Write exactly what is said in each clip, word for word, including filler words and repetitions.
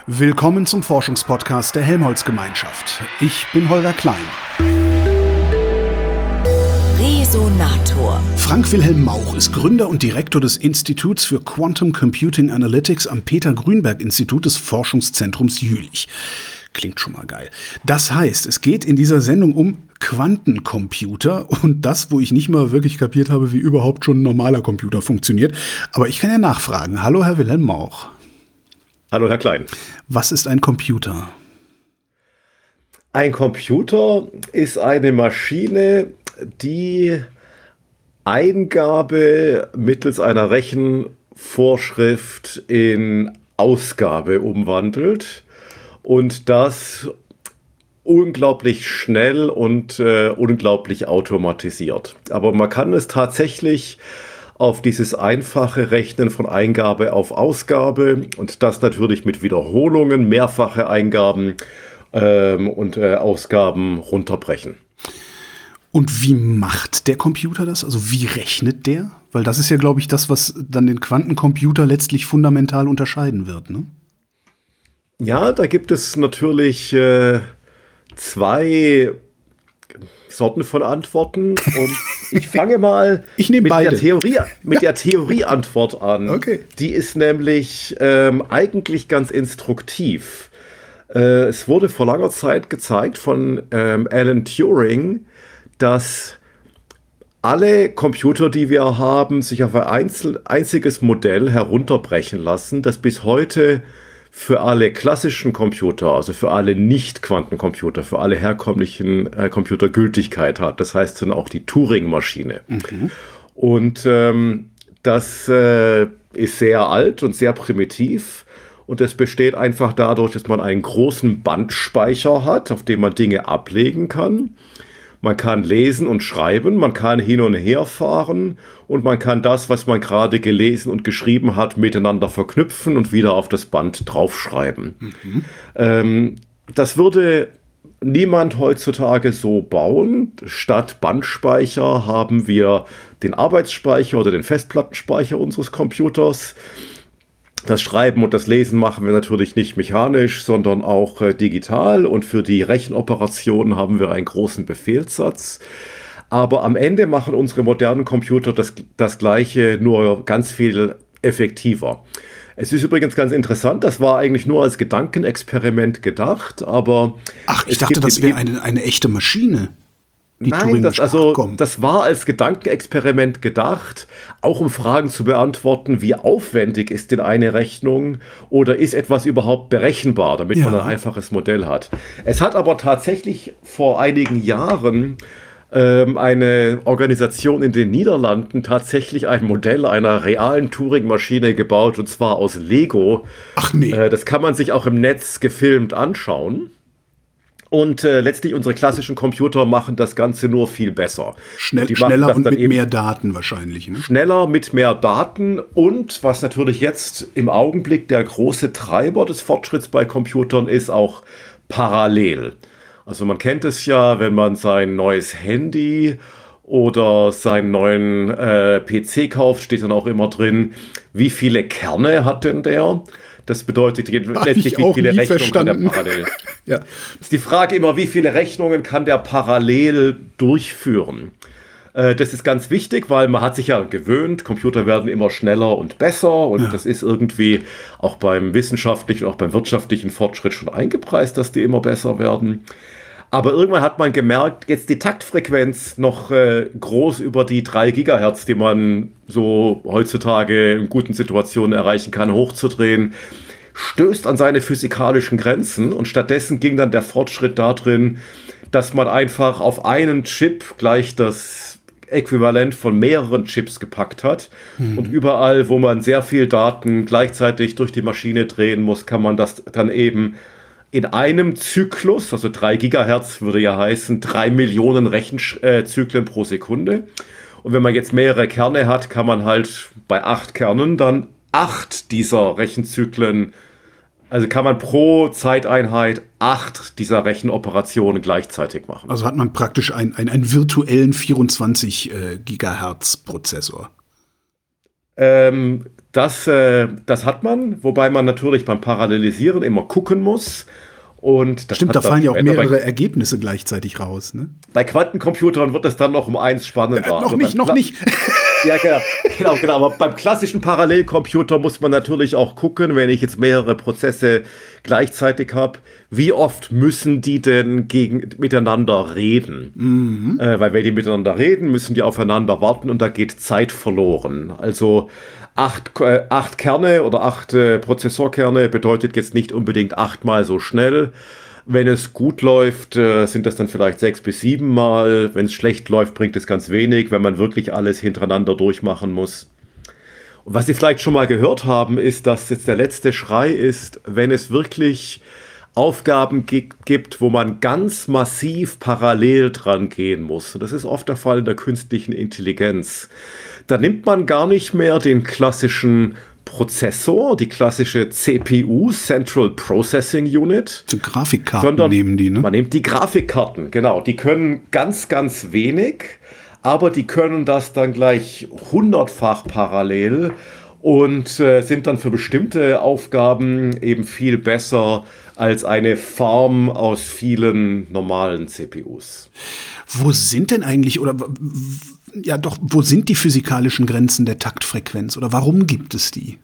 Willkommen zum Forschungspodcast der Helmholtz-Gemeinschaft. Ich bin Holger Klein. Resonator. Frank Wilhelm Mauch ist Gründer und Direktor des Instituts für Quantum Computing Analytics am Peter-Grünberg-Institut des Forschungszentrums Jülich. Klingt schon mal geil. Das heißt, es geht in dieser Sendung um Quantencomputer und das, wo ich nicht mal wirklich kapiert habe, wie überhaupt schon ein normaler Computer funktioniert. Aber ich kann ja nachfragen. Hallo, Herr Wilhelm Mauch. Hallo, Herr Klein. Was ist ein Computer? Ein Computer ist eine Maschine, die Eingabe mittels einer Rechenvorschrift in Ausgabe umwandelt und das unglaublich schnell und äh, unglaublich automatisiert. Aber man kann es tatsächlich auf dieses einfache Rechnen von Eingabe auf Ausgabe und das natürlich mit Wiederholungen, mehrfache Eingaben ähm, und äh, Ausgaben runterbrechen. Und wie macht der Computer das? Also wie rechnet der? Weil das ist ja, glaube ich, das, was dann den Quantencomputer letztlich fundamental unterscheiden wird, ne? Ja, da gibt es natürlich äh, zwei Sorten von Antworten und ich fange mal ich nehme mit, beide. Der, Theorie, mit ja. der Theorieantwort an. Okay. Die ist nämlich ähm, eigentlich ganz instruktiv. Äh, es wurde vor langer Zeit gezeigt von ähm, Alan Turing, dass alle Computer, die wir haben, sich auf ein einzel- einziges Modell herunterbrechen lassen, das bis heute für alle klassischen Computer, also für alle Nicht-Quantencomputer, für alle herkömmlichen äh, Computer Gültigkeit hat. Das heißt dann auch die Turing-Maschine. Mhm. Und ähm, das äh, ist sehr alt und sehr primitiv. Und das besteht einfach dadurch, dass man einen großen Bandspeicher hat, auf dem man Dinge ablegen kann. Man kann lesen und schreiben, man kann hin und her fahren und man kann das, was man gerade gelesen und geschrieben hat, miteinander verknüpfen und wieder auf das Band draufschreiben. Mhm. Ähm, das würde niemand heutzutage so bauen. Statt Bandspeicher haben wir den Arbeitsspeicher oder den Festplattenspeicher unseres Computers. Das Schreiben und das Lesen machen wir natürlich nicht mechanisch, sondern auch äh, digital. Und für die Rechenoperationen haben wir einen großen Befehlssatz. Aber am Ende machen unsere modernen Computer das, das Gleiche, nur ganz viel effektiver. Es ist übrigens ganz interessant, das war eigentlich nur als Gedankenexperiment gedacht, aber... Ach, ich dachte, das wäre eine, eine echte Maschine. Nein, das, also, das war als Gedankenexperiment gedacht, auch um Fragen zu beantworten, wie aufwendig ist denn eine Rechnung oder ist etwas überhaupt berechenbar, damit ja. man ein einfaches Modell hat. Es hat aber tatsächlich vor einigen Jahren ähm, eine Organisation in den Niederlanden tatsächlich ein Modell einer realen Turing-Maschine gebaut, und zwar aus Lego. Ach nee. Äh, das kann man sich auch im Netz gefilmt anschauen. Und äh, letztlich unsere klassischen Computer machen das Ganze nur viel besser. Schnell, schneller und mit mehr Daten wahrscheinlich. Ne? Schneller, mit mehr Daten und was natürlich jetzt im Augenblick der große Treiber des Fortschritts bei Computern ist, auch parallel. Also man kennt es ja, wenn man sein neues Handy oder seinen neuen äh, P C kauft, steht dann auch immer drin, wie viele Kerne hat denn der? Das bedeutet letztlich, wie viele Rechnungen verstanden. kann der parallel. Ja. Ist die Frage immer, wie viele Rechnungen kann der parallel durchführen? Äh, das ist ganz wichtig, weil man hat sich ja gewöhnt, Computer werden immer schneller und besser und ja. das ist irgendwie auch beim wissenschaftlichen, auch beim wirtschaftlichen Fortschritt schon eingepreist, dass die immer besser werden. Aber irgendwann hat man gemerkt, jetzt die Taktfrequenz noch äh, groß über die drei Gigahertz, die man so heutzutage in guten Situationen erreichen kann, hochzudrehen, stößt an seine physikalischen Grenzen. Und stattdessen ging dann der Fortschritt darin, dass man einfach auf einen Chip gleich das Äquivalent von mehreren Chips gepackt hat. Mhm. Und überall, wo man sehr viel Daten gleichzeitig durch die Maschine drehen muss, kann man das dann eben in einem Zyklus, also drei Gigahertz würde ja heißen, drei Millionen Rechenzyklen pro Sekunde. Und wenn man jetzt mehrere Kerne hat, kann man halt bei acht Kernen dann acht dieser Rechenzyklen, also kann man pro Zeiteinheit acht dieser Rechenoperationen gleichzeitig machen. Also hat man praktisch ein, ein, einen virtuellen vierundzwanzig Gigahertz Prozessor. Ähm, Das, äh, das hat man, wobei man natürlich beim Parallelisieren immer gucken muss. Und das Stimmt, hat da dann fallen ja auch später mehrere bei, Ergebnisse gleichzeitig raus, ne? bei Quantencomputern wird es dann noch um eins spannender. Äh, noch Also nicht, beim noch Kla- nicht. Ja, genau, genau, genau. Aber beim klassischen Parallelcomputer muss man natürlich auch gucken, wenn ich jetzt mehrere Prozesse gleichzeitig habe, wie oft müssen die denn gegen, miteinander reden? Mhm. Äh, weil wenn die miteinander reden, müssen die aufeinander warten und da geht Zeit verloren. Also acht, äh, acht Kerne oder acht äh, Prozessorkerne bedeutet jetzt nicht unbedingt achtmal so schnell. Wenn es gut läuft, äh, sind das dann vielleicht sechs bis sieben Mal. Wenn es schlecht läuft, bringt es ganz wenig, wenn man wirklich alles hintereinander durchmachen muss. Und was Sie vielleicht schon mal gehört haben, ist, dass jetzt der letzte Schrei ist, wenn es wirklich Aufgaben gi- gibt, wo man ganz massiv parallel dran gehen muss. Und das ist oft der Fall in der künstlichen Intelligenz. Da nimmt man gar nicht mehr den klassischen Prozessor, die klassische C P U, Central Processing Unit, So Grafikkarten sondern nehmen die, ne? man nimmt die Grafikkarten, genau. Die können ganz, ganz wenig, aber die können das dann gleich hundertfach parallel und äh, sind dann für bestimmte Aufgaben eben viel besser als eine Farm aus vielen normalen C P Us. Wo sind denn eigentlich, oder w- w- ja doch, wo sind die physikalischen Grenzen der Taktfrequenz oder warum gibt es die?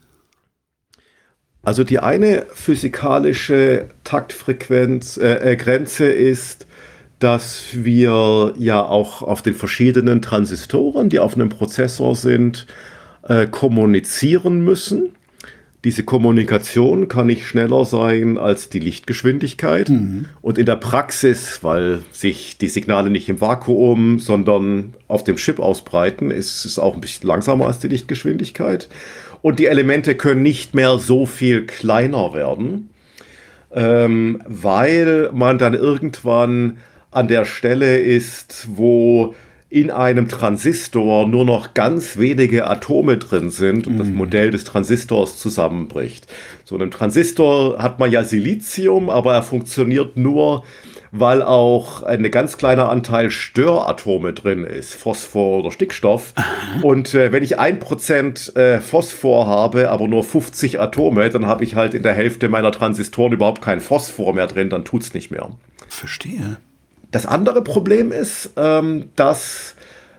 Also die eine physikalische Taktfrequenz, äh, äh, Grenze ist, dass wir ja auch auf den verschiedenen Transistoren, die auf einem Prozessor sind, äh, kommunizieren müssen. Diese Kommunikation kann nicht schneller sein als die Lichtgeschwindigkeit. Mhm. Und in der Praxis, weil sich die Signale nicht im Vakuum, sondern auf dem Chip ausbreiten, ist es auch ein bisschen langsamer als die Lichtgeschwindigkeit. Und die Elemente können nicht mehr so viel kleiner werden, ähm, weil man dann irgendwann an der Stelle ist, wo in einem Transistor nur noch ganz wenige Atome drin sind und das Modell des Transistors zusammenbricht. So in einem Transistor hat man ja Silizium, aber er funktioniert nur, weil auch ein ganz kleiner Anteil Störatome drin ist, Phosphor oder Stickstoff. Und äh, wenn ich ein Prozent äh, Phosphor habe, aber nur fünfzig Atome, dann habe ich halt in der Hälfte meiner Transistoren überhaupt kein Phosphor mehr drin, dann tut's nicht mehr. Verstehe. Das andere Problem ist, ähm, dass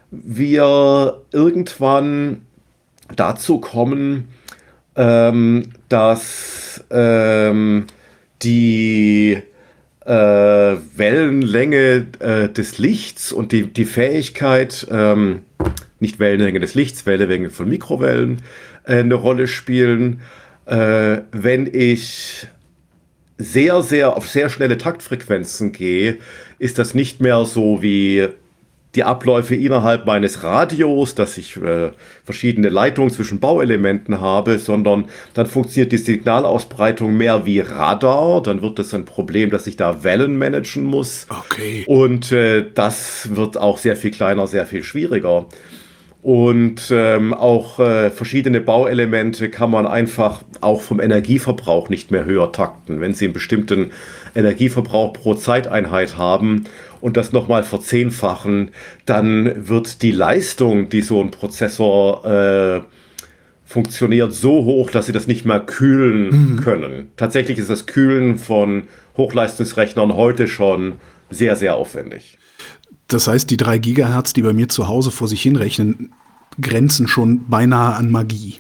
wir irgendwann dazu kommen, ähm, dass ähm, die äh, Wellenlänge äh, des Lichts und die, die Fähigkeit, ähm, nicht Wellenlänge des Lichts, Wellenlänge von Mikrowellen, äh, eine Rolle spielen, äh, wenn ich sehr, sehr auf sehr schnelle Taktfrequenzen gehe, ist das nicht mehr so wie die Abläufe innerhalb meines Radios, dass ich äh, verschiedene Leitungen zwischen Bauelementen habe, sondern dann funktioniert die Signalausbreitung mehr wie Radar. Dann wird es ein Problem, dass ich da Wellen managen muss. Okay. Und äh, das wird auch sehr viel kleiner, sehr viel schwieriger. Und ähm, auch äh, verschiedene Bauelemente kann man einfach auch vom Energieverbrauch nicht mehr höher takten. Wenn Sie einen bestimmten Energieverbrauch pro Zeiteinheit haben und das nochmal verzehnfachen, dann wird die Leistung, die so ein Prozessor äh, funktioniert, so hoch, dass Sie das nicht mehr kühlen können. Tatsächlich ist das Kühlen von Hochleistungsrechnern heute schon sehr, sehr aufwendig. Das heißt, die drei Gigahertz, die bei mir zu Hause vor sich hinrechnen, grenzen schon beinahe an Magie.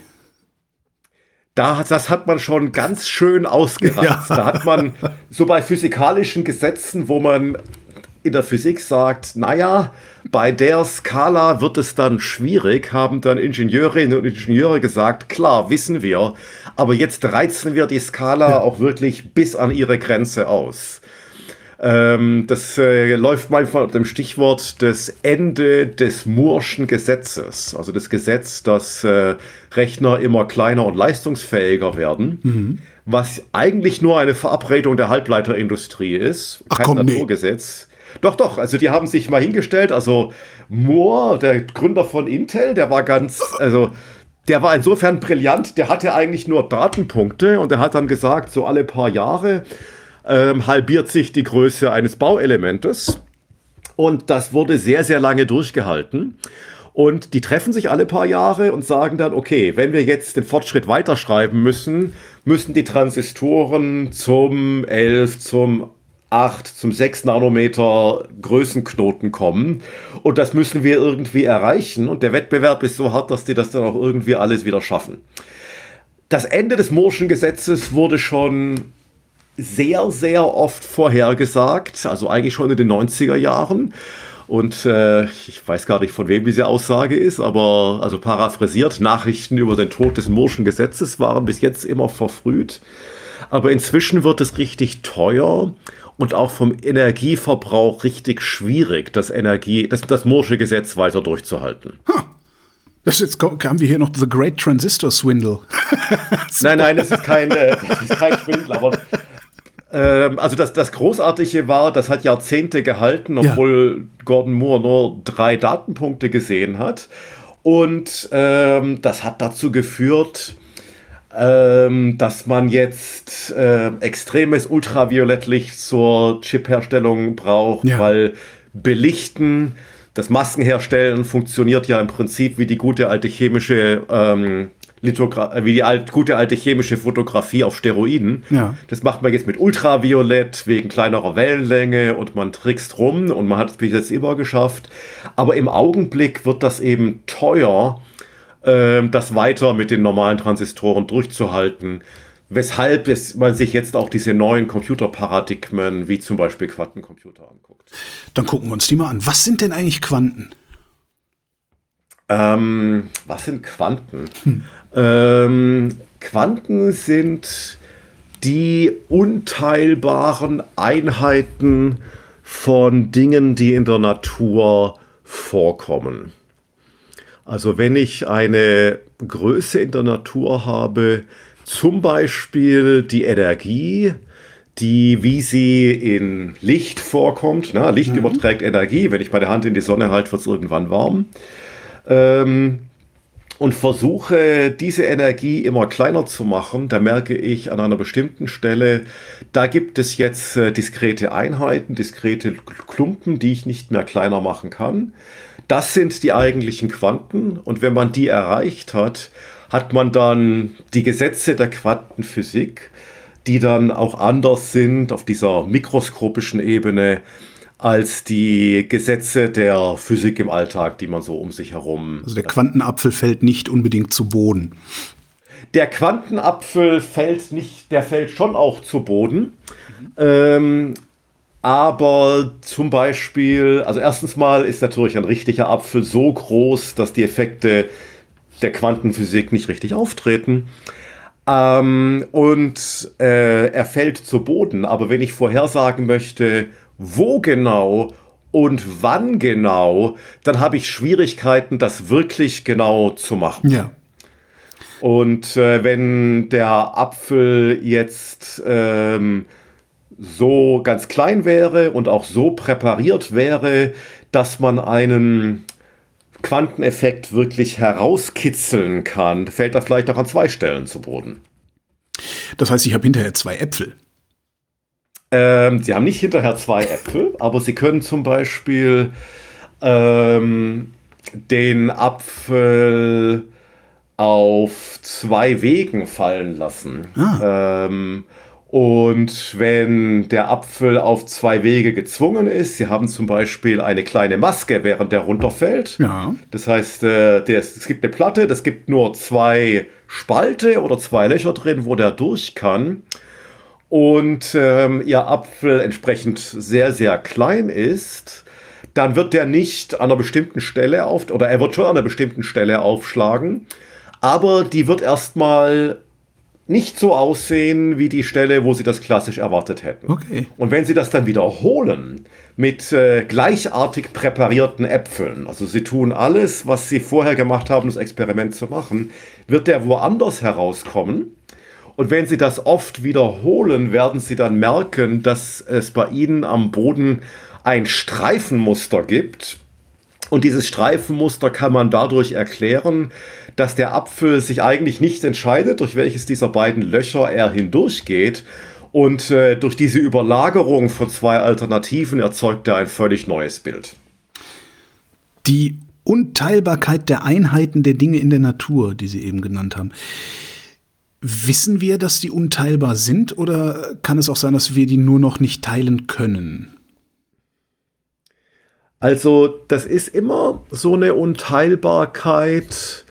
Da, das hat man schon ganz schön ausgereizt. Ja. Da hat man so bei physikalischen Gesetzen, wo man in der Physik sagt, naja, bei der Skala wird es dann schwierig, haben dann Ingenieurinnen und Ingenieure gesagt, klar, wissen wir, aber jetzt reizen wir die Skala Ja. auch wirklich bis an ihre Grenze aus. Ähm, das äh, läuft manchmal unter dem Stichwort das Ende des Moore'schen Gesetzes, also das Gesetz, dass äh, Rechner immer kleiner und leistungsfähiger werden, Mhm. was eigentlich nur eine Verabredung der Halbleiterindustrie ist, Ach kein komm, nee. Naturgesetz. Doch, doch, also die haben sich mal hingestellt, also Moore, der Gründer von Intel, der war ganz, also der war insofern brillant, der hatte eigentlich nur Datenpunkte und er hat dann gesagt, so alle paar Jahre ähm, halbiert sich die Größe eines Bauelementes und das wurde sehr, sehr lange durchgehalten. Und die treffen sich alle paar Jahre und sagen dann, okay, wenn wir jetzt den Fortschritt weiterschreiben müssen, müssen die Transistoren zum elf, zum acht, zum sechs Nanometer Größenknoten kommen. Und das müssen wir irgendwie erreichen. Und der Wettbewerb ist so hart, dass die das dann auch irgendwie alles wieder schaffen. Das Ende des Moore'schen Gesetzes wurde schon sehr, sehr oft vorhergesagt, also eigentlich schon in den neunziger Jahren. Und äh, ich weiß gar nicht, von wem diese Aussage ist, aber also paraphrasiert, Nachrichten über den Tod des Moore'schen Gesetzes waren bis jetzt immer verfrüht. Aber inzwischen wird es richtig teuer und auch vom Energieverbrauch richtig schwierig, das Energie, das, das Moore'sche Gesetz weiter durchzuhalten. Huh. Das jetzt kamen wir hier noch The Great Transistor Swindle. Nein, nein, das ist kein, äh, das ist kein Schwindel, aber ähm, also das, das Großartige war, das hat Jahrzehnte gehalten, obwohl ja. Gordon Moore nur drei Datenpunkte gesehen hat. Und ähm, das hat dazu geführt, ähm, dass man jetzt äh, extremes Ultraviolettlicht zur Chipherstellung braucht, ja. weil Belichten, das Maskenherstellen funktioniert ja im Prinzip wie die gute alte chemische ähm, Lithogra- wie die alt, gute alte chemische Fotografie auf Steroiden. Ja. Das macht man jetzt mit Ultraviolett wegen kleinerer Wellenlänge und man trickst rum und man hat es bis jetzt immer geschafft. Aber im Augenblick wird das eben teuer, äh, das weiter mit den normalen Transistoren durchzuhalten. Weshalb es, man sich jetzt auch diese neuen Computerparadigmen wie zum Beispiel Quantencomputer anguckt. Dann gucken wir uns die mal an. Was sind denn eigentlich Quanten? Ähm, was sind Quanten? Hm. Ähm, Quanten sind die unteilbaren Einheiten von Dingen, die in der Natur vorkommen. Also wenn ich eine Größe in der Natur habe, zum Beispiel die Energie, die, wie sie in Licht vorkommt, na, Licht mhm. überträgt Energie, wenn ich meine Hand in die Sonne halte, wird es irgendwann warm. Ähm, und versuche, diese Energie immer kleiner zu machen, da merke ich an einer bestimmten Stelle, da gibt es jetzt äh, diskrete Einheiten, diskrete Klumpen, die ich nicht mehr kleiner machen kann. Das sind die eigentlichen Quanten und wenn man die erreicht hat, hat man dann die Gesetze der Quantenphysik, die dann auch anders sind auf dieser mikroskopischen Ebene als die Gesetze der Physik im Alltag, die man so um sich herum... Also der Quantenapfel fällt nicht unbedingt zu Boden. Der Quantenapfel fällt nicht, der fällt schon auch zu Boden. Mhm. Ähm, aber zum Beispiel, also erstens mal ist natürlich ein richtiger Apfel so groß, dass die Effekte der Quantenphysik nicht richtig auftreten. Ähm, und äh, er fällt zu Boden. Aber wenn ich vorhersagen möchte, wo genau und wann genau, dann habe ich Schwierigkeiten, das wirklich genau zu machen. Ja. Und äh, wenn der Apfel jetzt ähm, so ganz klein wäre und auch so präpariert wäre, dass man einen Quanteneffekt wirklich herauskitzeln kann, fällt er vielleicht auch an zwei Stellen zu Boden. Das heißt, ich habe hinterher zwei Äpfel. Ähm, sie haben nicht hinterher zwei Äpfel, aber sie können zum Beispiel ähm, den Apfel auf zwei Wegen fallen lassen. Ah. Ähm, und wenn der Apfel auf zwei Wege gezwungen ist, sie haben zum Beispiel eine kleine Maske, während der runterfällt. Ja. Das heißt, äh, der, es gibt eine Platte, es gibt nur zwei Spalte oder zwei Löcher drin, wo der durch kann. Und ähm, ihr Apfel entsprechend sehr, sehr klein ist, dann wird der nicht an einer bestimmten Stelle auf, oder er wird schon an einer bestimmten Stelle aufschlagen, aber die wird erstmal nicht so aussehen wie die Stelle, wo sie das klassisch erwartet hätten. Okay. Und wenn sie das dann wiederholen mit äh, gleichartig präparierten Äpfeln, also sie tun alles, was sie vorher gemacht haben, das Experiment zu machen, wird der woanders herauskommen. Und wenn sie das oft wiederholen, werden sie dann merken, dass es bei ihnen am Boden ein Streifenmuster gibt. Und dieses Streifenmuster kann man dadurch erklären, dass der Apfel sich eigentlich nicht entscheidet, durch welches dieser beiden Löcher er hindurchgeht. Und äh, durch diese Überlagerung von zwei Alternativen erzeugt er ein völlig neues Bild. Die Unteilbarkeit der Einheiten der Dinge in der Natur, die Sie eben genannt haben. Wissen wir, dass die unteilbar sind, oder kann es auch sein, dass wir die nur noch nicht teilen können? Also das ist immer so eine Unteilbarkeit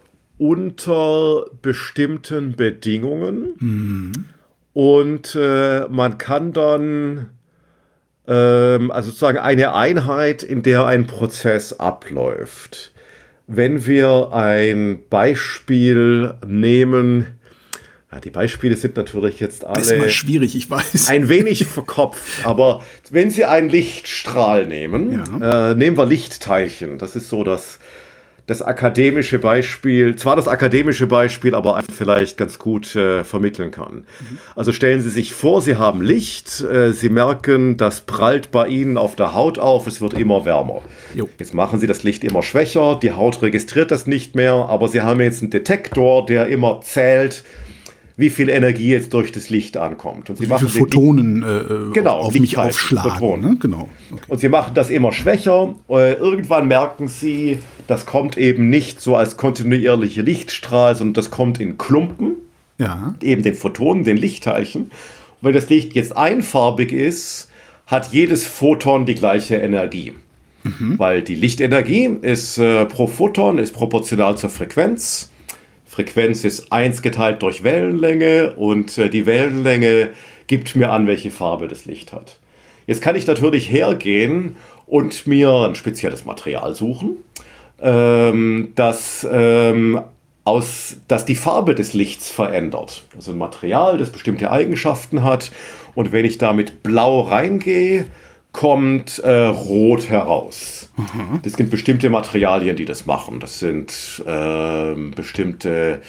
unter bestimmten Bedingungen. Mhm. Und äh, man kann dann, ähm, also sozusagen eine Einheit, in der ein Prozess abläuft. Wenn wir ein Beispiel nehmen, ja, die Beispiele sind natürlich jetzt alle Das ist mal schwierig, ich weiß. ein wenig verkopft, aber wenn Sie einen Lichtstrahl nehmen, Ja. äh, nehmen wir Lichtteilchen, das ist so das, das akademische Beispiel, zwar das akademische Beispiel, aber einem vielleicht ganz gut äh, vermitteln kann. Also stellen Sie sich vor, Sie haben Licht, äh, Sie merken, das prallt bei Ihnen auf der Haut auf, es wird immer wärmer. Jo. Jetzt machen Sie das Licht immer schwächer, die Haut registriert das nicht mehr, aber Sie haben jetzt einen Detektor, der immer zählt, wie viel Energie jetzt durch das Licht ankommt. Und Sie Wie machen viele den Photonen äh, Genau, auf mich Lichtteilchen, aufschlagen. Photonen. Ne? Genau. Okay. Und sie machen das immer schwächer. Äh, irgendwann merken sie, das kommt eben nicht so als kontinuierliche Lichtstrahl, sondern das kommt in Klumpen, Ja. eben den Photonen, den Lichtteilchen. Und wenn das Licht jetzt einfarbig ist, hat jedes Photon die gleiche Energie. Weil die Lichtenergie ist äh, pro Photon ist proportional zur Frequenz. Frequenz ist eins geteilt durch Wellenlänge und äh, die Wellenlänge gibt mir an, welche Farbe das Licht hat. Jetzt kann ich natürlich hergehen und mir ein spezielles Material suchen, ähm, das, ähm, aus, das die Farbe des Lichts verändert. Also ein Material, das bestimmte Eigenschaften hat. Und wenn ich da mit Blau reingehe, kommt äh, Rot heraus. Mhm. Das sind bestimmte Materialien, die das machen. Das sind ähm, bestimmte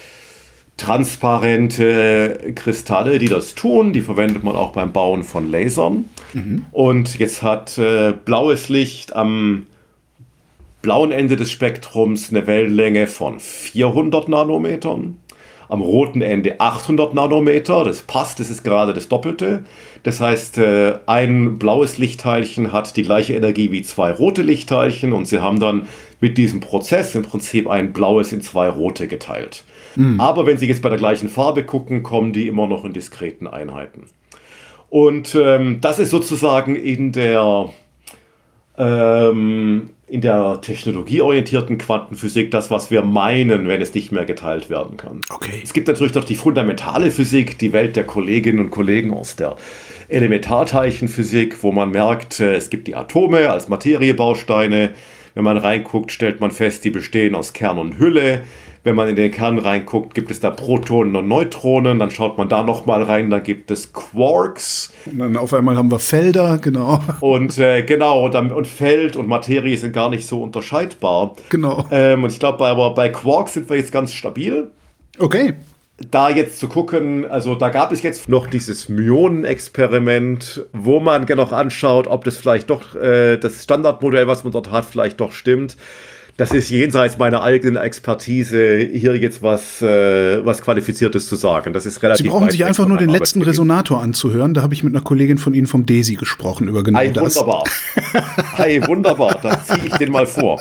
transparente Kristalle, die das tun. Die verwendet man auch beim Bauen von Lasern. Mhm. Und jetzt hat äh, blaues Licht am blauen Ende des Spektrums eine Wellenlänge von vierhundert Nanometern. Am roten Ende achthundert Nanometer, das passt, das ist gerade das Doppelte. Das heißt, äh, ein blaues Lichtteilchen hat die gleiche Energie wie zwei rote Lichtteilchen und sie haben dann mit diesem Prozess im Prinzip ein blaues in zwei rote geteilt. Mhm. Aber wenn Sie jetzt bei der gleichen Farbe gucken, kommen die immer noch in diskreten Einheiten. Und ähm, das ist sozusagen in der ähm, in der technologieorientierten Quantenphysik das, was wir meinen, wenn es nicht mehr geteilt werden kann. Okay. Es gibt natürlich noch die fundamentale Physik, die Welt der Kolleginnen und Kollegen aus der Elementarteilchenphysik, wo man merkt, es gibt die Atome als Materiebausteine. Wenn man reinguckt, stellt man fest, die bestehen aus Kern und Hülle. Wenn man in den Kern reinguckt, gibt es da Protonen und Neutronen. Dann schaut man da nochmal rein, da gibt es Quarks. Und dann auf einmal haben wir Felder, genau. Und äh, genau, und, und Feld und Materie sind gar nicht so unterscheidbar. Genau. Ähm, und ich glaube, bei, aber bei Quarks sind wir jetzt ganz stabil. Okay. Da jetzt zu gucken, also da gab es jetzt noch dieses Myonen-Experiment, wo man noch anschaut, ob das vielleicht doch äh, das Standardmodell, was man dort hat, vielleicht doch stimmt. Das ist jenseits meiner eigenen Expertise, hier jetzt was, äh, was Qualifiziertes zu sagen. Das ist relativ Sie brauchen sich einfach nur den letzten Arbeitsgebiet. Resonator anzuhören. Da habe ich mit einer Kollegin von Ihnen vom DESI gesprochen über genau Hey, das. wunderbar. Hey, wunderbar. Dann ziehe ich den mal vor.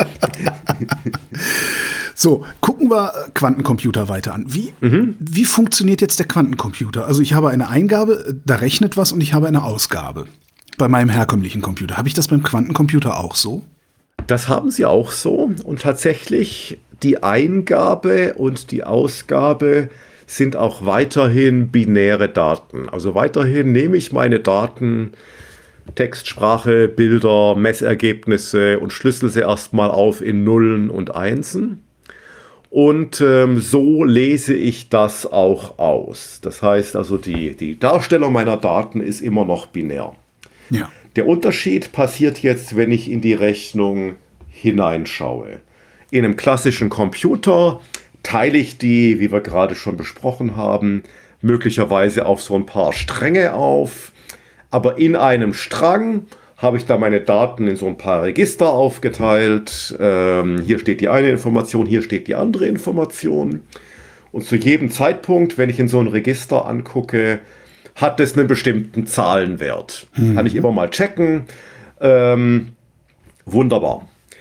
So, gucken wir Quantencomputer weiter an. Wie, mhm. wie funktioniert jetzt der Quantencomputer? Also ich habe eine Eingabe, da rechnet was und ich habe eine Ausgabe. Bei meinem herkömmlichen Computer. Habe ich das beim Quantencomputer auch so? Das haben sie auch so. Und tatsächlich die Eingabe und die Ausgabe sind auch weiterhin binäre Daten. Also weiterhin nehme ich meine Daten, Text, Sprache, Bilder, Messergebnisse und schlüssel sie erstmal auf in Nullen und Einsen. Und ähm, so lese ich das auch aus. Das heißt also, die, die Darstellung meiner Daten ist immer noch binär. Ja. Der Unterschied passiert jetzt, wenn ich in die Rechnung hineinschaue. In einem klassischen Computer teile ich die, wie wir gerade schon besprochen haben, möglicherweise auf so ein paar Stränge auf. Aber in einem Strang habe ich da meine Daten in so ein paar Register aufgeteilt. Ähm, hier steht die eine Information, hier steht die andere Information. Und zu jedem Zeitpunkt, wenn ich in so ein Register angucke, hat es einen bestimmten Zahlenwert. Mhm. Kann ich immer mal checken. Ähm, wunderbar.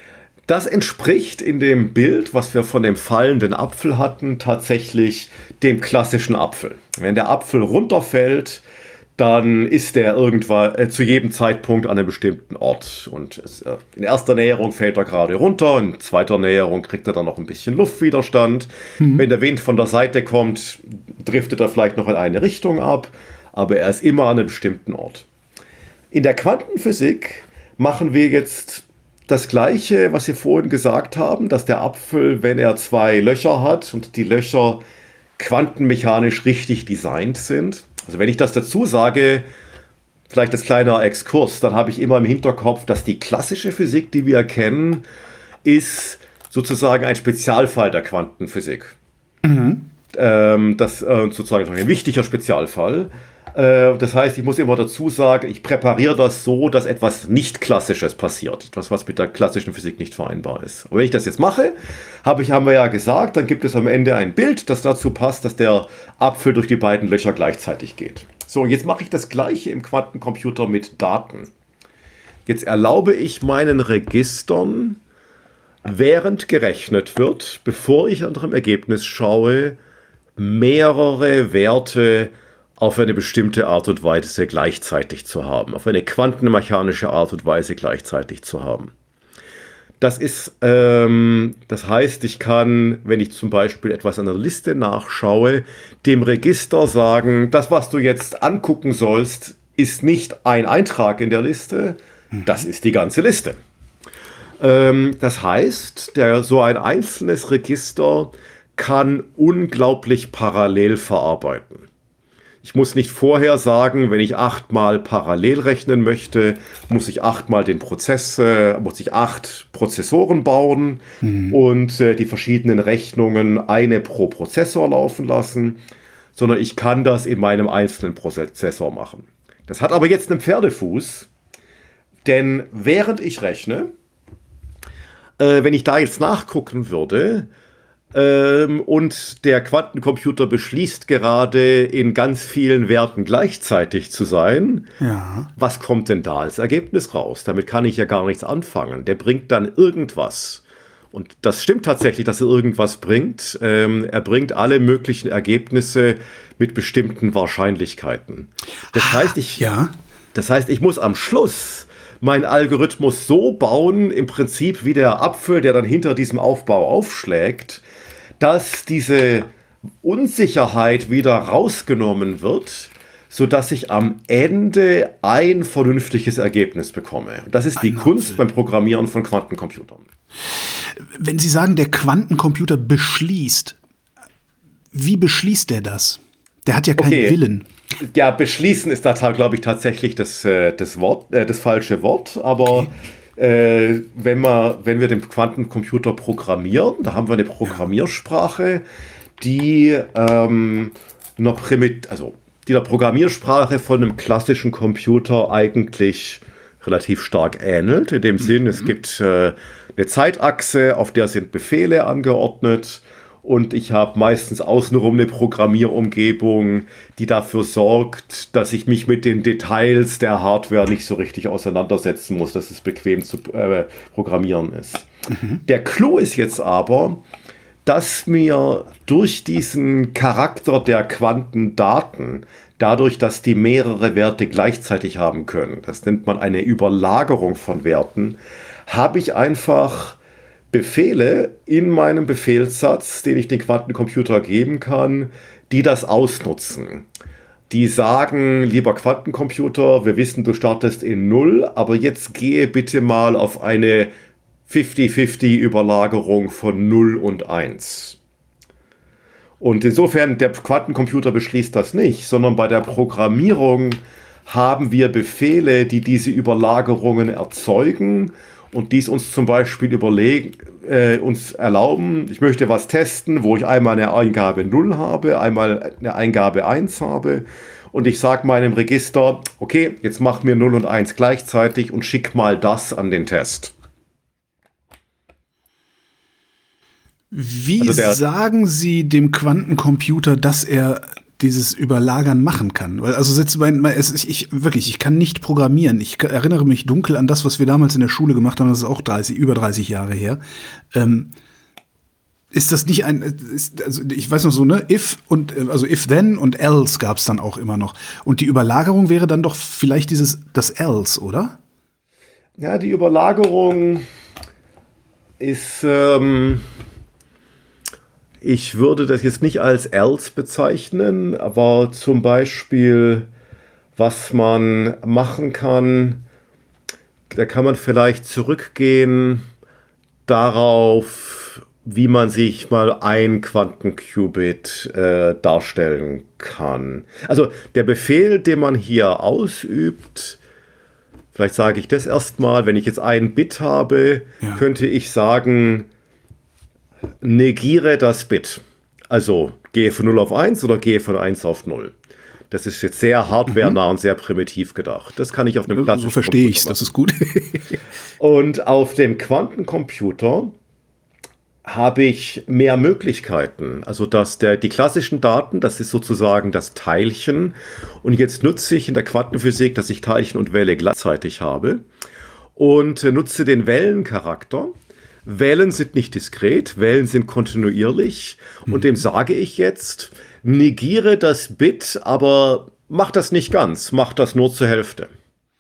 Das entspricht in dem Bild, was wir von dem fallenden Apfel hatten, tatsächlich dem klassischen Apfel. Wenn der Apfel runterfällt, dann ist der irgendwann äh, zu jedem Zeitpunkt an einem bestimmten Ort. Und es, äh, in erster Näherung fällt er gerade runter, in zweiter Näherung kriegt er dann noch ein bisschen Luftwiderstand. Mhm. Wenn der Wind von der Seite kommt, driftet er vielleicht noch in eine Richtung ab, aber er ist immer an einem bestimmten Ort. In der Quantenphysik machen wir jetzt das Gleiche, was wir vorhin gesagt haben, dass der Apfel, wenn er zwei Löcher hat und die Löcher quantenmechanisch richtig designt sind. Also wenn ich das dazu sage, vielleicht als kleiner Exkurs, dann habe ich immer im Hinterkopf, dass die klassische Physik, die wir kennen, ist sozusagen ein Spezialfall der Quantenphysik. Mhm. Ähm, das äh, sozusagen ein wichtiger Spezialfall. Das heißt, ich muss immer dazu sagen, ich präpariere das so, dass etwas nicht-Klassisches passiert. Etwas, was mit der klassischen Physik nicht vereinbar ist. Und wenn ich das jetzt mache, habe ich, haben wir ja gesagt, dann gibt es am Ende ein Bild, das dazu passt, dass der Apfel durch die beiden Löcher gleichzeitig geht. So, und jetzt mache ich das Gleiche im Quantencomputer mit Daten. Jetzt erlaube ich meinen Registern, während gerechnet wird, bevor ich an dem Ergebnis schaue, mehrere Werte auf eine bestimmte Art und Weise gleichzeitig zu haben, auf eine quantenmechanische Art und Weise gleichzeitig zu haben. Das ist, ähm, das heißt, ich kann, wenn ich zum Beispiel etwas an der Liste nachschaue, dem Register sagen, das, was du jetzt angucken sollst, ist nicht ein Eintrag in der Liste, das ist die ganze Liste. Ähm, das heißt, der, so ein einzelnes Register kann unglaublich parallel verarbeiten. Ich muss nicht vorher sagen, wenn ich achtmal parallel rechnen möchte, muss ich achtmal den Prozess, äh, muss ich acht Prozessoren bauen mhm. und äh, die verschiedenen Rechnungen eine pro Prozessor laufen lassen, sondern ich kann das in meinem einzelnen Prozessor machen. Das hat aber jetzt einen Pferdefuß, denn während ich rechne, äh, wenn ich da jetzt nachgucken würde, Ähm, und der Quantencomputer beschließt gerade, in ganz vielen Werten gleichzeitig zu sein. Ja. Was kommt denn da als Ergebnis raus? Damit kann ich ja gar nichts anfangen. Der bringt dann irgendwas. Und das stimmt tatsächlich, dass er irgendwas bringt. Ähm, er bringt alle möglichen Ergebnisse mit bestimmten Wahrscheinlichkeiten. Das ah, heißt, ich, ja. das heißt, ich muss am Schluss meinen Algorithmus so bauen, im Prinzip wie der Apfel, der dann hinter diesem Aufbau aufschlägt, dass diese Unsicherheit wieder rausgenommen wird, sodass ich am Ende ein vernünftiges Ergebnis bekomme. Das ist die Kunst beim Programmieren von Quantencomputern. Wenn Sie sagen, der Quantencomputer beschließt, wie beschließt der das? Der hat ja keinen okay. Willen. Ja, beschließen ist da, glaube ich, tatsächlich das, das, Wort, äh, das falsche Wort, aber okay. Äh, wenn, wir, wenn wir den Quantencomputer programmieren, da haben wir eine Programmiersprache, die, ähm, einer Primit- also die der Programmiersprache von einem klassischen Computer eigentlich relativ stark ähnelt. In dem mhm. Sinn, es gibt äh, eine Zeitachse, auf der sind Befehle angeordnet. Und ich habe meistens außenrum eine Programmierumgebung, die dafür sorgt, dass ich mich mit den Details der Hardware nicht so richtig auseinandersetzen muss, dass es bequem zu äh, programmieren ist. Mhm. Der Clou ist jetzt aber, dass mir durch diesen Charakter der Quantendaten, dadurch, dass die mehrere Werte gleichzeitig haben können, das nennt man eine Überlagerung von Werten, habe ich einfach Befehle in meinem Befehlssatz, den ich den Quantencomputer geben kann, die das ausnutzen. Die sagen, lieber Quantencomputer, wir wissen, du startest in null, aber jetzt gehe bitte mal auf eine fünfzig fünfzig Überlagerung von null und eins. Und insofern, der Quantencomputer beschließt das nicht, sondern bei der Programmierung haben wir Befehle, die diese Überlagerungen erzeugen und dies uns zum Beispiel überlegen, äh, uns erlauben, ich möchte was testen, wo ich einmal eine Eingabe null habe, einmal eine Eingabe eins habe und ich sage meinem Register, okay, jetzt mach mir null und eins gleichzeitig und schick mal das an den Test. Wie also der, sagen Sie dem Quantencomputer, dass er dieses Überlagern machen kann. Weil, also jetzt mein, mein, es, ich, ich wirklich, ich kann nicht programmieren. Ich erinnere mich dunkel an das, was wir damals in der Schule gemacht haben. Das ist auch dreißig, über dreißig Jahre her. Ähm, ist das nicht ein, ist, also ich weiß noch so, ne, if und, also if then und else gab es dann auch immer noch. Und die Überlagerung wäre dann doch vielleicht dieses, das else, oder? Ja, die Überlagerung ist, ähm, ich würde das jetzt nicht als else bezeichnen, aber zum Beispiel, was man machen kann, da kann man vielleicht zurückgehen darauf, wie man sich mal ein Quantenqubit äh, darstellen kann. Also der Befehl, den man hier ausübt, vielleicht sage ich das erstmal, wenn ich jetzt ein Bit habe, ja. könnte ich sagen, negiere das Bit. Also gehe von null auf eins oder gehe von eins auf null. Das ist jetzt sehr hardwarenah mhm. und sehr primitiv gedacht. Das kann ich auf einem klassischen So verstehe ich es, das ist gut. Und auf dem Quantencomputer habe ich mehr Möglichkeiten. Also dass der, die klassischen Daten, das ist sozusagen das Teilchen. Und jetzt nutze ich in der Quantenphysik, dass ich Teilchen und Welle gleichzeitig habe und nutze den Wellencharakter. Wellen sind nicht diskret, Wellen sind kontinuierlich. Mhm. Und dem sage ich jetzt, negiere das Bit, aber mach das nicht ganz, mach das nur zur Hälfte.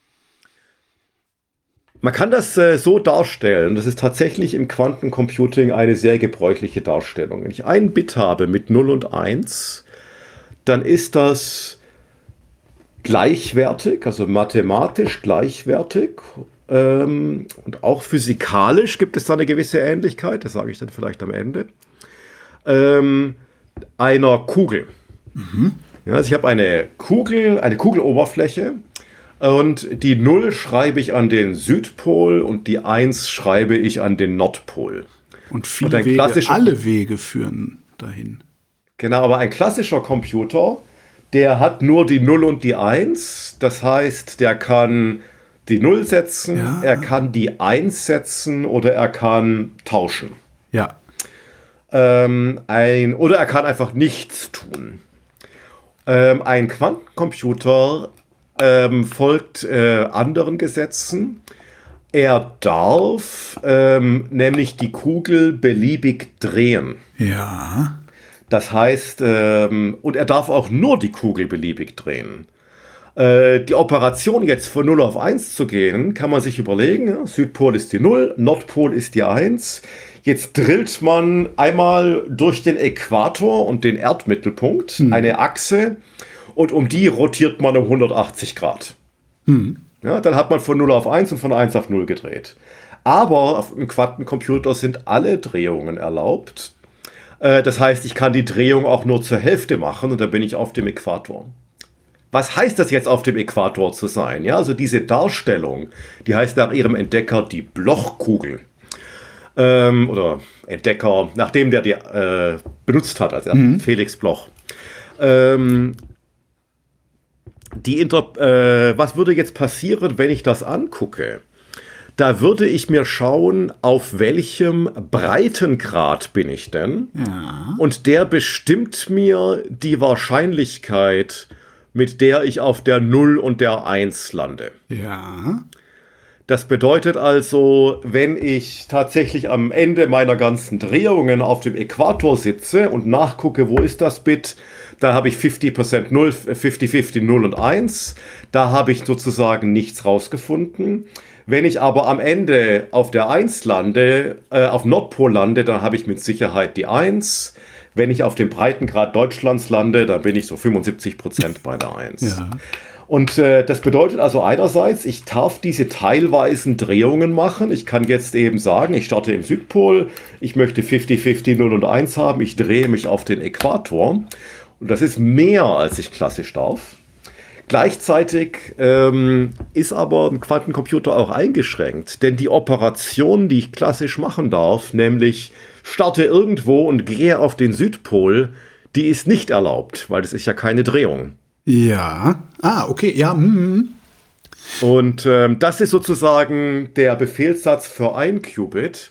Man kann das äh, so darstellen, das ist tatsächlich im Quantencomputing eine sehr gebräuchliche Darstellung. Wenn ich ein Bit habe mit null und eins, dann ist das gleichwertig, also mathematisch gleichwertig. Ähm, und auch physikalisch gibt es da eine gewisse Ähnlichkeit, das sage ich dann vielleicht am Ende, ähm, einer Kugel. Mhm. Ja, also ich habe eine Kugel, eine Kugeloberfläche. Und die null schreibe ich an den Südpol und die eins schreibe ich an den Nordpol. Und viele und Wege, alle Wege führen dahin. Genau, aber ein klassischer Computer, der hat nur die null und die eins. Das heißt, der kann die null setzen, ja. er kann die eins setzen oder er kann tauschen. Ja. Ähm, ein, oder er kann einfach nichts tun. Ähm, ein Quantencomputer Ähm, folgt äh, anderen Gesetzen. Er darf ähm, nämlich die Kugel beliebig drehen. Ja. Das heißt, ähm, und er darf auch nur die Kugel beliebig drehen. Äh, die Operation jetzt von null auf eins zu gehen, kann man sich überlegen. Ja? Südpol ist die null, Nordpol ist die eins. Jetzt drillt man einmal durch den Äquator und den Erdmittelpunkt hm. eine Achse. Und um die rotiert man um hundertachtzig Grad. Mhm. Ja, dann hat man von null auf eins und von eins auf null gedreht. Aber auf dem Quantencomputer sind alle Drehungen erlaubt. Äh, das heißt, ich kann die Drehung auch nur zur Hälfte machen und dann bin ich auf dem Äquator. Was heißt das jetzt, auf dem Äquator zu sein? Ja, also diese Darstellung, die heißt nach ihrem Entdecker die Blochkugel. Ähm, oder Entdecker, nachdem der die äh, benutzt hat, also mhm. Felix Bloch. Ähm, Die Inter äh, was würde jetzt passieren, wenn ich das angucke? Da würde ich mir schauen, auf welchem Breitengrad bin ich denn? Ja. Und der bestimmt mir die Wahrscheinlichkeit, mit der ich auf der null und der eins lande. Ja. Das bedeutet also, wenn ich tatsächlich am Ende meiner ganzen Drehungen auf dem Äquator sitze und nachgucke, wo ist das Bit, da habe ich fünfzig Prozent null, fünfzig fünfzig null und eins. Da habe ich sozusagen nichts rausgefunden. Wenn ich aber am Ende auf der eins lande, äh, auf Nordpol lande, dann habe ich mit Sicherheit die eins. Wenn ich auf dem Breitengrad Deutschlands lande, dann bin ich so fünfundsiebzig Prozent bei der eins. Ja. Und äh, das bedeutet also einerseits, ich darf diese teilweisen Drehungen machen. Ich kann jetzt eben sagen, ich starte im Südpol, ich möchte fünfzig fünfzig null und eins haben, ich drehe mich auf den Äquator. Und das ist mehr, als ich klassisch darf. Gleichzeitig ähm, ist aber ein Quantencomputer auch eingeschränkt, denn die Operation, die ich klassisch machen darf, nämlich starte irgendwo und gehe auf den Südpol, die ist nicht erlaubt, weil das ist ja keine Drehung. Ja, ah, okay, ja. Mm. Und ähm, das ist sozusagen der Befehlssatz für ein Qubit.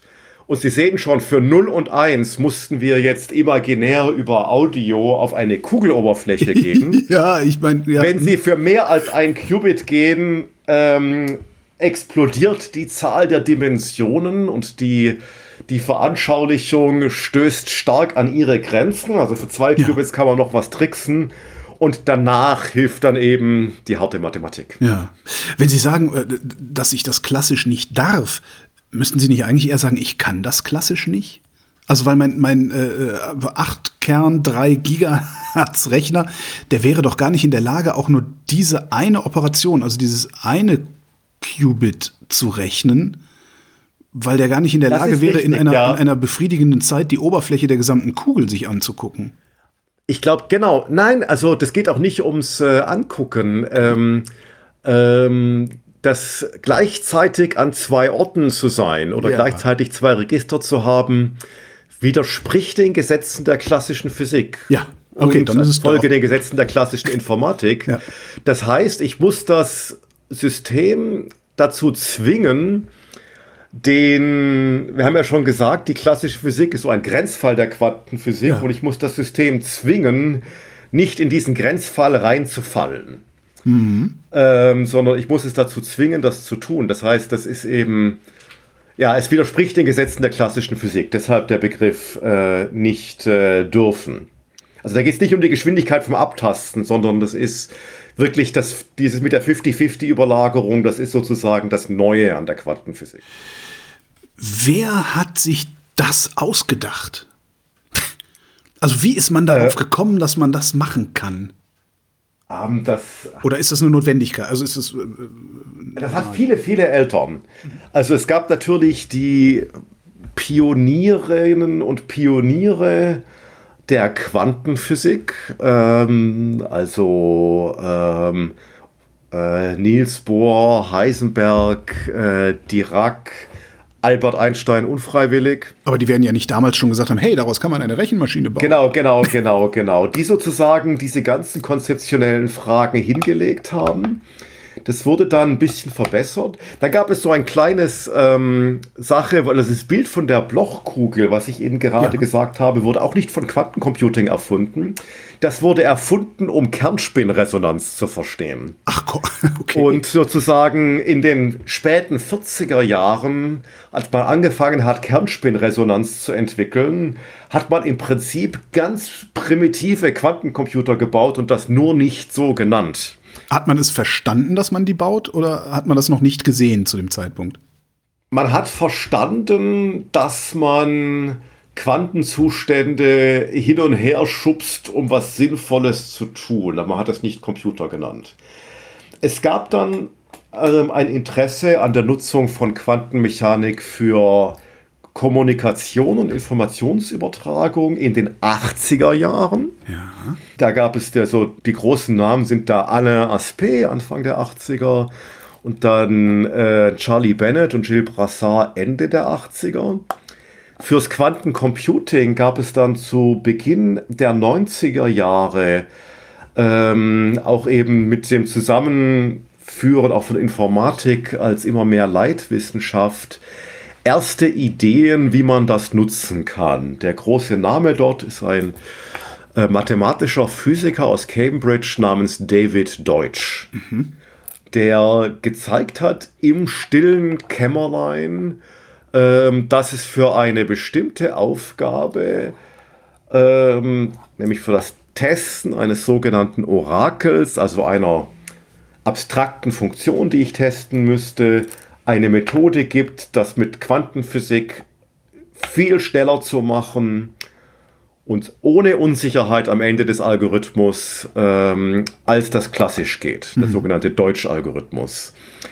Und Sie sehen schon, für null und eins mussten wir jetzt imaginär über Audio auf eine Kugeloberfläche gehen. Ja, ich meine, ja. Wenn Sie für mehr als ein Qubit gehen, ähm, explodiert die Zahl der Dimensionen und die, die Veranschaulichung stößt stark an ihre Grenzen. Also für zwei Ja. Qubits kann man noch was tricksen. Und danach hilft dann eben die harte Mathematik. Ja. Wenn Sie sagen, äh, dass ich das klassisch nicht darf, müssten Sie nicht eigentlich eher sagen, ich kann das klassisch nicht? Also weil mein, mein äh, acht Kern, drei Gigahertz Rechner, der wäre doch gar nicht in der Lage, auch nur diese eine Operation, also dieses eine Qubit zu rechnen, weil der gar nicht in der Das Lage ist wäre, in richtig, einer, ja. in einer befriedigenden Zeit die Oberfläche der gesamten Kugel sich anzugucken. Ich glaube, genau. Nein, also das geht auch nicht ums äh, Angucken. Ähm, ähm, das gleichzeitig an zwei Orten zu sein oder Ja. gleichzeitig zwei Register zu haben, widerspricht den Gesetzen der klassischen Physik. Ja, okay, und dann ist es Folge doch. den Gesetzen der klassischen Informatik. Ja. Das heißt, ich muss das System dazu zwingen, den, wir haben ja schon gesagt, die klassische Physik ist so ein Grenzfall der Quantenphysik Ja. und ich muss das System zwingen, nicht in diesen Grenzfall reinzufallen. Ähm, sondern ich muss es dazu zwingen, das zu tun. Das heißt, das ist eben, ja, es widerspricht den Gesetzen der klassischen Physik. Deshalb der Begriff äh, nicht äh, dürfen. Also da geht es nicht um die Geschwindigkeit vom Abtasten, sondern das ist wirklich das, dieses mit der fünfzig fünfzig Überlagerung, das ist sozusagen das Neue an der Quantenphysik. Wer hat sich das ausgedacht? Also wie ist man darauf Äh. gekommen, dass man das machen kann? Ähm, das, Oder ist das eine Notwendigkeit? Also ist es äh, das hat viele, viele Eltern. Also es gab natürlich die Pionierinnen und Pioniere der Quantenphysik, ähm, also ähm, äh, Niels Bohr, Heisenberg, äh, Dirac, Albert Einstein unfreiwillig. aber die werden ja nicht damals schon gesagt haben, hey, daraus kann man eine Rechenmaschine bauen. Genau, genau, genau, genau. Die sozusagen diese ganzen konzeptionellen Fragen hingelegt haben. Das wurde dann ein bisschen verbessert. Dann gab es so ein kleines ähm, Sache, weil das Bild von der Blochkugel, was ich Ihnen gerade Ja. gesagt habe, wurde auch nicht von Quantencomputing erfunden. Das wurde erfunden, um Kernspinresonanz zu verstehen. Ach, ko- okay. Und sozusagen in den späten vierziger Jahren, als man angefangen hat, Kernspinresonanz zu entwickeln, hat man im Prinzip ganz primitive Quantencomputer gebaut und das nur nicht so genannt. Hat man es verstanden, dass man die baut, oder hat man das noch nicht gesehen zu dem Zeitpunkt? Man hat verstanden, dass man Quantenzustände hin und her schubst, um was Sinnvolles zu tun. Aber man hat das nicht Computer genannt. Es gab dann ähm, ein Interesse an der Nutzung von Quantenmechanik für Kommunikation und Informationsübertragung in den achtziger Jahren. Ja. Da gab es der, so, die großen Namen sind da Alain Aspect, Anfang der achtziger, und dann äh, Charlie Bennett und Gilles Brassard Ende der achtziger. Fürs Quantencomputing gab es dann zu Beginn der neunziger Jahre ähm, auch eben mit dem Zusammenführen auch von Informatik als immer mehr Leitwissenschaft erste Ideen, wie man das nutzen kann. Der große Name dort ist ein äh, mathematischer Physiker aus Cambridge namens David Deutsch, mhm. der gezeigt hat im stillen Kämmerlein, ähm, dass es für eine bestimmte Aufgabe, ähm, nämlich für das Testen eines sogenannten Orakels, also einer abstrakten Funktion, die ich testen müsste, eine Methode gibt, das mit Quantenphysik viel schneller zu machen und ohne Unsicherheit am Ende des Algorithmus, ähm, als das klassisch geht, der mhm. sogenannte Deutsch-Algorithmus.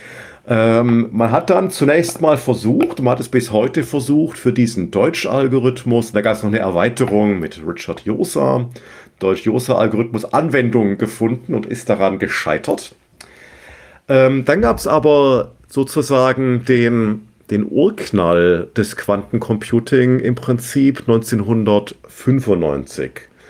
Ähm, man hat dann zunächst mal versucht, man hat es bis heute versucht, für diesen Deutsch-Algorithmus, da gab es noch eine Erweiterung mit Richard Josa, Deutsch-Josa-Algorithmus, Anwendungen gefunden und ist daran gescheitert. Ähm, dann gab es aber sozusagen den, den Urknall des Quantencomputing im Prinzip neunzehnhundertfünfundneunzig.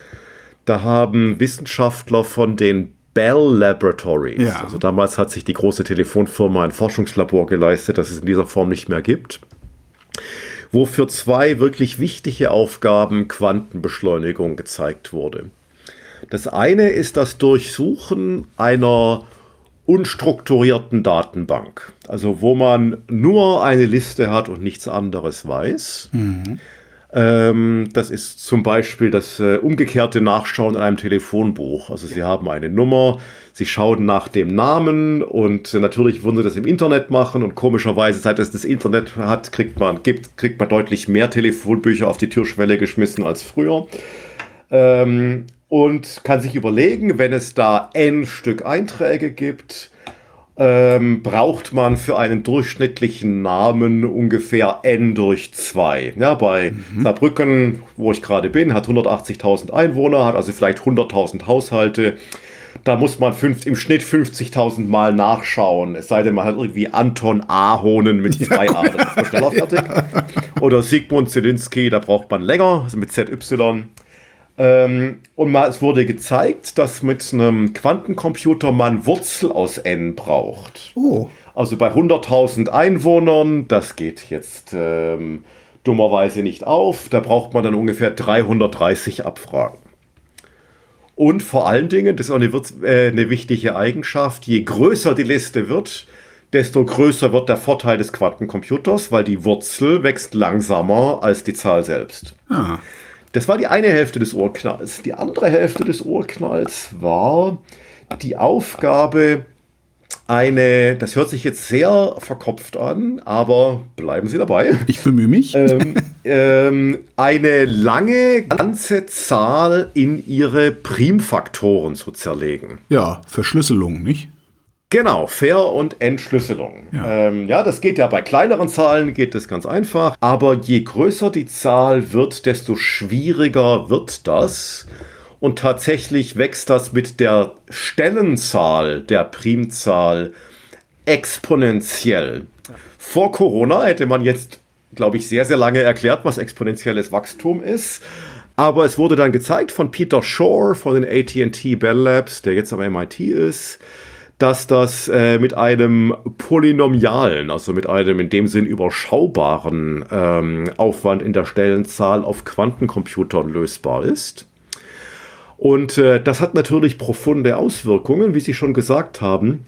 Da haben Wissenschaftler von den Bell Laboratories, Ja. also damals hat sich die große Telefonfirma ein Forschungslabor geleistet, das es in dieser Form nicht mehr gibt. wo für zwei wirklich wichtige Aufgaben Quantenbeschleunigung gezeigt wurde. Das eine ist das Durchsuchen einer unstrukturierten Datenbank, also wo man nur eine Liste hat und nichts anderes weiß. Mhm. Ähm, das ist zum Beispiel das äh, umgekehrte Nachschauen in einem Telefonbuch. Also Sie haben eine Nummer, Sie schauen nach dem Namen und äh, natürlich würden Sie das im Internet machen und komischerweise, seit es das Internet hat, kriegt man, gibt, kriegt man deutlich mehr Telefonbücher auf die Türschwelle geschmissen als früher. Ähm, und kann sich überlegen, wenn es da n Stück Einträge gibt, ähm, braucht man für einen durchschnittlichen Namen ungefähr n durch zwei. Ja, bei mhm. Saarbrücken, wo ich gerade bin, hat hundertachtzigtausend Einwohner, hat also vielleicht hunderttausend Haushalte. Da muss man fünf, im Schnitt fünfzigtausend Mal nachschauen. Es sei denn, man hat irgendwie Anton Ahonen mit zwei A, das ist für schneller fertig. Oder Sigmund Zielinski, da braucht man länger, also mit Z Y. Ähm, und mal, es wurde gezeigt, dass mit einem Quantencomputer man Wurzel aus n braucht. Oh. Also bei hunderttausend Einwohnern, das geht jetzt ähm, dummerweise nicht auf, da braucht man dann ungefähr dreihundertdreißig Abfragen. Und vor allen Dingen, das ist auch eine, äh, eine wichtige Eigenschaft, je größer die Liste wird, desto größer wird der Vorteil des Quantencomputers, weil die Wurzel wächst langsamer als die Zahl selbst. Ah. Das war die eine Hälfte des Urknalls. Die andere Hälfte des Urknalls war die Aufgabe, eine, das hört sich jetzt sehr verkopft an, aber bleiben Sie dabei. Ich bemühe mich. Ähm, ähm, eine lange ganze Zahl in ihre Primfaktoren zu zerlegen. Ja, Verschlüsselung, nicht? Genau, Ver- und Entschlüsselung. Ja. Ähm, ja, das geht ja bei kleineren Zahlen, geht das ganz einfach. Aber je größer die Zahl wird, desto schwieriger wird das. Und tatsächlich wächst das mit der Stellenzahl der Primzahl exponentiell. Vor Corona hätte man jetzt, glaube ich, sehr, sehr lange erklärt, was exponentielles Wachstum ist. Aber es wurde dann gezeigt von Peter Shore von den A T and T Bell Labs, der jetzt am M I T ist, dass das äh, mit einem polynomialen, also mit einem in dem Sinn überschaubaren ähm, Aufwand in der Stellenzahl auf Quantencomputern lösbar ist. Und äh, das hat natürlich profunde Auswirkungen, wie Sie schon gesagt haben.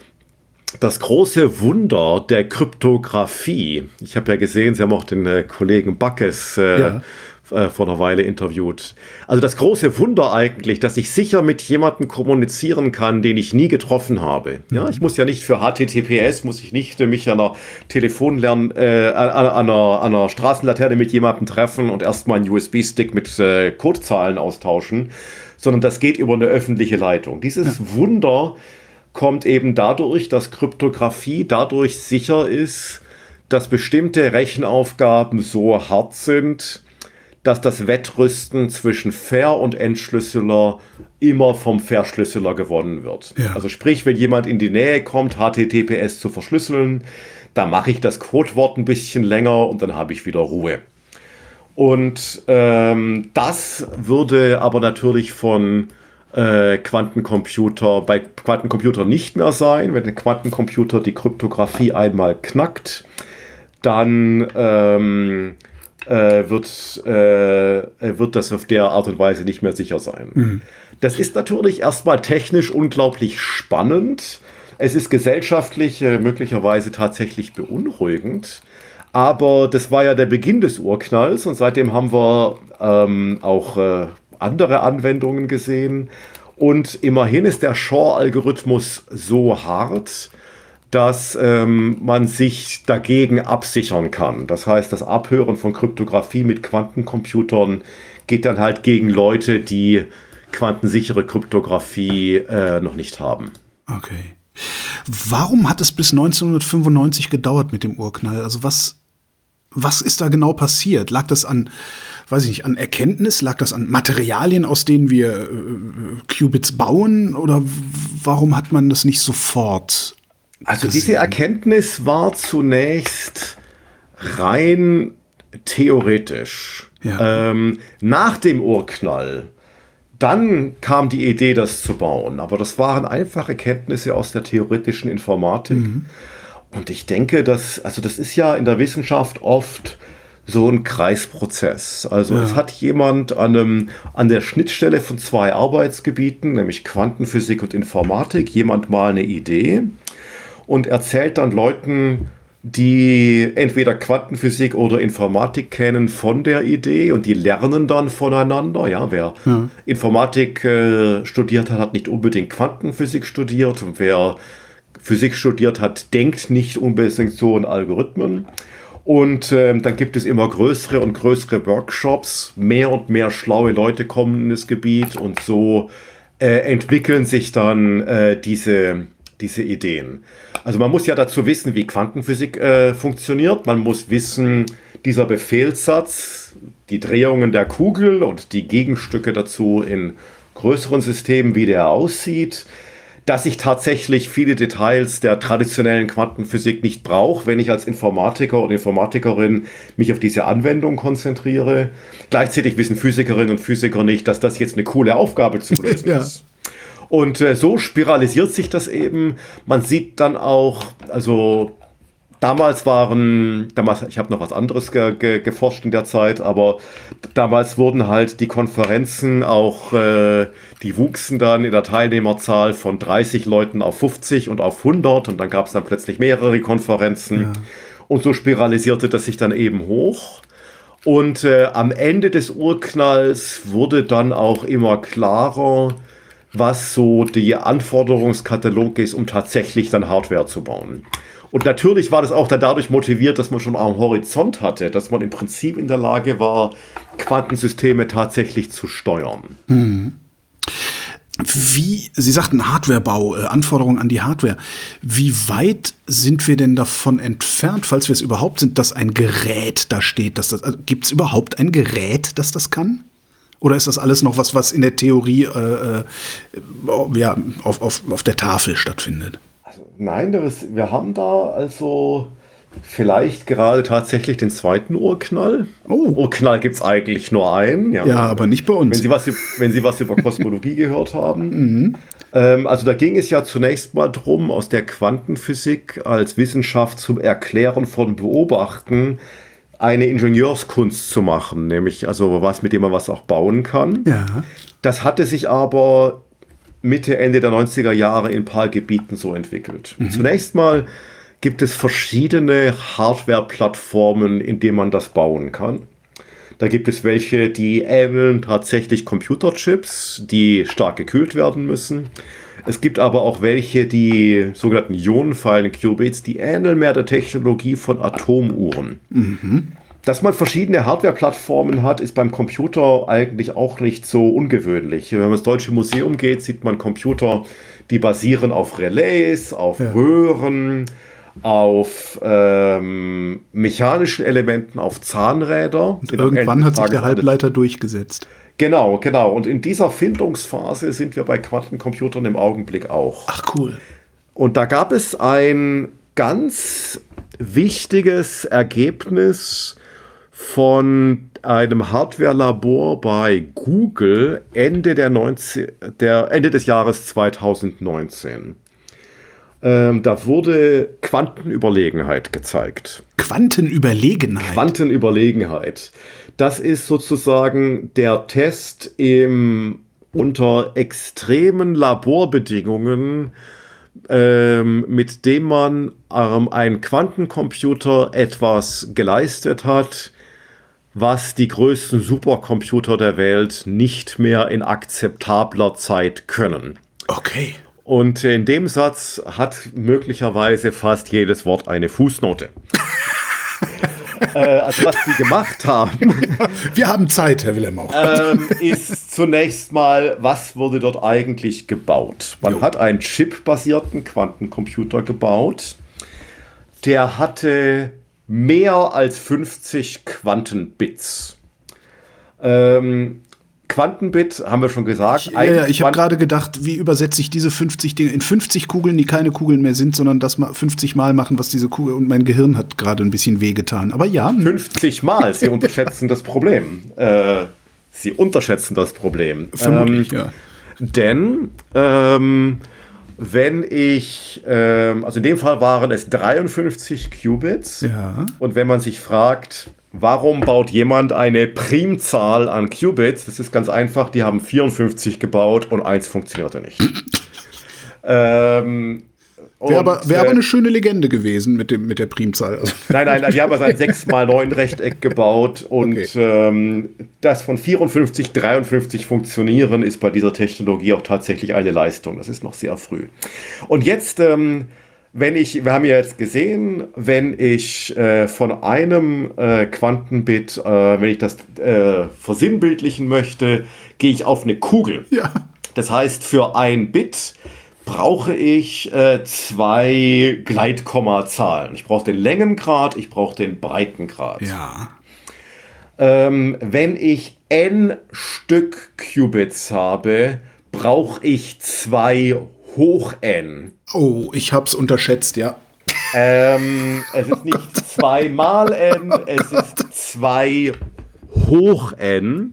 Das große Wunder der Kryptographie, ich habe ja gesehen, Sie haben auch den äh, Kollegen Backes äh, ja. äh, vor einer Weile interviewt. Also das große Wunder eigentlich, dass ich sicher mit jemandem kommunizieren kann, den ich nie getroffen habe. Mhm. Ja, ich muss ja nicht für H T T P S, muss ich nicht mich an einer Telefonlern, äh, an, an, einer, an einer Straßenlaterne mit jemandem treffen und erstmal einen U S B-Stick mit äh, Codezahlen austauschen, sondern das geht über eine öffentliche Leitung. Dieses ja. Wunder kommt eben dadurch, dass Kryptographie dadurch sicher ist, dass bestimmte Rechenaufgaben so hart sind, dass das Wettrüsten zwischen Ver- und Entschlüsseler immer vom Verschlüsseler gewonnen wird. Ja. Also sprich, wenn jemand in die Nähe kommt, H T T P S zu verschlüsseln, dann mache ich das Codewort ein bisschen länger und dann habe ich wieder Ruhe. Und ähm, das würde aber natürlich von äh, Quantencomputer bei Quantencomputer nicht mehr sein. Wenn der Quantencomputer die Kryptographie einmal knackt, dann ähm, äh, wird, äh, wird das auf der Art und Weise nicht mehr sicher sein. Mhm. Das ist natürlich erstmal technisch unglaublich spannend. Es ist gesellschaftlich äh, möglicherweise tatsächlich beunruhigend. Aber das war ja der Beginn des Urknalls und seitdem haben wir ähm, auch äh, andere Anwendungen gesehen. Und immerhin ist der Shor-Algorithmus so hart, dass ähm, man sich dagegen absichern kann. Das heißt, das Abhören von Kryptographie mit Quantencomputern geht dann halt gegen Leute, die quantensichere Kryptographie äh, noch nicht haben. Okay. Warum hat es bis neunzehnhundertfünfundneunzig gedauert mit dem Urknall? Also was, was ist da genau passiert? Lag das an, weiß ich nicht, an Erkenntnis? Lag das an Materialien, aus denen wir äh, Qubits bauen? Oder warum hat man das nicht sofort Also gesehen? Diese Erkenntnis war zunächst rein theoretisch. Ja. Ähm, nach dem Urknall Dann kam die Idee, das zu bauen. Aber das waren einfache Kenntnisse aus der theoretischen Informatik. Mhm. Und ich denke, dass, also das ist ja in der Wissenschaft oft so ein Kreisprozess. Also Ja. es hat jemand an, einem, an der Schnittstelle von zwei Arbeitsgebieten, nämlich Quantenphysik und Informatik, jemand mal eine Idee und erzählt dann Leuten, die entweder Quantenphysik oder Informatik kennen, von der Idee, und die lernen dann voneinander. Ja, wer Ja. Informatik äh, studiert hat, hat nicht unbedingt Quantenphysik studiert, und wer Physik studiert hat, denkt nicht unbedingt so in Algorithmen. Und ähm, dann gibt es immer größere und größere Workshops. Mehr und mehr schlaue Leute kommen in das Gebiet, und so äh, entwickeln sich dann äh, diese, diese Ideen. Also man muss ja dazu wissen, wie Quantenphysik äh, funktioniert. Man muss wissen, dieser Befehlssatz, die Drehungen der Kugel und die Gegenstücke dazu in größeren Systemen, wie der aussieht. Dass ich tatsächlich viele Details der traditionellen Quantenphysik nicht brauche, wenn ich als Informatiker und Informatikerin mich auf diese Anwendung konzentriere. Gleichzeitig wissen Physikerinnen und Physiker nicht, dass das jetzt eine coole Aufgabe zu lösen Ja. ist. Und äh, so spiralisiert sich das eben. Man sieht dann auch, also damals waren, damals, ich habe noch was anderes ge, ge, geforscht in der Zeit, aber damals wurden halt die Konferenzen auch, äh, die wuchsen dann in der Teilnehmerzahl von dreißig Leuten auf fünfzig und auf hundert, und dann gab es dann plötzlich mehrere Konferenzen, Ja. und so spiralisierte das sich dann eben hoch. Und äh, am Ende des Urknalls wurde dann auch immer klarer, was so die Anforderungskatalog ist, um tatsächlich dann Hardware zu bauen. Und natürlich war das auch dann dadurch motiviert, dass man schon am Horizont hatte, dass man im Prinzip in der Lage war, Quantensysteme tatsächlich zu steuern. Wie, Sie sagten Hardwarebau, äh, Anforderungen an die Hardware. Wie weit sind wir denn davon entfernt, falls wir es überhaupt sind, dass ein Gerät da steht? Dass das, also, gibt es überhaupt ein Gerät, das das kann? Oder ist das alles noch was, was in der Theorie äh, äh, ja, auf, auf, auf der Tafel stattfindet? Also, nein, das, wir haben da also vielleicht gerade tatsächlich den zweiten Urknall. Oh. Urknall gibt es eigentlich nur einen. Ja, aber nicht bei Wenn uns. Sie was, wenn Sie was über Kosmologie gehört haben. Ähm, also da ging es ja zunächst mal drum, aus der Quantenphysik als Wissenschaft zum Erklären von Beobachten eine Ingenieurskunst zu machen, nämlich also was, mit dem man was auch bauen kann. Ja. Das hatte sich aber Mitte, Ende der neunziger Jahre in ein paar Gebieten so entwickelt. Zunächst mal gibt es verschiedene Hardware-Plattformen, in denen man das bauen kann. Da gibt es welche, die ähneln tatsächlich Computerchips, die stark gekühlt werden müssen. Es gibt aber auch welche, die sogenannten ionenfreien Qubits, die ähneln mehr der Technologie von Atomuhren. Dass man verschiedene Hardware-Plattformen hat, ist beim Computer eigentlich auch nicht so ungewöhnlich. Wenn man ins Deutsche Museum geht, sieht man Computer, die basieren auf Relais, auf Ja. Röhren, auf ähm, mechanischen Elementen, auf Zahnräder. Und irgendwann hat sich der Tages alles- Halbleiter durchgesetzt. Genau, genau. Und in dieser Findungsphase sind wir bei Quantencomputern im Augenblick auch. Ach cool. Und da gab es ein ganz wichtiges Ergebnis von einem Hardware-Labor bei Google Ende, der neunzig, der, Ende des Jahres zweitausendneunzehn. Ähm, da wurde Quantenüberlegenheit gezeigt. Quantenüberlegenheit. Quantenüberlegenheit. Das ist sozusagen der Test im, unter extremen Laborbedingungen, ähm, mit dem man ähm, ein Quantencomputer etwas geleistet hat, was die größten Supercomputer der Welt nicht mehr in akzeptabler Zeit können. Okay. Und in dem Satz hat möglicherweise fast jedes Wort eine Fußnote. äh, also was sie gemacht haben, Wir haben Zeit, Herr Wilhelm auch. ähm, ist zunächst mal, was wurde dort eigentlich gebaut? Man Jo. hat einen chipbasierten Quantencomputer gebaut. Der hatte mehr als fünfzig Quantenbits. Ähm, Quantenbit, haben wir schon gesagt. Ja, ja, ich habe Quant- gerade gedacht, wie übersetze ich diese fünfzig Dinge in fünfzig Kugeln, die keine Kugeln mehr sind, sondern das mal fünfzig Mal machen, was diese Kugel, und mein Gehirn hat gerade ein bisschen wehgetan. Aber ja, fünfzig Mal. Sie unterschätzen das Problem. Äh, Sie unterschätzen das Problem. vermutlich, Ähm, ja. Denn ähm, wenn ich, ähm, also in dem Fall waren es dreiundfünfzig Qubits. Ja. Und wenn man sich fragt, Warum baut jemand eine Primzahl an Qubits? Das ist ganz einfach, die haben vierundfünfzig gebaut und eins funktionierte nicht. ähm, Wäre aber, wär äh, aber eine schöne Legende gewesen mit, dem, mit der Primzahl. Also, Nein, nein, die haben also ein sechs mal neun Rechteck gebaut und Okay. ähm, das von vierundfünfzig, dreiundfünfzig funktionieren ist bei dieser Technologie auch tatsächlich eine Leistung. Das ist noch sehr früh. Und jetzt, ähm, wenn ich, wir haben ja jetzt gesehen, wenn ich äh, von einem äh, Quantenbit, äh, wenn ich das äh, versinnbildlichen möchte, gehe ich auf eine Kugel. ja. Das heißt, für ein Bit brauche ich äh, zwei Gleitkommazahlen. Ich brauche den Längengrad, ich brauche den Breitengrad. Ja. Ähm, wenn ich n Stück Qubits habe, brauche ich zwei hoch n. Oh, ich hab's unterschätzt, ja. Ähm, es ist nicht zwei mal n, es ist zwei hoch n.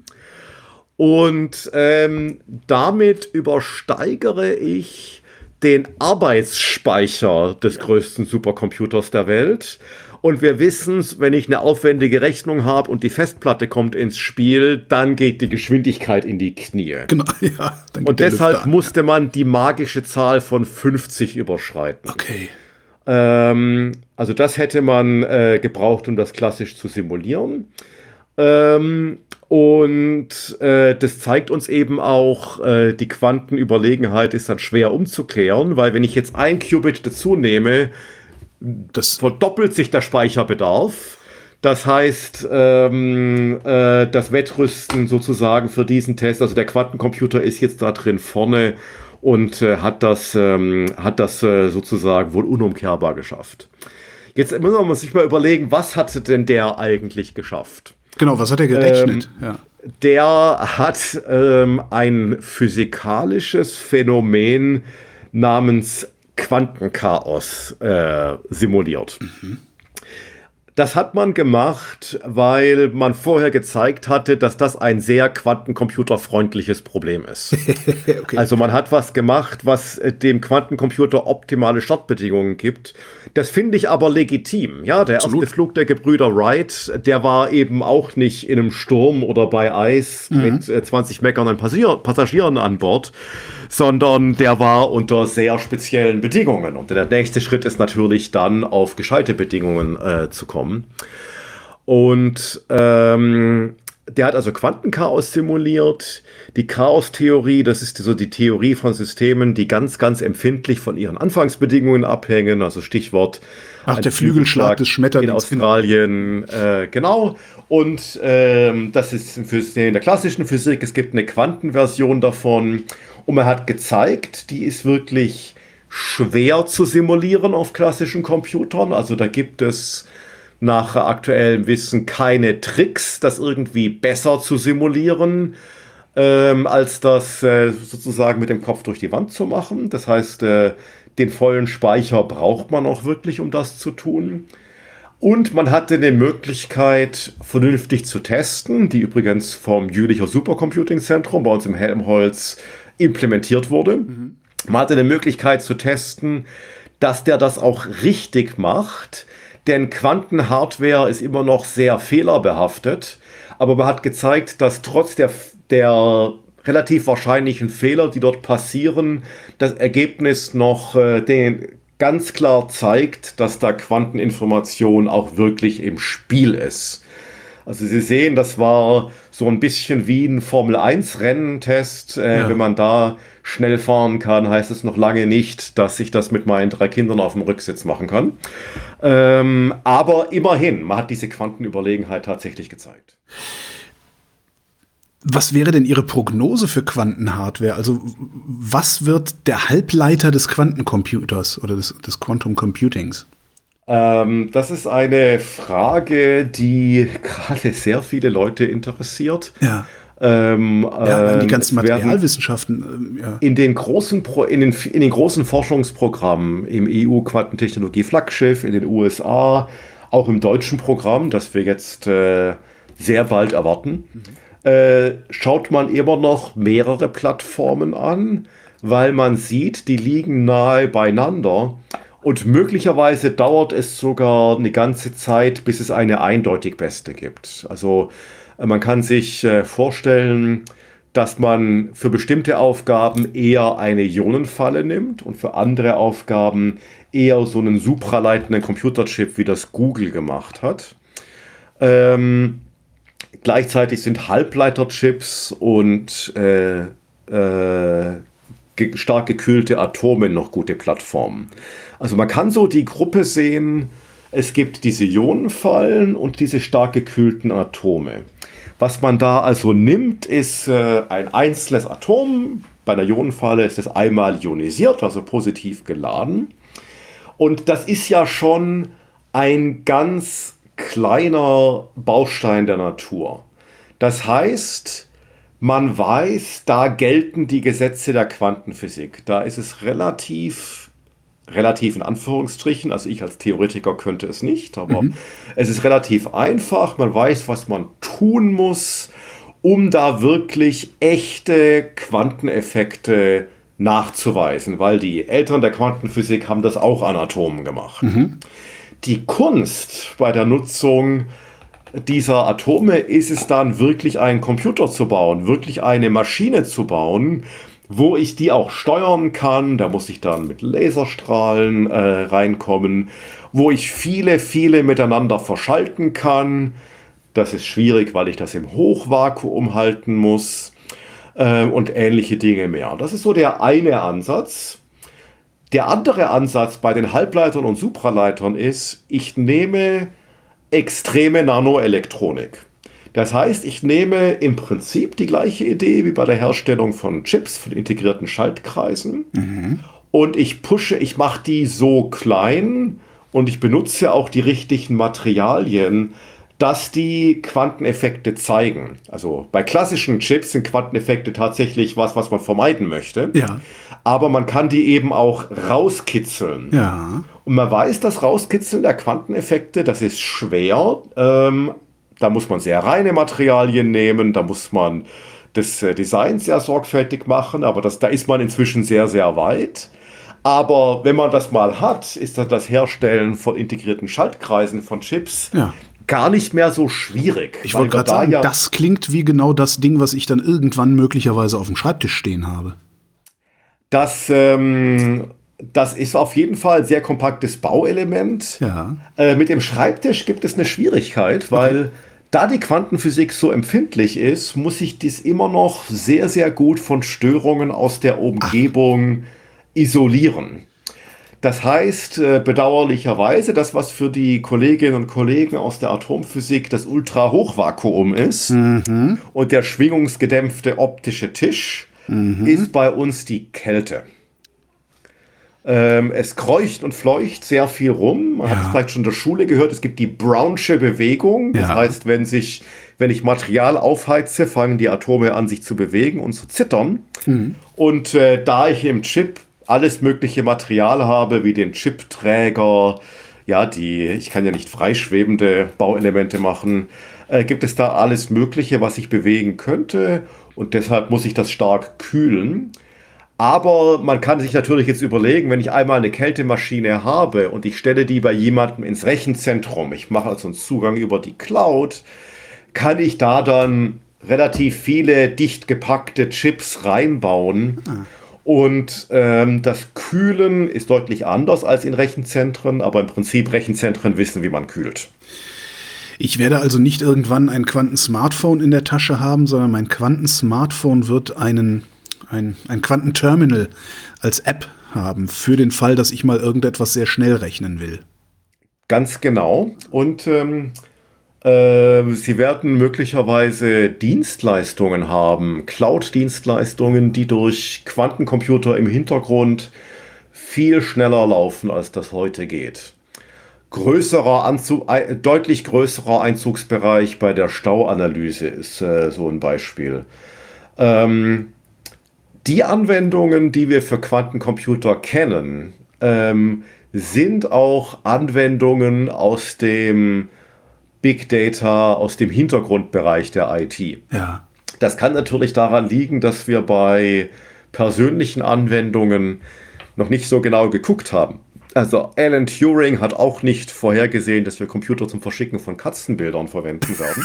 Und ähm, damit übersteigere ich den Arbeitsspeicher des größten Supercomputers der Welt. Und wir wissen, wenn ich eine aufwendige Rechnung habe und die Festplatte kommt ins Spiel, dann geht die Geschwindigkeit in die Knie. Genau, ja. Dann geht Und der deshalb Lüfter an. musste man die magische Zahl von fünfzig überschreiten. Okay. Ähm, also das hätte man äh, gebraucht, um das klassisch zu simulieren. Ähm, und äh, das zeigt uns eben auch, äh, die Quantenüberlegenheit ist dann schwer umzuklären, weil wenn ich jetzt ein Qubit dazu nehme, Das, verdoppelt sich der Speicherbedarf. Das heißt, ähm, äh, das Wettrüsten sozusagen für diesen Test, also der Quantencomputer ist jetzt da drin vorne und äh, hat das, ähm, hat das äh, sozusagen wohl unumkehrbar geschafft. Jetzt muss man sich mal überlegen, was hatte denn der eigentlich geschafft? genau, was hat er gerechnet? ja. Der hat ähm, ein physikalisches Phänomen namens Quantenchaos äh, simuliert. Mhm. Das hat man gemacht, weil man vorher gezeigt hatte, dass das ein sehr quantencomputerfreundliches Problem ist. Okay. Also man hat was gemacht, was äh, dem Quantencomputer optimale Startbedingungen gibt. Das finde ich aber legitim. Ja, der Absolut. erste Flug der Gebrüder Wright, der war eben auch nicht in einem Sturm oder bei Eis Mhm. mit äh, zwanzig meckernden Passier Passagieren an Bord, sondern der war unter sehr speziellen Bedingungen. Und der nächste Schritt ist natürlich dann auf gescheite Bedingungen äh, zu kommen. Und ähm, der hat also Quantenchaos simuliert. Die Chaostheorie, das ist so die Theorie von Systemen, die ganz, ganz empfindlich von ihren Anfangsbedingungen abhängen. Also Stichwort Ach, ein der Flügelschlag des in Schmetterlings. Australien, äh, genau. Und ähm, das ist für in der klassischen Physik. Es gibt eine Quantenversion davon. Und man hat gezeigt, die ist wirklich schwer zu simulieren auf klassischen Computern. Also da gibt es nach aktuellem Wissen keine Tricks, das irgendwie besser zu simulieren, ähm, als das äh, sozusagen mit dem Kopf durch die Wand zu machen. Das heißt, äh, den vollen Speicher braucht man auch wirklich, um das zu tun. Und man hatte eine Möglichkeit, vernünftig zu testen, die übrigens vom Jülicher Supercomputing-Zentrum bei uns im Helmholtz implementiert wurde. Mhm. Man hatte eine Möglichkeit zu testen, dass der das auch richtig macht, denn Quantenhardware ist immer noch sehr fehlerbehaftet, aber man hat gezeigt, dass trotz der, der relativ wahrscheinlichen Fehler, die dort passieren, das Ergebnis noch äh, den ganz klar zeigt, dass da Quanteninformation auch wirklich im Spiel ist. Also Sie sehen, das war so ein bisschen wie ein Formel eins Rennentest. Äh, ja. Wenn man da schnell fahren kann, heißt es noch lange nicht, dass ich das mit meinen drei Kindern auf dem Rücksitz machen kann. Ähm, aber immerhin, man hat diese Quantenüberlegenheit tatsächlich gezeigt. Was wäre denn Ihre Prognose für Quantenhardware? Also was wird der Halbleiter des Quantencomputers oder des, des Quantum Computings? Ähm, das ist eine Frage, die gerade sehr viele Leute interessiert. Ja. Ähm, ja, die äh, ganzen Materialwissenschaften. Ähm, ja. In den großen Pro, in den, in den großen Forschungsprogrammen im E U-Quantentechnologie-Flaggschiff, in den U S A, auch im deutschen Programm, das wir jetzt äh, sehr bald erwarten, mhm. äh, schaut man immer noch mehrere Plattformen an, weil man sieht, die liegen nahe beieinander. Und möglicherweise dauert es sogar eine ganze Zeit, bis es eine eindeutig beste gibt. Also äh, man kann sich äh, vorstellen, dass man für bestimmte Aufgaben eher eine Ionenfalle nimmt und für andere Aufgaben eher so einen supraleitenden Computerchip, wie das Google gemacht hat. Ähm, gleichzeitig sind Halbleiterchips und äh, äh, ge stark gekühlte Atome noch gute Plattformen. Also man kann so die Gruppe sehen, es gibt diese Ionenfallen und diese stark gekühlten Atome. Was man da also nimmt, ist äh, ein einzelnes Atom. Bei einer Ionenfalle ist es einmal ionisiert, also positiv geladen. Und das ist ja schon ein ganz kleiner Baustein der Natur. Das heißt, man weiß, da gelten die Gesetze der Quantenphysik. Da ist es relativ, relativ in Anführungsstrichen, also ich als Theoretiker könnte es nicht, aber mhm. es ist relativ einfach. Man weiß, was man tun muss, um da wirklich echte Quanteneffekte nachzuweisen, weil die Eltern der Quantenphysik haben das auch an Atomen gemacht. Mhm. Die Kunst bei der Nutzung dieser Atome ist es dann wirklich einen Computer zu bauen, wirklich eine Maschine zu bauen, wo ich die auch steuern kann. Da muss ich dann mit Laserstrahlen äh, reinkommen, wo ich viele, viele miteinander verschalten kann. Das ist schwierig, weil ich das im Hochvakuum halten muss äh, und ähnliche Dinge mehr. Das ist so der eine Ansatz. Der andere Ansatz bei den Halbleitern und Supraleitern ist, ich nehme extreme Nanoelektronik. Das heißt, ich nehme im Prinzip die gleiche Idee wie bei der Herstellung von Chips, von integrierten Schaltkreisen. Mhm. Und ich pushe, ich mache die so klein und ich benutze auch die richtigen Materialien, dass die Quanteneffekte zeigen. Also bei klassischen Chips sind Quanteneffekte tatsächlich was, was man vermeiden möchte. Ja. Aber man kann die eben auch rauskitzeln. Ja. Und man weiß, das Rauskitzeln der Quanteneffekte, das ist schwer. Ähm, da muss man sehr reine Materialien nehmen, da muss man das äh, Design sehr sorgfältig machen, aber das, da ist man inzwischen sehr, sehr weit. Aber wenn man das mal hat, ist das, das Herstellen von integrierten Schaltkreisen von Chips ja. gar nicht mehr so schwierig. Ich wollte gerade sagen, ja das klingt wie genau das Ding, was ich dann irgendwann möglicherweise auf dem Schreibtisch stehen habe. Das, ähm, das ist auf jeden Fall ein sehr kompaktes Bauelement. Ja. Äh, mit dem Schreibtisch gibt es eine Schwierigkeit, weil okay. da die Quantenphysik so empfindlich ist, muss ich dies immer noch sehr, sehr gut von Störungen aus der Umgebung Ach. isolieren. Das heißt, äh, bedauerlicherweise, das, was für die Kolleginnen und Kollegen aus der Atomphysik das Ultrahochvakuum ist mhm. und der schwingungsgedämpfte optische Tisch, mhm. ist bei uns die Kälte. Ähm, es kreucht und fleucht sehr viel rum. Man ja. hat es vielleicht schon in der Schule gehört, es gibt die Brownsche Bewegung. Das ja. heißt, wenn, sich, wenn ich Material aufheize, fangen die Atome an, sich zu bewegen und zu zittern. Mhm. Und äh, da ich im Chip alles mögliche Material habe, wie den Chipträger, ja, die, ich kann ja nicht freischwebende Bauelemente machen, äh, gibt es da alles Mögliche, was ich bewegen könnte. Und deshalb muss ich das stark kühlen. Aber man kann sich natürlich jetzt überlegen, wenn ich einmal eine Kältemaschine habe und ich stelle die bei jemandem ins Rechenzentrum, ich mache also einen Zugang über die Cloud, kann ich da dann relativ viele dicht gepackte Chips reinbauen. Ah. Und ähm, das Kühlen ist deutlich anders als in Rechenzentren, aber im Prinzip Rechenzentren wissen, wie man kühlt. Ich werde also nicht irgendwann ein Quantensmartphone in der Tasche haben, sondern mein Quantensmartphone wird einen, ein, ein Quantenterminal als App haben, für den Fall, dass ich mal irgendetwas sehr schnell rechnen will. Ganz genau. Und ähm, äh, Sie werden möglicherweise Dienstleistungen haben, Cloud-Dienstleistungen, die durch Quantencomputer im Hintergrund viel schneller laufen, als das heute geht. Größerer Anzug, äh, deutlich größerer Einzugsbereich bei der Stauanalyse ist äh, so ein Beispiel. Ähm, die Anwendungen, die wir für Quantencomputer kennen, ähm, sind auch Anwendungen aus dem Big Data, aus dem Hintergrundbereich der I T. Ja. Das kann natürlich daran liegen, dass wir bei persönlichen Anwendungen noch nicht so genau geguckt haben. Also Alan Turing hat auch nicht vorhergesehen, dass wir Computer zum Verschicken von Katzenbildern verwenden werden.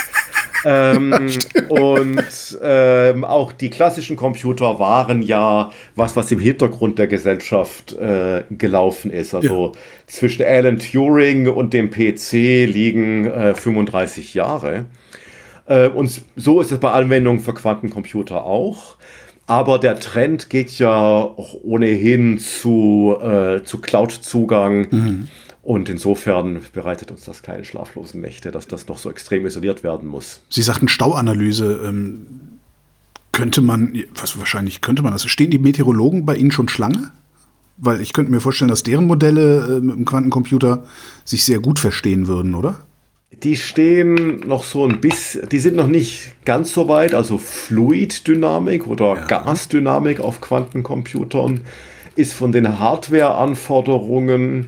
ähm, und ähm, auch die klassischen Computer waren ja was, was im Hintergrund der Gesellschaft äh, gelaufen ist. Also ja. zwischen Alan Turing und dem P C liegen äh, fünfunddreißig Jahre. Äh, und so ist es bei Anwendungen für Quantencomputer auch. Aber der Trend geht ja auch ohnehin zu, äh, zu Cloud-Zugang. Mhm. Und insofern bereitet uns das keine schlaflosen Nächte, dass das noch so extrem isoliert werden muss. Sie sagten Stauanalyse. Ähm, könnte man, was wahrscheinlich könnte man das, stehen die Meteorologen bei Ihnen schon Schlange? Weil ich könnte mir vorstellen, dass deren Modelle äh, mit dem Quantencomputer sich sehr gut verstehen würden, oder? Die stehen noch so ein bisschen, die sind noch nicht ganz so weit, also Fluiddynamik oder ja. Gasdynamik auf Quantencomputern ist von den Hardware-Anforderungen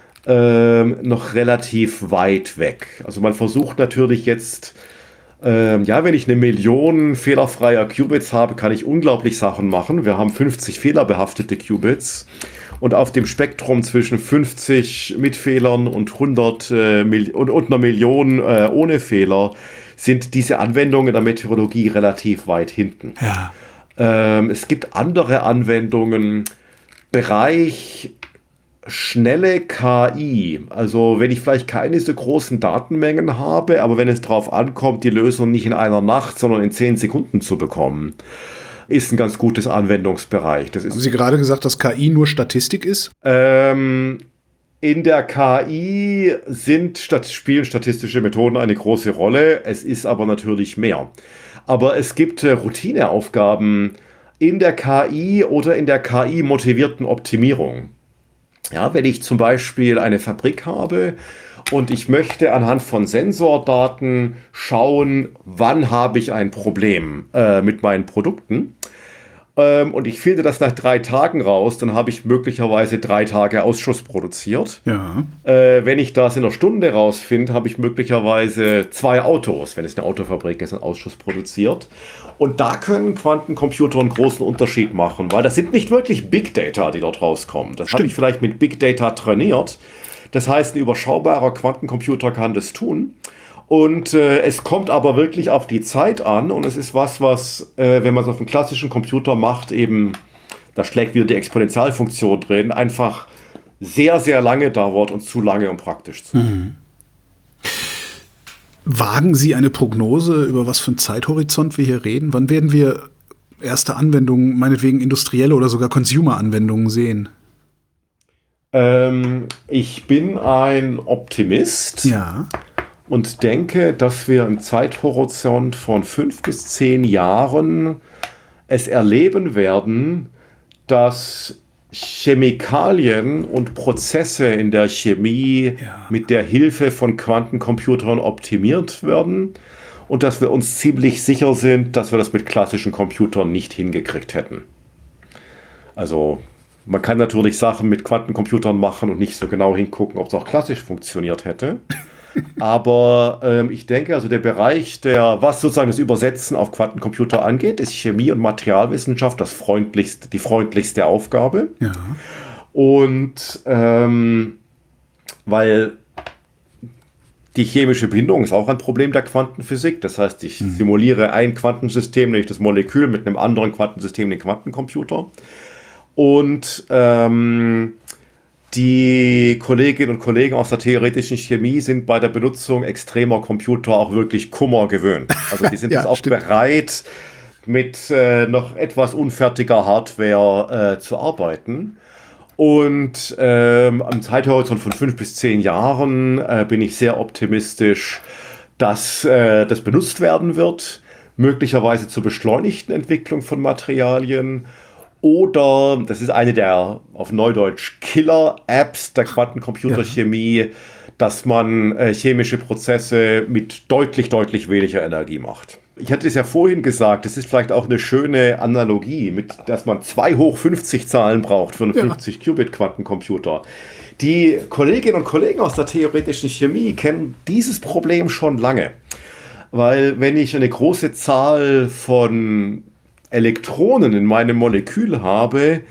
ähm, noch relativ weit weg. Also man versucht natürlich jetzt, ähm, ja, wenn ich eine Million fehlerfreier Qubits habe, kann ich unglaublich Sachen machen. Wir haben fünfzig fehlerbehaftete Qubits. Und auf dem Spektrum zwischen fünfzig mit Fehlern und hundert äh, und, und einer Million äh, ohne Fehler sind diese Anwendungen der Meteorologie relativ weit hinten. Ja. Ähm, es gibt andere Anwendungen, Bereich schnelle K I. Also wenn ich vielleicht keine so großen Datenmengen habe, aber wenn es darauf ankommt, die Lösung nicht in einer Nacht, sondern in zehn Sekunden zu bekommen, ist ein ganz gutes Anwendungsbereich. Das ist, haben Sie gerade gesagt, dass K I nur Statistik ist? Ähm, in der K I sind, spielen statistische Methoden eine große Rolle. Es ist aber natürlich mehr. Aber es gibt äh, Routineaufgaben in der K I oder in der K I-motivierten Optimierung. Ja, wenn ich zum Beispiel eine Fabrik habe und ich möchte anhand von Sensordaten schauen, wann habe ich ein Problem äh, mit meinen Produkten. Ähm, und ich finde das nach drei Tagen raus, dann habe ich möglicherweise drei Tage Ausschuss produziert. Ja. Äh, wenn ich das in einer Stunde rausfinde, habe ich möglicherweise zwei Autos, wenn es eine Autofabrik ist, einen Ausschuss produziert. Und da können Quantencomputer einen großen Unterschied machen, weil das sind nicht wirklich Big Data, die dort rauskommen. Das habe ich vielleicht mit Big Data trainiert. Das heißt, ein überschaubarer Quantencomputer kann das tun. Und äh, es kommt aber wirklich auf die Zeit an. Und es ist was, was, äh, wenn man es auf einem klassischen Computer macht, eben, da schlägt wieder die Exponentialfunktion drin, einfach sehr, sehr lange dauert und zu lange, um praktisch zu sein. Mhm. Wagen Sie eine Prognose, über was für einen Zeithorizont wir hier reden? Wann werden wir erste Anwendungen, meinetwegen industrielle oder sogar Consumer-Anwendungen sehen? Ähm, ich bin ein Optimist. Ja. Und denke, dass wir im Zeithorizont von fünf bis zehn Jahren es erleben werden, dass Chemikalien und Prozesse in der Chemie ja. mit der Hilfe von Quantencomputern optimiert werden und dass wir uns ziemlich sicher sind, dass wir das mit klassischen Computern nicht hingekriegt hätten. Also man kann natürlich Sachen mit Quantencomputern machen und nicht so genau hingucken, ob es auch klassisch funktioniert hätte. Aber ähm, ich denke, also der Bereich, der, was sozusagen das Übersetzen auf Quantencomputer angeht, ist Chemie und Materialwissenschaft das freundlichste, die freundlichste Aufgabe. Ja. Und ähm, weil die chemische Bindung ist auch ein Problem der Quantenphysik. Das heißt, ich mhm. simuliere ein Quantensystem, nämlich das Molekül, mit einem anderen Quantensystem, den Quantencomputer. Und ähm, die Kolleginnen und Kollegen aus der theoretischen Chemie sind bei der Benutzung extremer Computer auch wirklich Kummer gewöhnt. Also die sind ja, jetzt auch stimmt. bereit, mit äh, noch etwas unfertiger Hardware äh, zu arbeiten. Und ähm, am Zeithorizont von fünf bis zehn Jahren äh, bin ich sehr optimistisch, dass äh, das benutzt werden wird, möglicherweise zur beschleunigten Entwicklung von Materialien. Oder, das ist eine der, auf Neudeutsch, Killer-Apps der Quantencomputerchemie, ja. dass man äh, chemische Prozesse mit deutlich, deutlich weniger Energie macht. Ich hatte es ja vorhin gesagt, das ist vielleicht auch eine schöne Analogie, mit, dass man zwei hoch fünfzig Zahlen braucht für einen ja. fünfzig Qubit Quantencomputer. Die Kolleginnen und Kollegen aus der theoretischen Chemie kennen dieses Problem schon lange. Weil wenn ich eine große Zahl von Elektronen in meinem Molekül habe,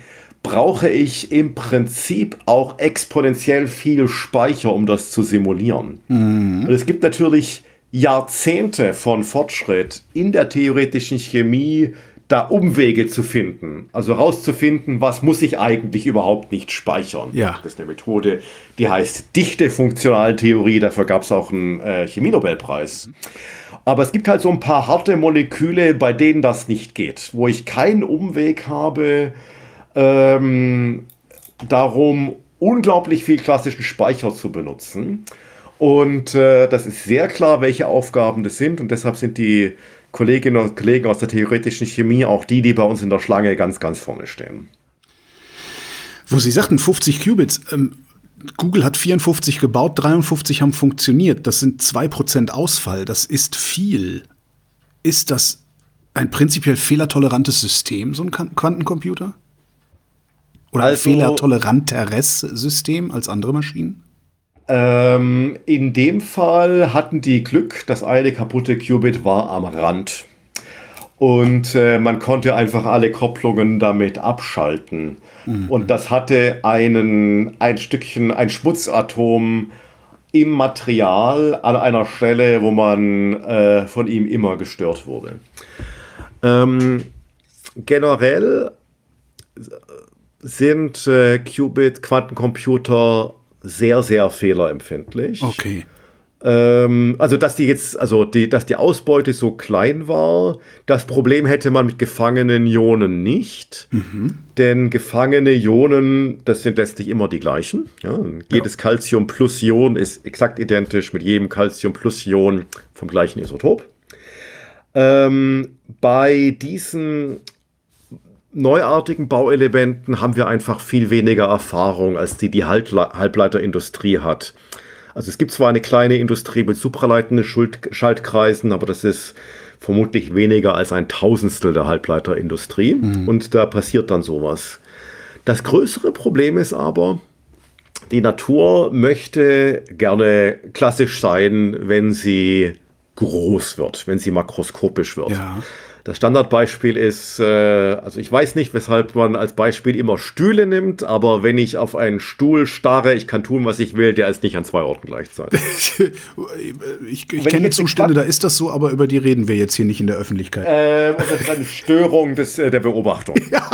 brauche ich im Prinzip auch exponentiell viel Speicher, um das zu simulieren. Mhm. Und es gibt natürlich Jahrzehnte von Fortschritt in der theoretischen Chemie, da Umwege zu finden. Also rauszufinden, was muss ich eigentlich überhaupt nicht speichern. Ja. Das ist eine Methode, die heißt Dichte-Funktionaltheorie. Dafür gab es auch einen äh, Chemienobelpreis. Aber es gibt halt so ein paar harte Moleküle, bei denen das nicht geht. Wo ich keinen Umweg habe, ähm, darum unglaublich viel klassischen Speicher zu benutzen. Und äh, das ist sehr klar, welche Aufgaben das sind. Und deshalb sind die Kolleginnen und Kollegen aus der theoretischen Chemie auch die, die bei uns in der Schlange ganz, ganz vorne stehen. Wo Sie sagten, fünfzig Qubits, ähm, Google hat vierundfünfzig gebaut, dreiundfünfzig haben funktioniert. Das sind zwei Prozent Ausfall. Das ist viel. Ist das ein prinzipiell fehlertolerantes System, so ein Quantencomputer? Oder also, ein fehlertoleranteres System als andere Maschinen? Ähm, in dem Fall hatten die Glück, das eine kaputte Qubit war am Rand. Und äh, man konnte einfach alle Kopplungen damit abschalten. Mhm. Und das hatte einen, ein Stückchen, ein Schmutzatom im Material an einer Stelle, wo man äh, von ihm immer gestört wurde. Ähm, generell sind äh, Qubit-Quantencomputer sehr, sehr fehlerempfindlich. Okay. Ähm, also, dass die jetzt, also die, dass die Ausbeute so klein war, das Problem hätte man mit gefangenen Ionen nicht. Mhm. Denn gefangene Ionen, das sind letztlich immer die gleichen. Ja, jedes ja. Calcium plus Ion ist exakt identisch mit jedem Calcium plus Ion vom gleichen Isotop. Ähm, bei diesen neuartigen Bauelementen haben wir einfach viel weniger Erfahrung, als die die Halbleiterindustrie hat. Also es gibt zwar eine kleine Industrie mit supraleitenden Schaltkreisen, aber das ist vermutlich weniger als ein Tausendstel der Halbleiterindustrie. Mhm. Und da passiert dann sowas. Das größere Problem ist aber, die Natur möchte gerne klassisch sein, wenn sie groß wird, wenn sie makroskopisch wird. Ja. Das Standardbeispiel ist, äh, also ich weiß nicht, weshalb man als Beispiel immer Stühle nimmt, aber wenn ich auf einen Stuhl starre, ich kann tun, was ich will, der ist nicht an zwei Orten gleichzeitig. ich ich kenne Zustände, da ist das so, aber über die reden wir jetzt hier nicht in der Öffentlichkeit. Äh, das ist eine Störung des, äh, der Beobachtung.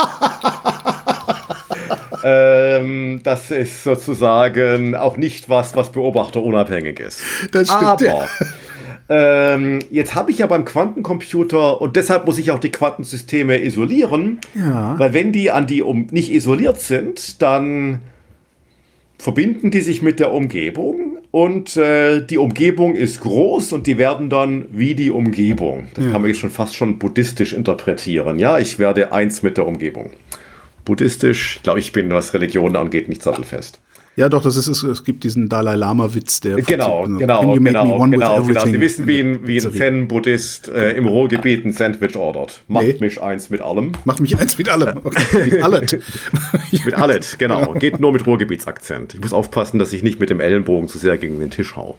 ähm, das ist sozusagen auch nicht was, was beobachterunabhängig ist. Das stimmt. Aber ja. Ähm, jetzt habe ich ja beim Quantencomputer, und deshalb muss ich auch die Quantensysteme isolieren, ja. Weil wenn die an die um nicht isoliert sind, dann verbinden die sich mit der Umgebung und äh, die Umgebung ist groß und die werden dann wie die Umgebung. Das ja. kann man jetzt schon fast schon buddhistisch interpretieren. Ja, ich werde eins mit der Umgebung. Buddhistisch, glaube ich, bin, was Religionen angeht, nicht sattelfest. Ja, doch, das ist es. Es gibt diesen Dalai Lama-Witz, der. Genau, so, genau, genau, genau, genau. Sie wissen, wie ein, wie ein Zen-Buddhist äh, im Ruhrgebiet ein Sandwich ordert. Macht nee. mich eins mit allem. Macht mich eins mit allem. Okay. Mit allet. Mit allet, genau. Geht nur mit Ruhrgebietsakzent. Ich muss aufpassen, dass ich nicht mit dem Ellenbogen zu sehr gegen den Tisch hau.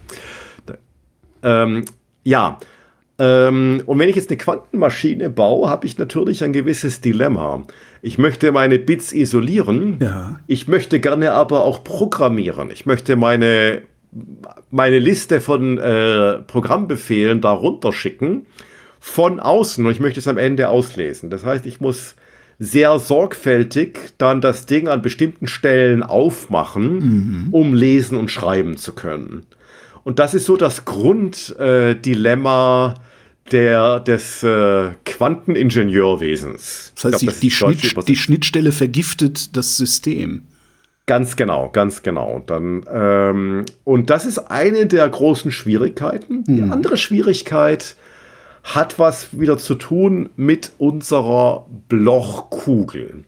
Ähm, ja. Ähm, und wenn ich jetzt eine Quantenmaschine baue, habe ich natürlich ein gewisses Dilemma. Ich möchte meine Bits isolieren, ja. Ich möchte gerne aber auch programmieren. Ich möchte meine, meine Liste von äh, Programmbefehlen da runterschicken von außen und ich möchte es am Ende auslesen. Das heißt, ich muss sehr sorgfältig dann das Ding an bestimmten Stellen aufmachen, mhm. um lesen und schreiben zu können. Und das ist so das Grunddilemma äh, der, des äh, Quanteningenieurwesens. Das heißt, glaub, das die, die, Schnitt, die Schnittstelle vergiftet das System. Ganz genau, ganz genau. Dann, ähm, und das ist eine der großen Schwierigkeiten. Die hm. andere Schwierigkeit hat was wieder zu tun mit unserer Blochkugel.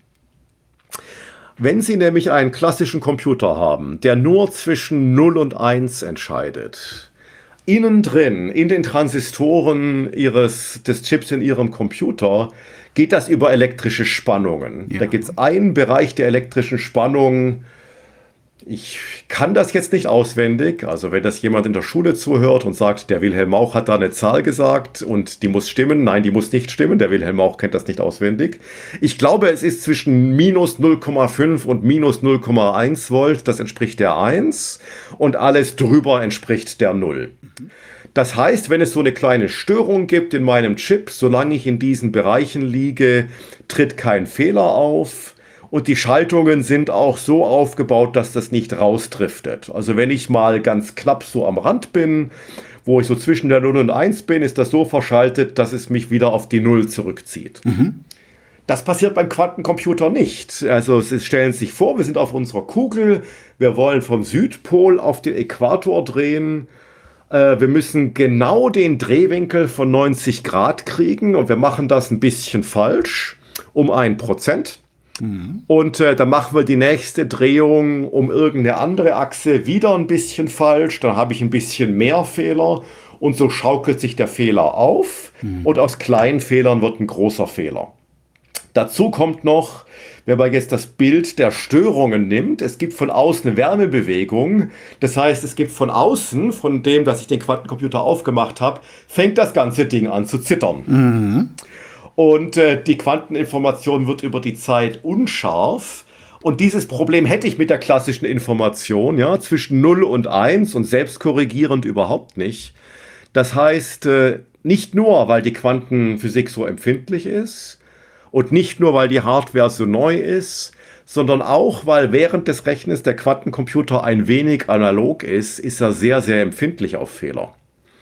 Wenn Sie nämlich einen klassischen Computer haben, der nur zwischen null und eins entscheidet, innen drin, in den Transistoren ihres, des Chips in Ihrem Computer, geht das über elektrische Spannungen. Ja. Da gibt es einen Bereich der elektrischen Spannung, Ich kann das jetzt nicht auswendig. Also wenn das jemand in der Schule zuhört und sagt, der Wilhelm Mauch hat da eine Zahl gesagt und die muss stimmen. Nein, die muss nicht stimmen. Der Wilhelm Mauch kennt das nicht auswendig. Ich glaube, es ist zwischen minus null Komma fünf und minus null Komma eins Volt. Das entspricht der eins. Und alles drüber entspricht der null. Das heißt, wenn es so eine kleine Störung gibt in meinem Chip, solange ich in diesen Bereichen liege, tritt kein Fehler auf. Und die Schaltungen sind auch so aufgebaut, dass das nicht rausdriftet. Also wenn ich mal ganz knapp so am Rand bin, wo ich so zwischen der null und eins bin, ist das so verschaltet, dass es mich wieder auf die null zurückzieht. Mhm. Das passiert beim Quantencomputer nicht. Also Sie stellen sich vor, wir sind auf unserer Kugel, wir wollen vom Südpol auf den Äquator drehen. Äh, wir müssen genau den Drehwinkel von neunzig Grad kriegen und wir machen das ein bisschen falsch, um ein Prozent. Mhm. Und äh, dann machen wir die nächste Drehung um irgendeine andere Achse wieder ein bisschen falsch. Dann habe ich ein bisschen mehr Fehler und so schaukelt sich der Fehler auf. Mhm. Und aus kleinen Fehlern wird ein großer Fehler. Dazu kommt noch, wenn man jetzt das Bild der Störungen nimmt, es gibt von außen eine Wärmebewegung. Das heißt, es gibt von außen, von dem, dass ich den Quantencomputer aufgemacht habe, fängt das ganze Ding an zu zittern. Mhm. Und äh, die Quanteninformation wird über die Zeit unscharf. Und dieses Problem hätte ich mit der klassischen Information, ja, zwischen null und eins und selbstkorrigierend überhaupt nicht. Das heißt, äh, nicht nur, weil die Quantenphysik so empfindlich ist und nicht nur, weil die Hardware so neu ist, sondern auch, weil während des Rechnens der Quantencomputer ein wenig analog ist, ist er sehr, sehr empfindlich auf Fehler.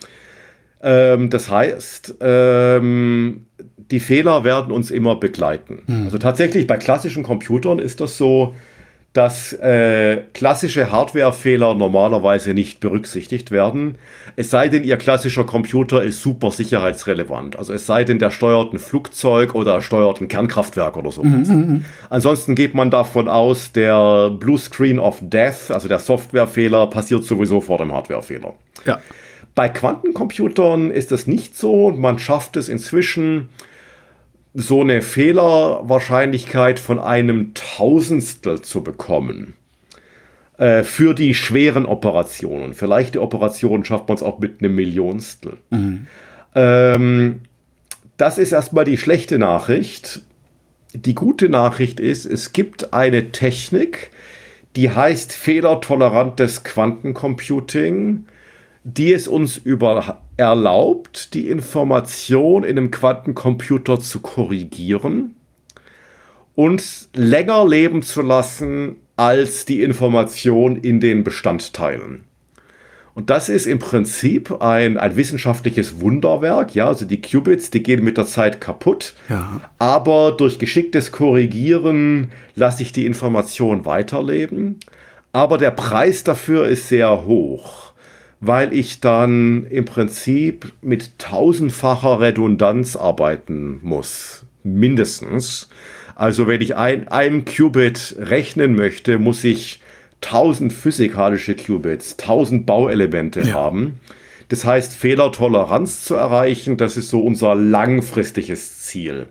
Ähm, das heißt, ähm, die Fehler werden uns immer begleiten. Mhm. Also tatsächlich bei klassischen Computern ist das so, dass äh, klassische Hardwarefehler normalerweise nicht berücksichtigt werden. Es sei denn, Ihr klassischer Computer ist super sicherheitsrelevant. Also es sei denn, der steuert ein Flugzeug oder steuert ein Kernkraftwerk oder so. Mhm. Ansonsten geht man davon aus, der Blue Screen of Death, also der Softwarefehler, passiert sowieso vor dem Hardwarefehler. Ja. Bei Quantencomputern ist das nicht so. Man schafft es inzwischen, so eine Fehlerwahrscheinlichkeit von einem Tausendstel zu bekommen. Äh, für die schweren Operationen. Für leichte Operationen schafft man es auch mit einem Millionstel. Mhm. Ähm, das ist erstmal die schlechte Nachricht. Die gute Nachricht ist, es gibt eine Technik, die heißt fehlertolerantes Quantencomputing, die es uns über erlaubt, die Information in einem Quantencomputer zu korrigieren und länger leben zu lassen als die Information in den Bestandteilen. Und das ist im Prinzip ein, ein wissenschaftliches Wunderwerk. Ja, also die Qubits, die gehen mit der Zeit kaputt. Ja. Aber durch geschicktes Korrigieren lasse ich die Information weiterleben. Aber der Preis dafür ist sehr hoch, weil ich dann im Prinzip mit tausendfacher Redundanz arbeiten muss, mindestens. Also wenn ich ein, ein Qubit rechnen möchte, muss ich tausend physikalische Qubits, tausend Bauelemente ja. haben. Das heißt, Fehlertoleranz zu erreichen, das ist so unser langfristiges Ziel.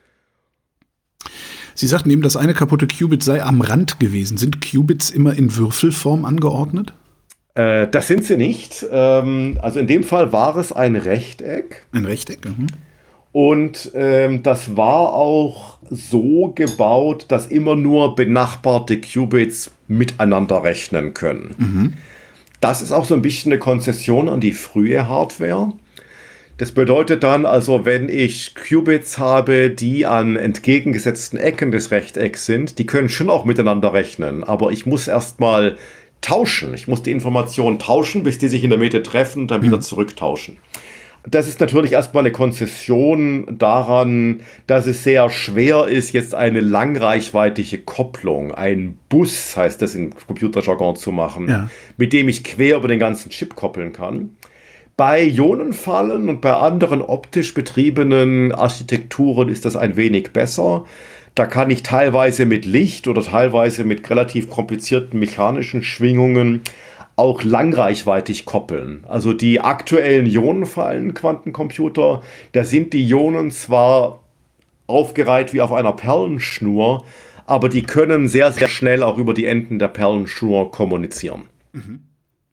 Sie sagten eben, das eine kaputte Qubit sei am Rand gewesen. Sind Qubits immer in Würfelform angeordnet? Äh, das sind sie nicht. Ähm, also in dem Fall war es ein Rechteck. Ein Rechteck, mhm. Und ähm, das war auch so gebaut, dass immer nur benachbarte Qubits miteinander rechnen können. Mhm. Das ist auch so ein bisschen eine Konzession an die frühe Hardware. Das bedeutet dann also, wenn ich Qubits habe, die an entgegengesetzten Ecken des Rechtecks sind, die können schon auch miteinander rechnen. Aber ich muss erstmal tauschen. Ich muss die Informationen tauschen, bis die sich in der Mitte treffen und dann wieder zurücktauschen. Das ist natürlich erstmal eine Konzession daran, dass es sehr schwer ist, jetzt eine langreichweitige Kopplung, ein Bus heißt das im Computerjargon zu machen, ja. mit dem ich quer über den ganzen Chip koppeln kann. Bei Ionenfallen und bei anderen optisch betriebenen Architekturen ist das ein wenig besser. Da kann ich teilweise mit Licht oder teilweise mit relativ komplizierten mechanischen Schwingungen auch langreichweitig koppeln. Also die aktuellen Ionenfallen-Quantencomputer, da sind die Ionen zwar aufgereiht wie auf einer Perlenschnur, aber die können sehr, sehr schnell auch über die Enden der Perlenschnur kommunizieren. Mhm.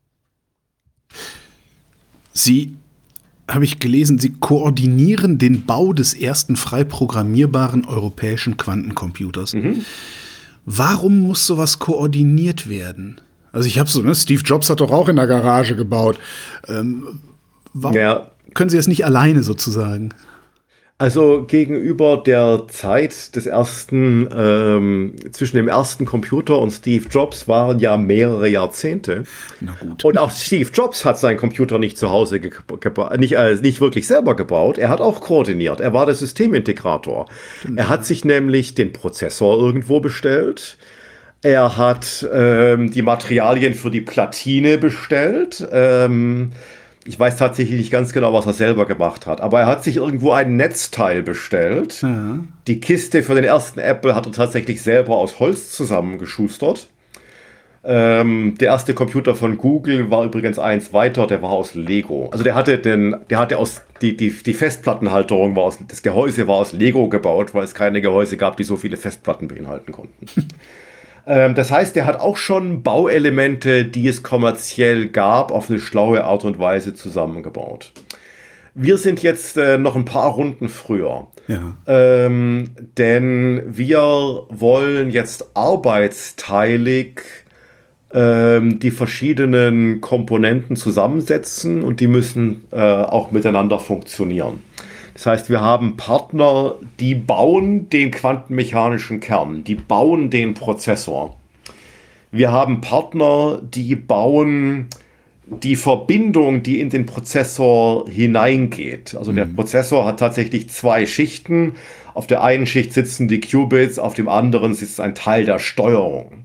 Sie, habe ich gelesen, Sie koordinieren den Bau des ersten frei programmierbaren europäischen Quantencomputers. Mhm. Warum muss sowas koordiniert werden? Also ich habe so, ne, Steve Jobs hat doch auch in der Garage gebaut. Ähm, warum ja. können Sie das nicht alleine sozusagen? Also gegenüber der Zeit des ersten, ähm, zwischen dem ersten Computer und Steve Jobs waren ja mehrere Jahrzehnte. Na gut. Und auch Steve Jobs hat seinen Computer nicht zu Hause gebaut, nicht, äh, nicht wirklich selber gebaut. Er hat auch koordiniert. Er war der Systemintegrator. Stimmt. Er hat sich nämlich den Prozessor irgendwo bestellt. Er hat ähm, die Materialien für die Platine bestellt. Ähm, Ich weiß tatsächlich nicht ganz genau, was er selber gemacht hat, aber er hat sich irgendwo ein Netzteil bestellt. Ja. Die Kiste für den ersten Apple hat er tatsächlich selber aus Holz zusammengeschustert. Ähm, der erste Computer von Google war übrigens eins weiter, der war aus Lego. Also der hatte den, der hatte aus die, die, die Festplattenhalterung war aus, das Gehäuse war aus Lego gebaut, weil es keine Gehäuse gab, die so viele Festplatten beinhalten konnten. Das heißt, er hat auch schon Bauelemente, die es kommerziell gab, auf eine schlaue Art und Weise zusammengebaut. Wir sind jetzt äh, noch ein paar Runden früher. Ja. Ähm, denn wir wollen jetzt arbeitsteilig ähm, die verschiedenen Komponenten zusammensetzen und die müssen äh, auch miteinander funktionieren. Das heißt, wir haben Partner, die bauen den quantenmechanischen Kern, die bauen den Prozessor. Wir haben Partner, die bauen die Verbindung, die in den Prozessor hineingeht. Also mhm. der Prozessor hat tatsächlich zwei Schichten. Auf der einen Schicht sitzen die Qubits, auf dem anderen sitzt ein Teil der Steuerung.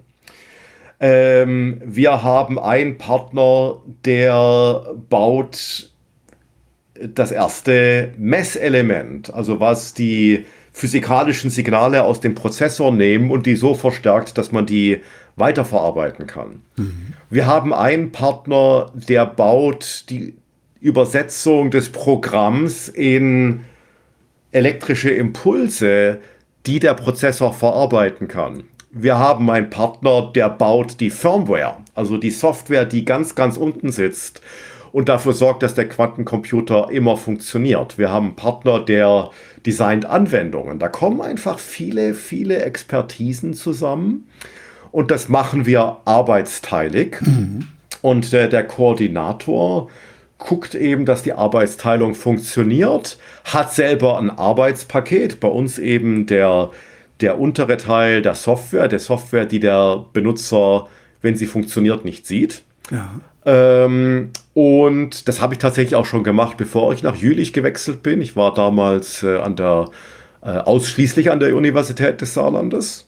Ähm, wir haben einen Partner, der baut das erste Messelement, also was die physikalischen Signale aus dem Prozessor nehmen und die so verstärkt, dass man die weiterverarbeiten kann. Mhm. Wir haben einen Partner, der baut die Übersetzung des Programms in elektrische Impulse, die der Prozessor verarbeiten kann. Wir haben einen Partner, der baut die Firmware, also die Software, die ganz, ganz unten sitzt und dafür sorgt, dass der Quantencomputer immer funktioniert. Wir haben einen Partner, der designt Anwendungen. Da kommen einfach viele, viele Expertisen zusammen und das machen wir arbeitsteilig. Mhm. Und äh, der Koordinator guckt eben, dass die Arbeitsteilung funktioniert, hat selber ein Arbeitspaket, bei uns eben der, der untere Teil der Software, der Software, die der Benutzer, wenn sie funktioniert, nicht sieht. Ja. Ähm, und das habe ich tatsächlich auch schon gemacht, bevor ich nach Jülich gewechselt bin. Ich war damals äh, an der, äh, ausschließlich an der Universität des Saarlandes.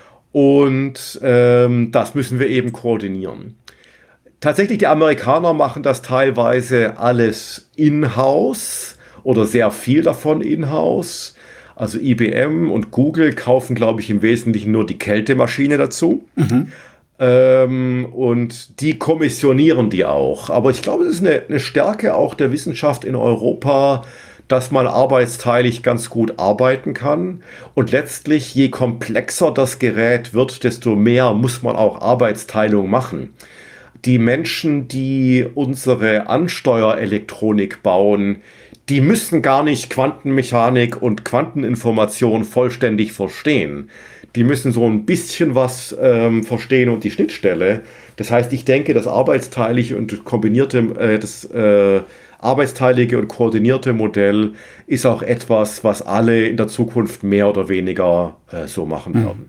Und ähm, das müssen wir eben koordinieren. Tatsächlich, die Amerikaner machen das teilweise alles in-house oder sehr viel davon in-house. Also I B M und Google kaufen, glaube ich, im Wesentlichen nur die Kältemaschine dazu. Mhm. Ähm, und die kommissionieren die auch. Aber ich glaube, es ist eine, eine Stärke auch der Wissenschaft in Europa, dass man arbeitsteilig ganz gut arbeiten kann. Und letztlich, je komplexer das Gerät wird, desto mehr muss man auch Arbeitsteilung machen. Die Menschen, die unsere Ansteuerelektronik bauen, die müssen gar nicht Quantenmechanik und Quanteninformation vollständig verstehen. Die müssen so ein bisschen was ähm, verstehen und die Schnittstelle. Das heißt, ich denke, das arbeitsteilige und kombinierte, äh, das äh, arbeitsteilige und koordinierte Modell ist auch etwas, was alle in der Zukunft mehr oder weniger äh, so machen werden.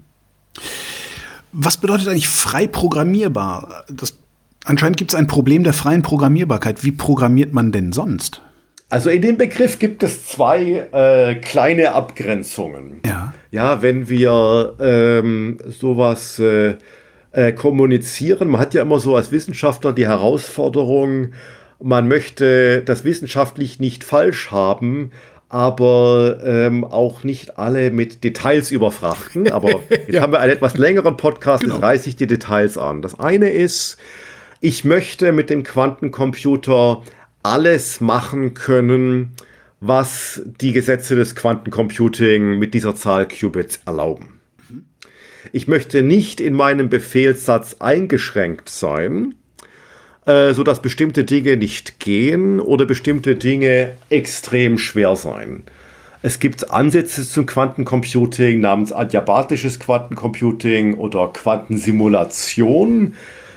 Was bedeutet eigentlich frei programmierbar? Das, anscheinend gibt es ein Problem der freien Programmierbarkeit. Wie programmiert man denn sonst? Also in dem Begriff gibt es zwei äh, kleine Abgrenzungen. Ja. Ja, wenn wir ähm, sowas äh, äh, kommunizieren, man hat ja immer so als Wissenschaftler die Herausforderung, man möchte das wissenschaftlich nicht falsch haben, aber ähm, auch nicht alle mit Details überfrachten. Aber jetzt ja. haben wir einen etwas längeren Podcast, genau. Jetzt reiße ich die Details an. Das eine ist, ich möchte mit dem Quantencomputer alles machen können, was die Gesetze des Quantencomputing mit dieser Zahl Qubits erlauben. Mhm. Ich möchte nicht in meinem Befehlssatz eingeschränkt sein, äh, sodass bestimmte Dinge nicht gehen oder bestimmte Dinge extrem schwer sein. Es gibt Ansätze zum Quantencomputing namens adiabatisches Quantencomputing oder Quantensimulation.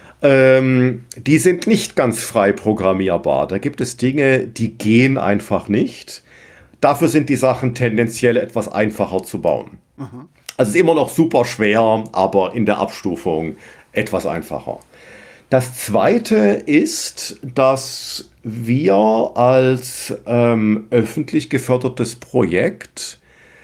Ähm, die sind nicht ganz frei programmierbar. Da gibt es Dinge, die gehen einfach nicht. Dafür sind die Sachen tendenziell etwas einfacher zu bauen. Aha. Also es ist immer noch super schwer, aber in der Abstufung etwas einfacher. Das Zweite ist, dass wir als ähm, öffentlich gefördertes Projekt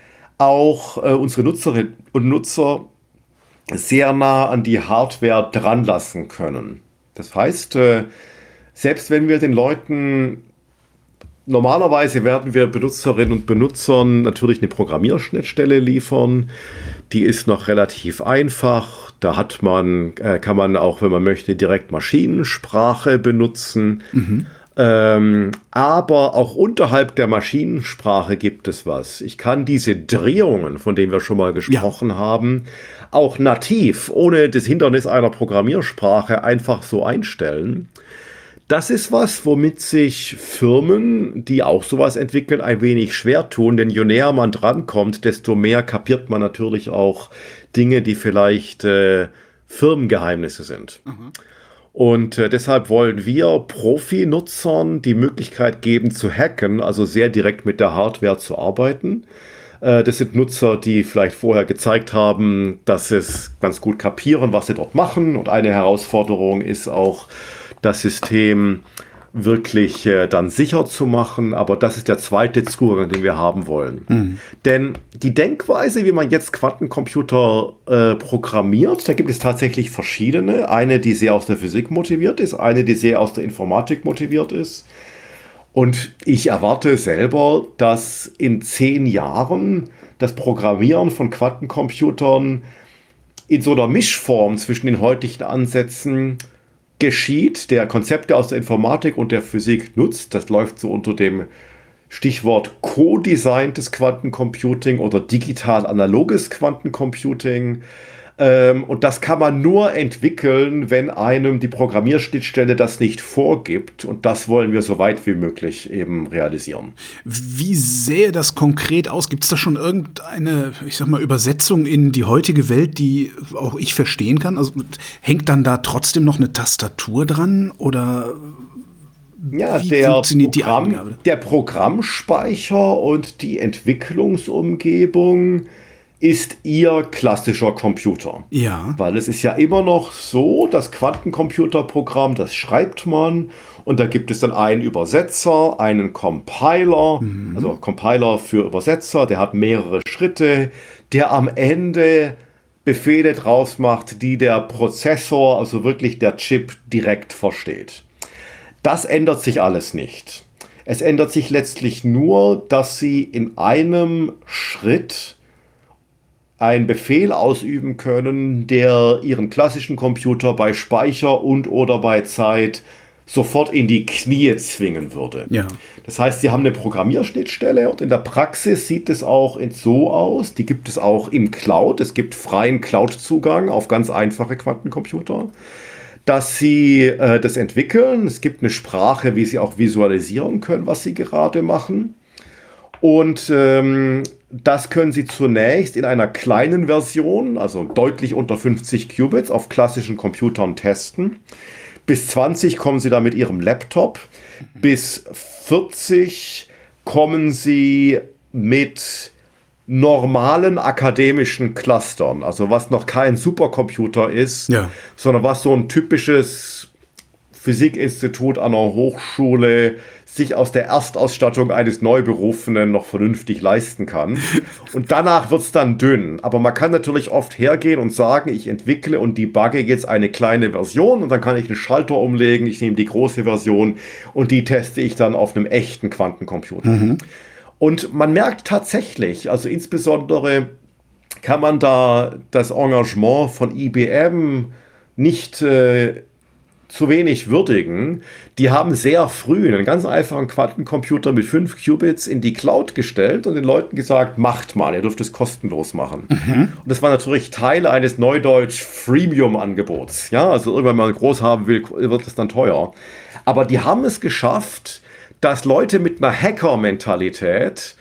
auch äh, unsere Nutzerinnen und Nutzer sehr nah an die Hardware dran lassen können. Das heißt, äh, selbst wenn wir den Leuten, normalerweise werden wir Benutzerinnen und Benutzern natürlich eine Programmierschnittstelle liefern, die ist noch relativ einfach. Da hat man, äh, kann man auch, wenn man möchte, direkt Maschinensprache benutzen. Mhm. Ähm, aber auch unterhalb der Maschinensprache gibt es was. Ich kann diese Drehungen, von denen wir schon mal gesprochen ja. haben, auch nativ, ohne das Hindernis einer Programmiersprache, einfach so einstellen. Das ist was, womit sich Firmen, die auch sowas entwickeln, ein wenig schwer tun, denn je näher man drankommt, desto mehr kapiert man natürlich auch Dinge, die vielleicht äh, Firmengeheimnisse sind. Mhm. Und äh, deshalb wollen wir Profi-Nutzern die Möglichkeit geben zu hacken, also sehr direkt mit der Hardware zu arbeiten. Äh, das sind Nutzer, die vielleicht vorher gezeigt haben, dass sie es ganz gut kapieren, was sie dort machen. Und eine Herausforderung ist auch, das System wirklich äh, dann sicher zu machen. Aber das ist der zweite Zugang, den wir haben wollen. Mhm. Denn die Denkweise, wie man jetzt Quantencomputer äh, programmiert, da gibt es tatsächlich verschiedene. Eine, die sehr aus der Physik motiviert ist, eine, die sehr aus der Informatik motiviert ist. Und ich erwarte selber, dass in zehn Jahren das Programmieren von Quantencomputern in so einer Mischform zwischen den heutigen Ansätzen geschieht, der Konzepte aus der Informatik und der Physik nutzt. Das läuft so unter dem Stichwort Co-Designtes Quantencomputing oder digital-analoges Quantencomputing. Ähm, und das kann man nur entwickeln, wenn einem die Programmierschnittstelle das nicht vorgibt. Und das wollen wir so weit wie möglich eben realisieren. Wie sähe das konkret aus? Gibt es da schon irgendeine, ich sag mal, Übersetzung in die heutige Welt, die auch ich verstehen kann? Also hängt dann da trotzdem noch eine Tastatur dran oder ja, wie der funktioniert Programm, die Angabe? Der Programmspeicher und die Entwicklungsumgebung ist Ihr klassischer Computer. Ja. Weil es ist ja immer noch so, das Quantencomputerprogramm, das schreibt man und da gibt es dann einen Übersetzer, einen Compiler, mhm. also Compiler für Übersetzer, der hat mehrere Schritte, der am Ende Befehle draus macht, die der Prozessor, also wirklich der Chip, direkt versteht. Das ändert sich alles nicht. Es ändert sich letztlich nur, dass Sie in einem Schritt einen Befehl ausüben können, der Ihren klassischen Computer bei Speicher und oder bei Zeit sofort in die Knie zwingen würde. Ja. Das heißt, Sie haben eine Programmierschnittstelle und in der Praxis sieht es auch so aus, die gibt es auch im Cloud, es gibt freien Cloud-Zugang auf ganz einfache Quantencomputer, dass Sie äh, das entwickeln. Es gibt eine Sprache, wie Sie auch visualisieren können, was Sie gerade machen. Und ähm, das können Sie zunächst in einer kleinen Version, also deutlich unter fünfzig Qubits, auf klassischen Computern testen. Bis zwanzig kommen Sie da mit Ihrem Laptop. Bis vierzig kommen Sie mit normalen akademischen Clustern, also was noch kein Supercomputer ist, ja. sondern was so ein typisches Physikinstitut an einer Hochschule sich aus der Erstausstattung eines Neuberufenen noch vernünftig leisten kann. Und danach wird es dann dünn. Aber man kann natürlich oft hergehen und sagen, ich entwickle und debugge jetzt eine kleine Version und dann kann ich einen Schalter umlegen, ich nehme die große Version und die teste ich dann auf einem echten Quantencomputer. Mhm. Und man merkt tatsächlich, also insbesondere kann man da das Engagement von I B M nicht äh, zu wenig würdigen. Die haben sehr früh einen ganz einfachen Quantencomputer mit fünf Qubits in die Cloud gestellt und den Leuten gesagt, macht mal, ihr dürft es kostenlos machen. Mhm. Und das war natürlich Teil eines Neudeutsch Freemium-Angebots. Ja, also irgendwann mal groß haben will, wird es dann teuer. Aber die haben es geschafft, dass Leute mit einer Hacker-Mentalität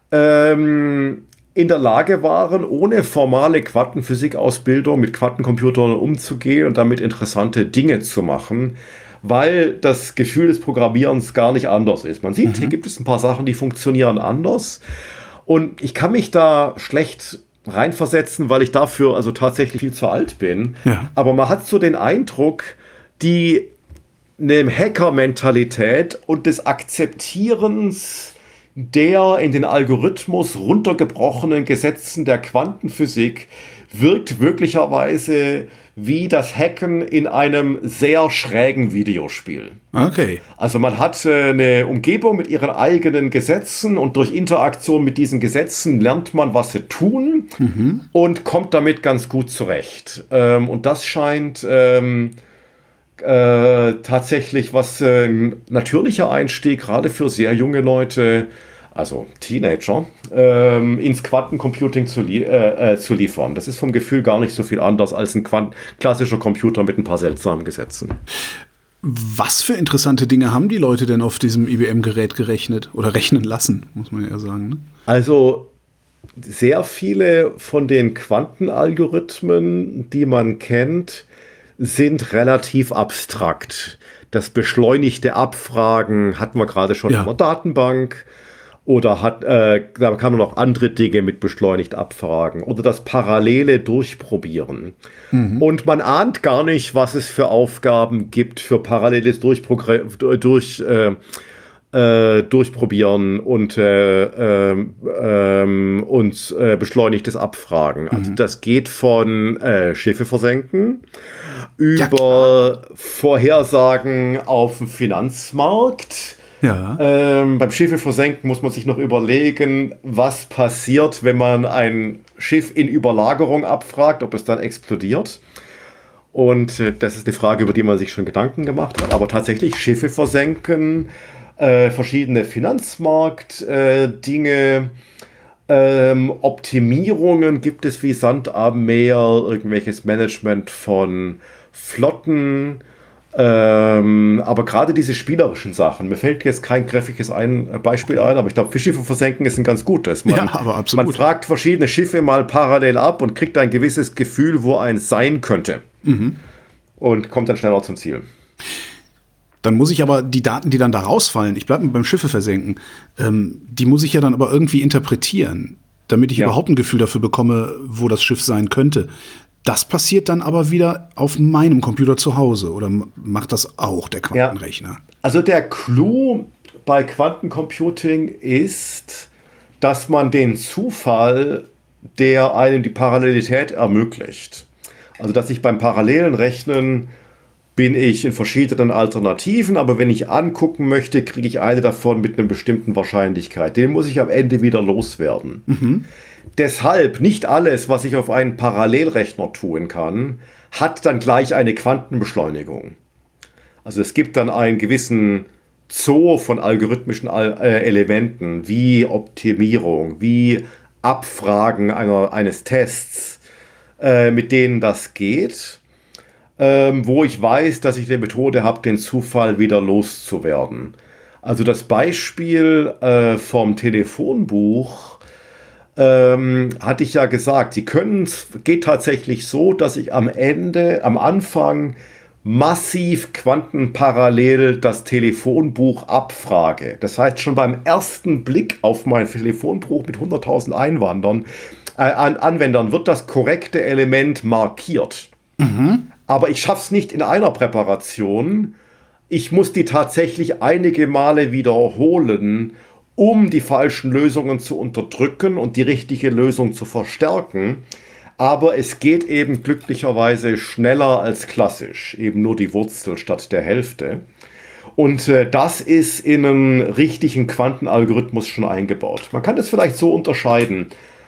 ähm, in der Lage waren, ohne formale Quantenphysik-Ausbildung mit Quantencomputern umzugehen und damit interessante Dinge zu machen, weil das Gefühl des Programmierens gar nicht anders ist. Man sieht, mhm. hier gibt es ein paar Sachen, die funktionieren anders. Und ich kann mich da schlecht reinversetzen, weil ich dafür also tatsächlich viel zu alt bin. Ja. Aber man hat so den Eindruck, die eine Hacker-Mentalität und des Akzeptierens der in den Algorithmus runtergebrochenen Gesetzen der Quantenphysik wirkt wirklicherweise wie das Hacken in einem sehr schrägen Videospiel. Okay. Also man hat äh, eine Umgebung mit ihren eigenen Gesetzen und durch Interaktion mit diesen Gesetzen lernt man, was sie tun mhm. und kommt damit ganz gut zurecht. Ähm, und das scheint ähm, äh, tatsächlich was äh, ein natürlicher Einstieg, gerade für sehr junge Leute, also Teenager, ähm, ins Quantencomputing zu, lie äh, äh, zu liefern. Das ist vom Gefühl gar nicht so viel anders als ein Quant klassischer Computer mit ein paar seltsamen Gesetzen. Was für interessante Dinge haben die Leute denn auf diesem I B M-Gerät gerechnet oder rechnen lassen, muss man ja sagen, ne? Also sehr viele von den Quantenalgorithmen, die man kennt, sind relativ abstrakt. Das beschleunigte Abfragen hatten wir gerade schon ja. in der Datenbank. Oder hat, äh, da kann man noch andere Dinge mit beschleunigt abfragen. Oder das parallele Durchprobieren. Mhm. Und man ahnt gar nicht, was es für Aufgaben gibt für paralleles Durchprogre durch, äh, äh, Durchprobieren und, äh, äh, äh, und äh, beschleunigtes Abfragen. Mhm. Also das geht von äh, Schiffe versenken über ja, Vorhersagen auf dem Finanzmarkt. Ja. Ähm, beim Schiffe versenken muss man sich noch überlegen, was passiert, wenn man ein Schiff in Überlagerung abfragt, ob es dann explodiert. Und äh, das ist eine Frage, über die man sich schon Gedanken gemacht hat. Aber tatsächlich Schiffe versenken, äh, verschiedene Finanzmarkt-Dinge, äh, ähm, Optimierungen gibt es wie Sand am Meer, irgendwelches Management von Flotten. Ähm, aber gerade diese spielerischen Sachen, mir fällt jetzt kein griffiges ein, Beispiel ein, aber ich glaube, für Schiffe versenken ist ein ganz gutes. Man, ja, aber absolut. Man fragt verschiedene Schiffe mal parallel ab und kriegt ein gewisses Gefühl, wo eins sein könnte. Mhm. Und kommt dann schneller zum Ziel. Dann muss ich aber die Daten, die dann da rausfallen, ich bleibe beim Schiffe versenken, ähm, die muss ich ja dann aber irgendwie interpretieren, damit ich ja. überhaupt ein Gefühl dafür bekomme, wo das Schiff sein könnte. Das passiert dann aber wieder auf meinem Computer zu Hause oder macht das auch der Quantenrechner? Ja. Also der Clou bei Quantencomputing ist, dass man den Zufall, der einem die Parallelität ermöglicht. Also dass ich beim parallelen Rechnen bin ich in verschiedenen Alternativen, aber wenn ich angucken möchte, kriege ich eine davon mit einer bestimmten Wahrscheinlichkeit. Den muss ich am Ende wieder loswerden. Mhm. Deshalb nicht alles, was ich auf einen Parallelrechner tun kann, hat dann gleich eine Quantenbeschleunigung. Also es gibt dann einen gewissen Zoo von algorithmischen äh, Elementen, wie Optimierung, wie Abfragen einer, eines Tests, äh, mit denen das geht, ähm, wo ich weiß, dass ich eine Methode habe, den Zufall wieder loszuwerden. Also das Beispiel äh, vom Telefonbuch Ähm, hatte ich ja gesagt, sie können, es geht tatsächlich so, dass ich am Ende, am Anfang massiv quantenparallel das Telefonbuch abfrage. Das heißt, schon beim ersten Blick auf mein Telefonbuch mit hunderttausend Einwandern, äh, an Anwendern wird das korrekte Element markiert. Mhm. Aber ich schaffe es nicht in einer Präparation. Ich muss die tatsächlich einige Male wiederholen, um die falschen Lösungen zu unterdrücken und die richtige Lösung zu verstärken. Aber es geht eben glücklicherweise schneller als klassisch, eben nur die Wurzel statt der Hälfte. Und äh, das ist in einen richtigen Quantenalgorithmus schon eingebaut. Man kann das vielleicht so unterscheiden.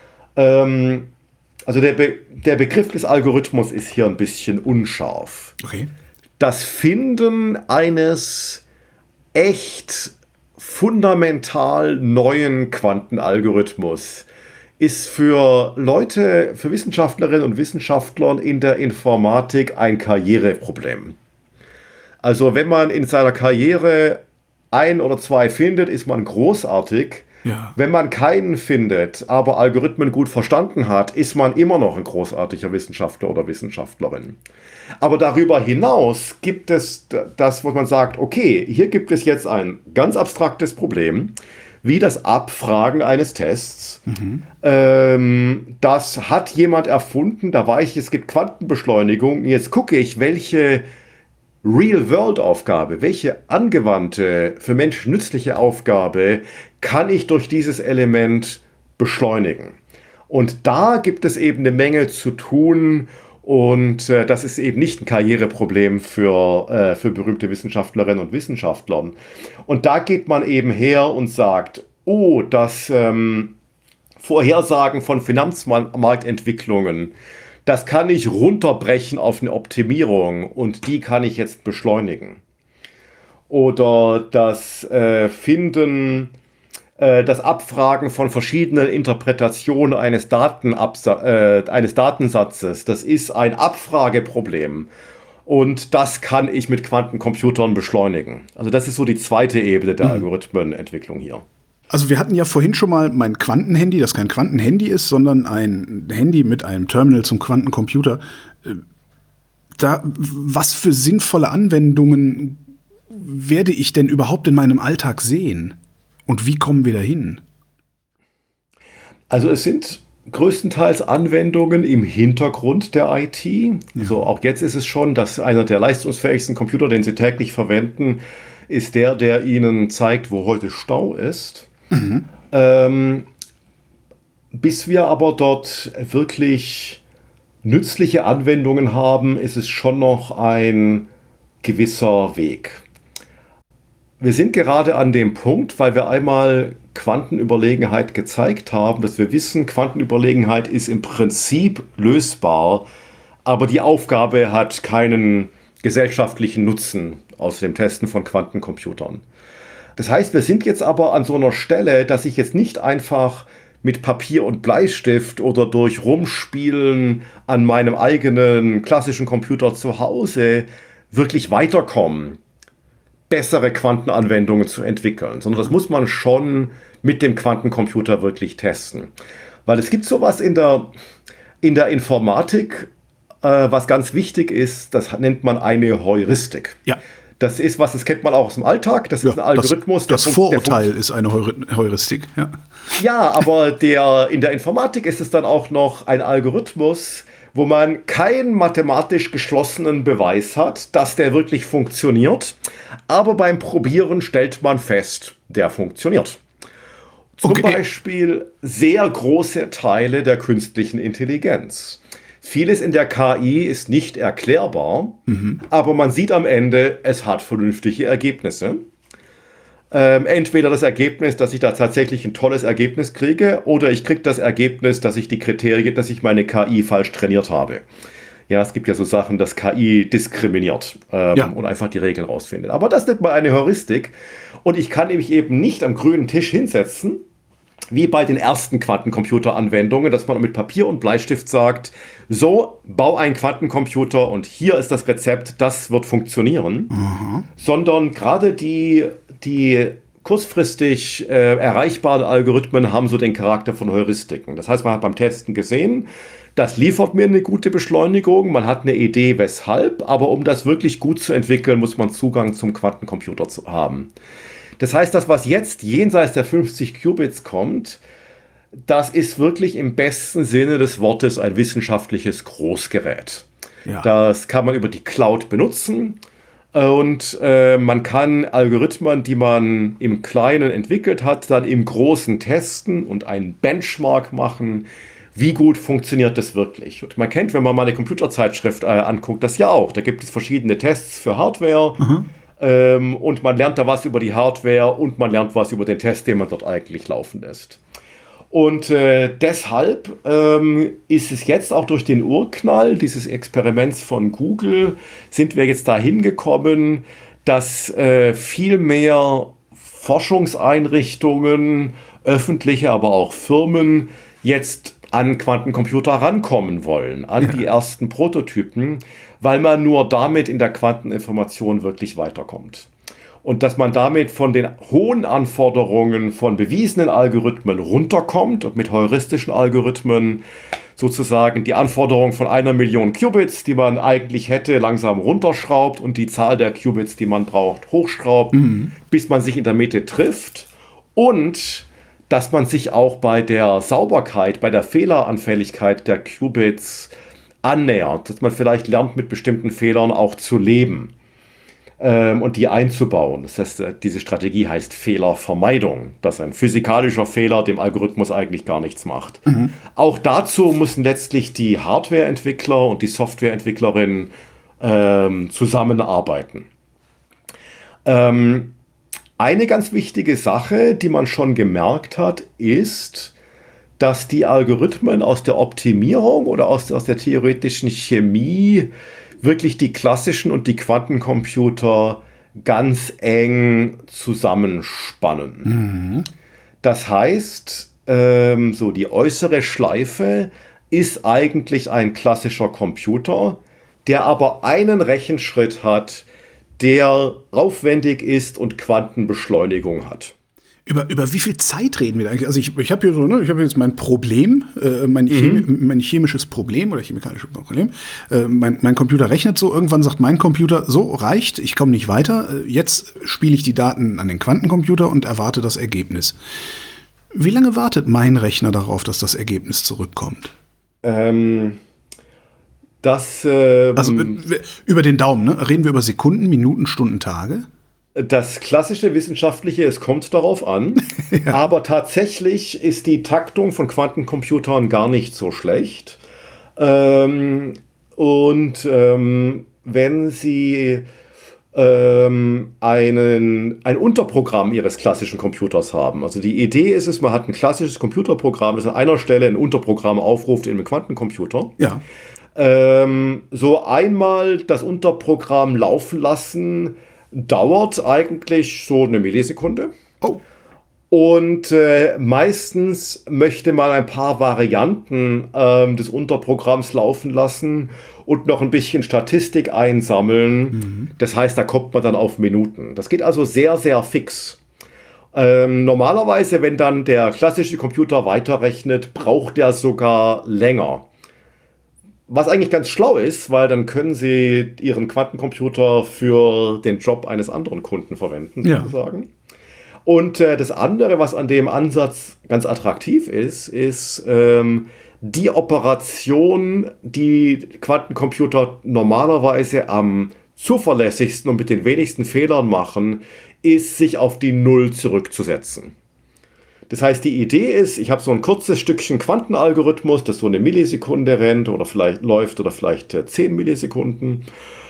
Ähm, also der, Be der Begriff des Algorithmus ist hier ein bisschen unscharf. Okay. das Finden eines echt fundamental neuen Quantenalgorithmus ist für Leute, für Wissenschaftlerinnen und Wissenschaftler in der Informatik ein Karriereproblem. Also wenn man in seiner Karriere ein oder zwei findet, ist man großartig. Ja. Wenn man keinen findet, aber Algorithmen gut verstanden hat, ist man immer noch ein großartiger Wissenschaftler oder Wissenschaftlerin. Aber darüber hinaus gibt es das, wo man sagt, okay, hier gibt es jetzt ein ganz abstraktes Problem, wie das Abfragen eines Tests. Mhm. Ähm, das hat jemand erfunden, da weiß ich, es gibt Quantenbeschleunigung. Jetzt gucke ich, welche Real-World-Aufgabe, welche angewandte, für Menschen nützliche Aufgabe kann ich durch dieses Element beschleunigen. Und da gibt es eben eine Menge zu tun. Und äh, das ist eben nicht ein Karriereproblem für, äh, für berühmte Wissenschaftlerinnen und Wissenschaftler. Und da geht man eben her und sagt, oh, das ähm, Vorhersagen von Finanzmarktentwicklungen, das kann ich runterbrechen auf eine Optimierung und die kann ich jetzt beschleunigen. Oder das äh, Finden, äh, das Abfragen von verschiedenen Interpretationen eines, Datenabsa- äh, eines Datensatzes, das ist ein Abfrageproblem. Und das kann ich mit Quantencomputern beschleunigen. Also das ist so die zweite Ebene der Algorithmenentwicklung hier. Also wir hatten ja vorhin schon mal mein Quantenhandy, das kein Quantenhandy ist, sondern ein Handy mit einem Terminal zum Quantencomputer. Da, was für sinnvolle Anwendungen werde ich denn überhaupt in meinem Alltag sehen? Und wie kommen wir dahin? Also es sind größtenteils Anwendungen im Hintergrund der I T. Ja. So, auch jetzt ist es schon, dass einer der leistungsfähigsten Computer, den Sie täglich verwenden, ist der, der Ihnen zeigt, wo heute Stau ist. Mhm. Ähm, bis wir aber dort wirklich nützliche Anwendungen haben, ist es schon noch ein gewisser Weg. Wir sind gerade an dem Punkt, weil wir einmal Quantenüberlegenheit gezeigt haben, dass wir wissen, Quantenüberlegenheit ist im Prinzip lösbar, aber die Aufgabe hat keinen gesellschaftlichen Nutzen aus dem Testen von Quantencomputern. Das heißt, wir sind jetzt aber an so einer Stelle, dass ich jetzt nicht einfach mit Papier und Bleistift oder durch Rumspielen an meinem eigenen klassischen Computer zu Hause wirklich weiterkomme, bessere Quantenanwendungen zu entwickeln, sondern das muss man schon mit dem Quantencomputer wirklich testen. Weil es gibt sowas in der, in der Informatik, äh, was ganz wichtig ist, das nennt man eine Heuristik. Ja. Das ist was, das kennt man auch aus dem Alltag, das ja, ist ein Algorithmus. Das, das Vorurteil ist eine Heuristik. Ja, ja, aber der, in der Informatik ist es dann auch noch ein Algorithmus, wo man keinen mathematisch geschlossenen Beweis hat, dass der wirklich funktioniert. Aber beim Probieren stellt man fest, der funktioniert. Zum okay. Beispiel sehr große Teile der künstlichen Intelligenz. Vieles in der K I ist nicht erklärbar, mhm. aber man sieht am Ende, es hat vernünftige Ergebnisse. Ähm, entweder das Ergebnis, dass ich da tatsächlich ein tolles Ergebnis kriege, oder ich kriege das Ergebnis, dass ich die Kriterien, dass ich meine K I falsch trainiert habe. Ja, es gibt ja so Sachen, dass K I diskriminiert ähm, ja. und einfach die Regeln rausfindet. Aber das nennt man eine Heuristik. Und ich kann mich eben nicht am grünen Tisch hinsetzen, wie bei den ersten Quantencomputer-Anwendungen, dass man mit Papier und Bleistift sagt, so, bau einen Quantencomputer und hier ist das Rezept, das wird funktionieren. Mhm. Sondern gerade die, die kurzfristig äh, erreichbaren Algorithmen haben so den Charakter von Heuristiken. Das heißt, man hat beim Testen gesehen, das liefert mir eine gute Beschleunigung, man hat eine Idee, weshalb, aber um das wirklich gut zu entwickeln, muss man Zugang zum Quantencomputer zu haben. Das heißt, das, was jetzt jenseits der fünfzig Qubits kommt, das ist wirklich im besten Sinne des Wortes ein wissenschaftliches Großgerät. Ja. Das kann man über die Cloud benutzen und äh, man kann Algorithmen, die man im Kleinen entwickelt hat, dann im Großen testen und einen Benchmark machen. Wie gut funktioniert das wirklich? Und man kennt, wenn man mal eine Computerzeitschrift äh, anguckt, das ja auch. Da gibt es verschiedene Tests für Hardware. Mhm. Ähm, und man lernt da was über die Hardware und man lernt was über den Test, den man dort eigentlich laufen lässt. Und äh, deshalb ähm, ist es jetzt auch durch den Urknall dieses Experiments von Google, sind wir jetzt dahin gekommen, dass äh, viel mehr Forschungseinrichtungen, öffentliche, aber auch Firmen jetzt an Quantencomputer rankommen wollen, an Ja. die ersten Prototypen, weil man nur damit in der Quanteninformation wirklich weiterkommt. Und dass man damit von den hohen Anforderungen von bewiesenen Algorithmen runterkommt und mit heuristischen Algorithmen sozusagen die Anforderung von einer Million Qubits, die man eigentlich hätte, langsam runterschraubt und die Zahl der Qubits, die man braucht, hochschraubt, Mhm. bis man sich in der Mitte trifft. Und dass man sich auch bei der Sauberkeit, bei der Fehleranfälligkeit der Qubits annähert, dass man vielleicht lernt, mit bestimmten Fehlern auch zu leben ähm, und die einzubauen. Das heißt, äh, diese Strategie heißt Fehlervermeidung, dass ein physikalischer Fehler dem Algorithmus eigentlich gar nichts macht. Mhm. Auch dazu müssen letztlich die Hardwareentwickler und die Softwareentwicklerinnen ähm, zusammenarbeiten. Ähm, Eine ganz wichtige Sache, die man schon gemerkt hat, ist, dass die Algorithmen aus der Optimierung oder aus, aus der theoretischen Chemie wirklich die klassischen und die Quantencomputer ganz eng zusammenspannen. Mhm. Das heißt, ähm, so die äußere Schleife ist eigentlich ein klassischer Computer, der aber einen Rechenschritt hat, der aufwendig ist und Quantenbeschleunigung hat. Über, über wie viel Zeit reden wir da eigentlich? Also ich, ich habe hier so, ne, ich habe jetzt mein Problem, äh, mein, Chemi mein chemisches Problem oder chemikalisches Problem. Äh, mein, mein Computer rechnet so, irgendwann sagt mein Computer, so reicht, ich komme nicht weiter. Äh, jetzt spiele ich die Daten an den Quantencomputer und erwarte das Ergebnis. Wie lange wartet mein Rechner darauf, dass das Ergebnis zurückkommt? Ähm, das, ähm, Also äh, über den Daumen, ne? Reden wir über Sekunden, Minuten, Stunden, Tage? das klassische Wissenschaftliche, es kommt darauf an, Ja. aber tatsächlich ist die Taktung von Quantencomputern gar nicht so schlecht. Ähm, und ähm, wenn Sie ähm, einen, ein Unterprogramm Ihres klassischen Computers haben, also die Idee ist es, man hat ein klassisches Computerprogramm, das an einer Stelle ein Unterprogramm aufruft in einem Quantencomputer. Ja. Ähm, so einmal das Unterprogramm laufen lassen, dauert eigentlich so eine Millisekunde. Oh. Und äh, meistens möchte man ein paar Varianten ähm, des Unterprogramms laufen lassen und noch ein bisschen Statistik einsammeln. Mhm. Das heißt, da kommt man dann auf Minuten. Das geht also sehr, sehr fix. Ähm, normalerweise, wenn dann der klassische Computer weiterrechnet, braucht der sogar länger. Was eigentlich ganz schlau ist, weil dann können Sie Ihren Quantencomputer für den Job eines anderen Kunden verwenden, Ja. sozusagen. Und äh, das andere, was an dem Ansatz ganz attraktiv ist, ist ähm, die Operation, die Quantencomputer normalerweise am zuverlässigsten und mit den wenigsten Fehlern machen, ist, sich auf die Null zurückzusetzen. Das heißt, die Idee ist, ich habe so ein kurzes Stückchen Quantenalgorithmus, das so eine Millisekunde rennt oder vielleicht läuft oder vielleicht äh, zehn Millisekunden.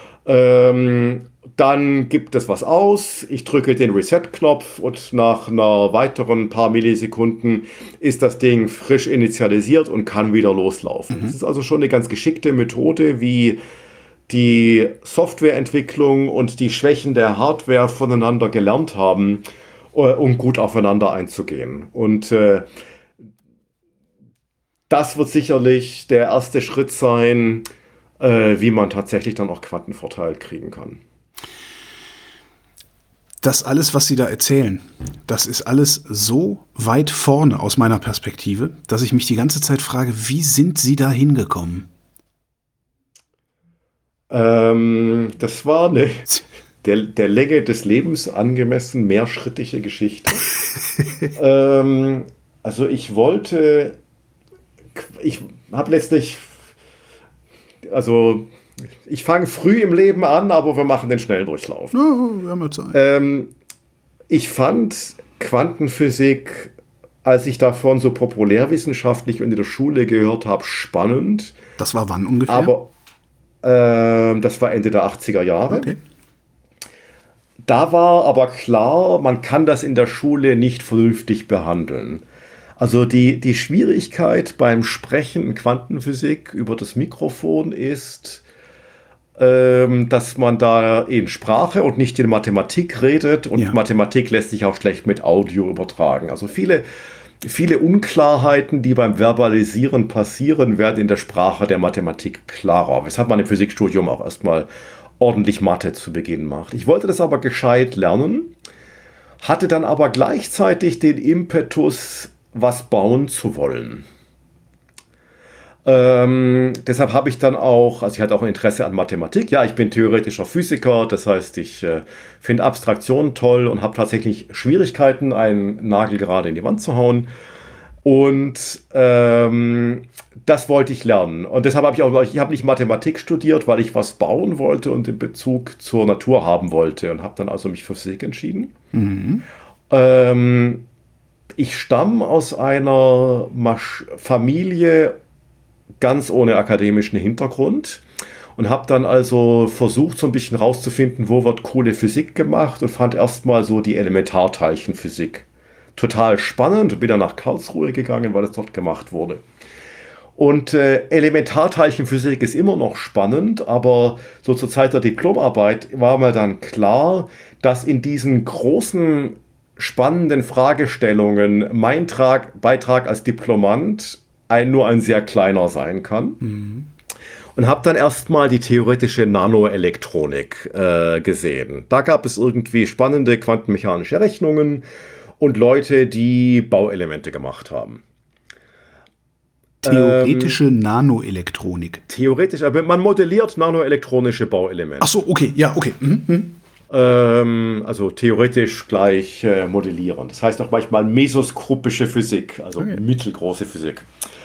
Ähm, dann gibt es was aus, ich drücke den Reset-Knopf und nach einer weiteren paar Millisekunden ist das Ding frisch initialisiert und kann wieder loslaufen. Das ist also schon eine ganz geschickte Methode, wie die Softwareentwicklung und die Schwächen der Hardware voneinander gelernt haben, äh, um gut aufeinander einzugehen. Und äh, das wird sicherlich der erste Schritt sein, äh, wie man tatsächlich dann auch Quantenvorteil kriegen kann. Das alles, was Sie da erzählen, das ist alles so weit vorne aus meiner Perspektive, dass ich mich die ganze Zeit frage, wie sind Sie da hingekommen? Ähm, das war eine der, der Länge des Lebens angemessen mehrschrittige Geschichte. ähm, also ich wollte, ich habe letztlich, also ich fange früh im Leben an, aber wir machen den Schnelldurchlauf. Oh, wir haben ja Zeit. Ähm, ich fand Quantenphysik, als ich davon so populärwissenschaftlich und in der Schule gehört habe, spannend. Das war wann ungefähr? Aber ähm, das war Ende der achtziger Jahre. Okay. Da war aber klar, man kann das in der Schule nicht vernünftig behandeln. Also die, die Schwierigkeit beim Sprechen in Quantenphysik über das Mikrofon ist, ähm, dass man da in Sprache und nicht in Mathematik redet und Ja. Mathematik lässt sich auch schlecht mit Audio übertragen. Also viele, viele Unklarheiten, die beim Verbalisieren passieren, werden in der Sprache der Mathematik klarer. Weshalb man im Physikstudium auch erstmal ordentlich Mathe zu Beginn macht. Ich wollte das aber gescheit lernen, hatte dann aber gleichzeitig den Impetus, was bauen zu wollen. Ähm, deshalb habe ich dann auch, also ich hatte auch ein Interesse an Mathematik. Ja, ich bin theoretischer Physiker, das heißt, ich äh, finde Abstraktion toll und habe tatsächlich Schwierigkeiten, einen Nagel gerade in die Wand zu hauen. Und ähm, das wollte ich lernen. Und deshalb habe ich auch, ich habe nicht Mathematik studiert, weil ich was bauen wollte und den Bezug zur Natur haben wollte und habe dann also mich für Physik entschieden. Mhm. Ähm, ich stamme aus einer Masch Familie ganz ohne akademischen Hintergrund und habe dann also versucht, so ein bisschen rauszufinden, wo wird coole Physik gemacht und fand erstmal so die Elementarteilchenphysik total spannend und bin dann nach Karlsruhe gegangen, weil es dort gemacht wurde. Und äh, Elementarteilchenphysik ist immer noch spannend, aber so zur Zeit der Diplomarbeit war mir dann klar, dass in diesen großen, spannenden Fragestellungen mein Trag, Beitrag als Diplomant ein, nur ein sehr kleiner sein kann. Mhm. Und habe dann erstmal die theoretische Nanoelektronik äh, gesehen. Da gab es irgendwie spannende quantenmechanische Rechnungen und Leute, die Bauelemente gemacht haben. Theoretische ähm, Nanoelektronik. Theoretisch, aber man modelliert nanoelektronische Bauelemente. Ach so, okay, ja, okay. Mhm. Ähm, also theoretisch gleich äh, modellieren. Das heißt auch manchmal mesoskopische Physik, also okay. Mittelgroße Physik.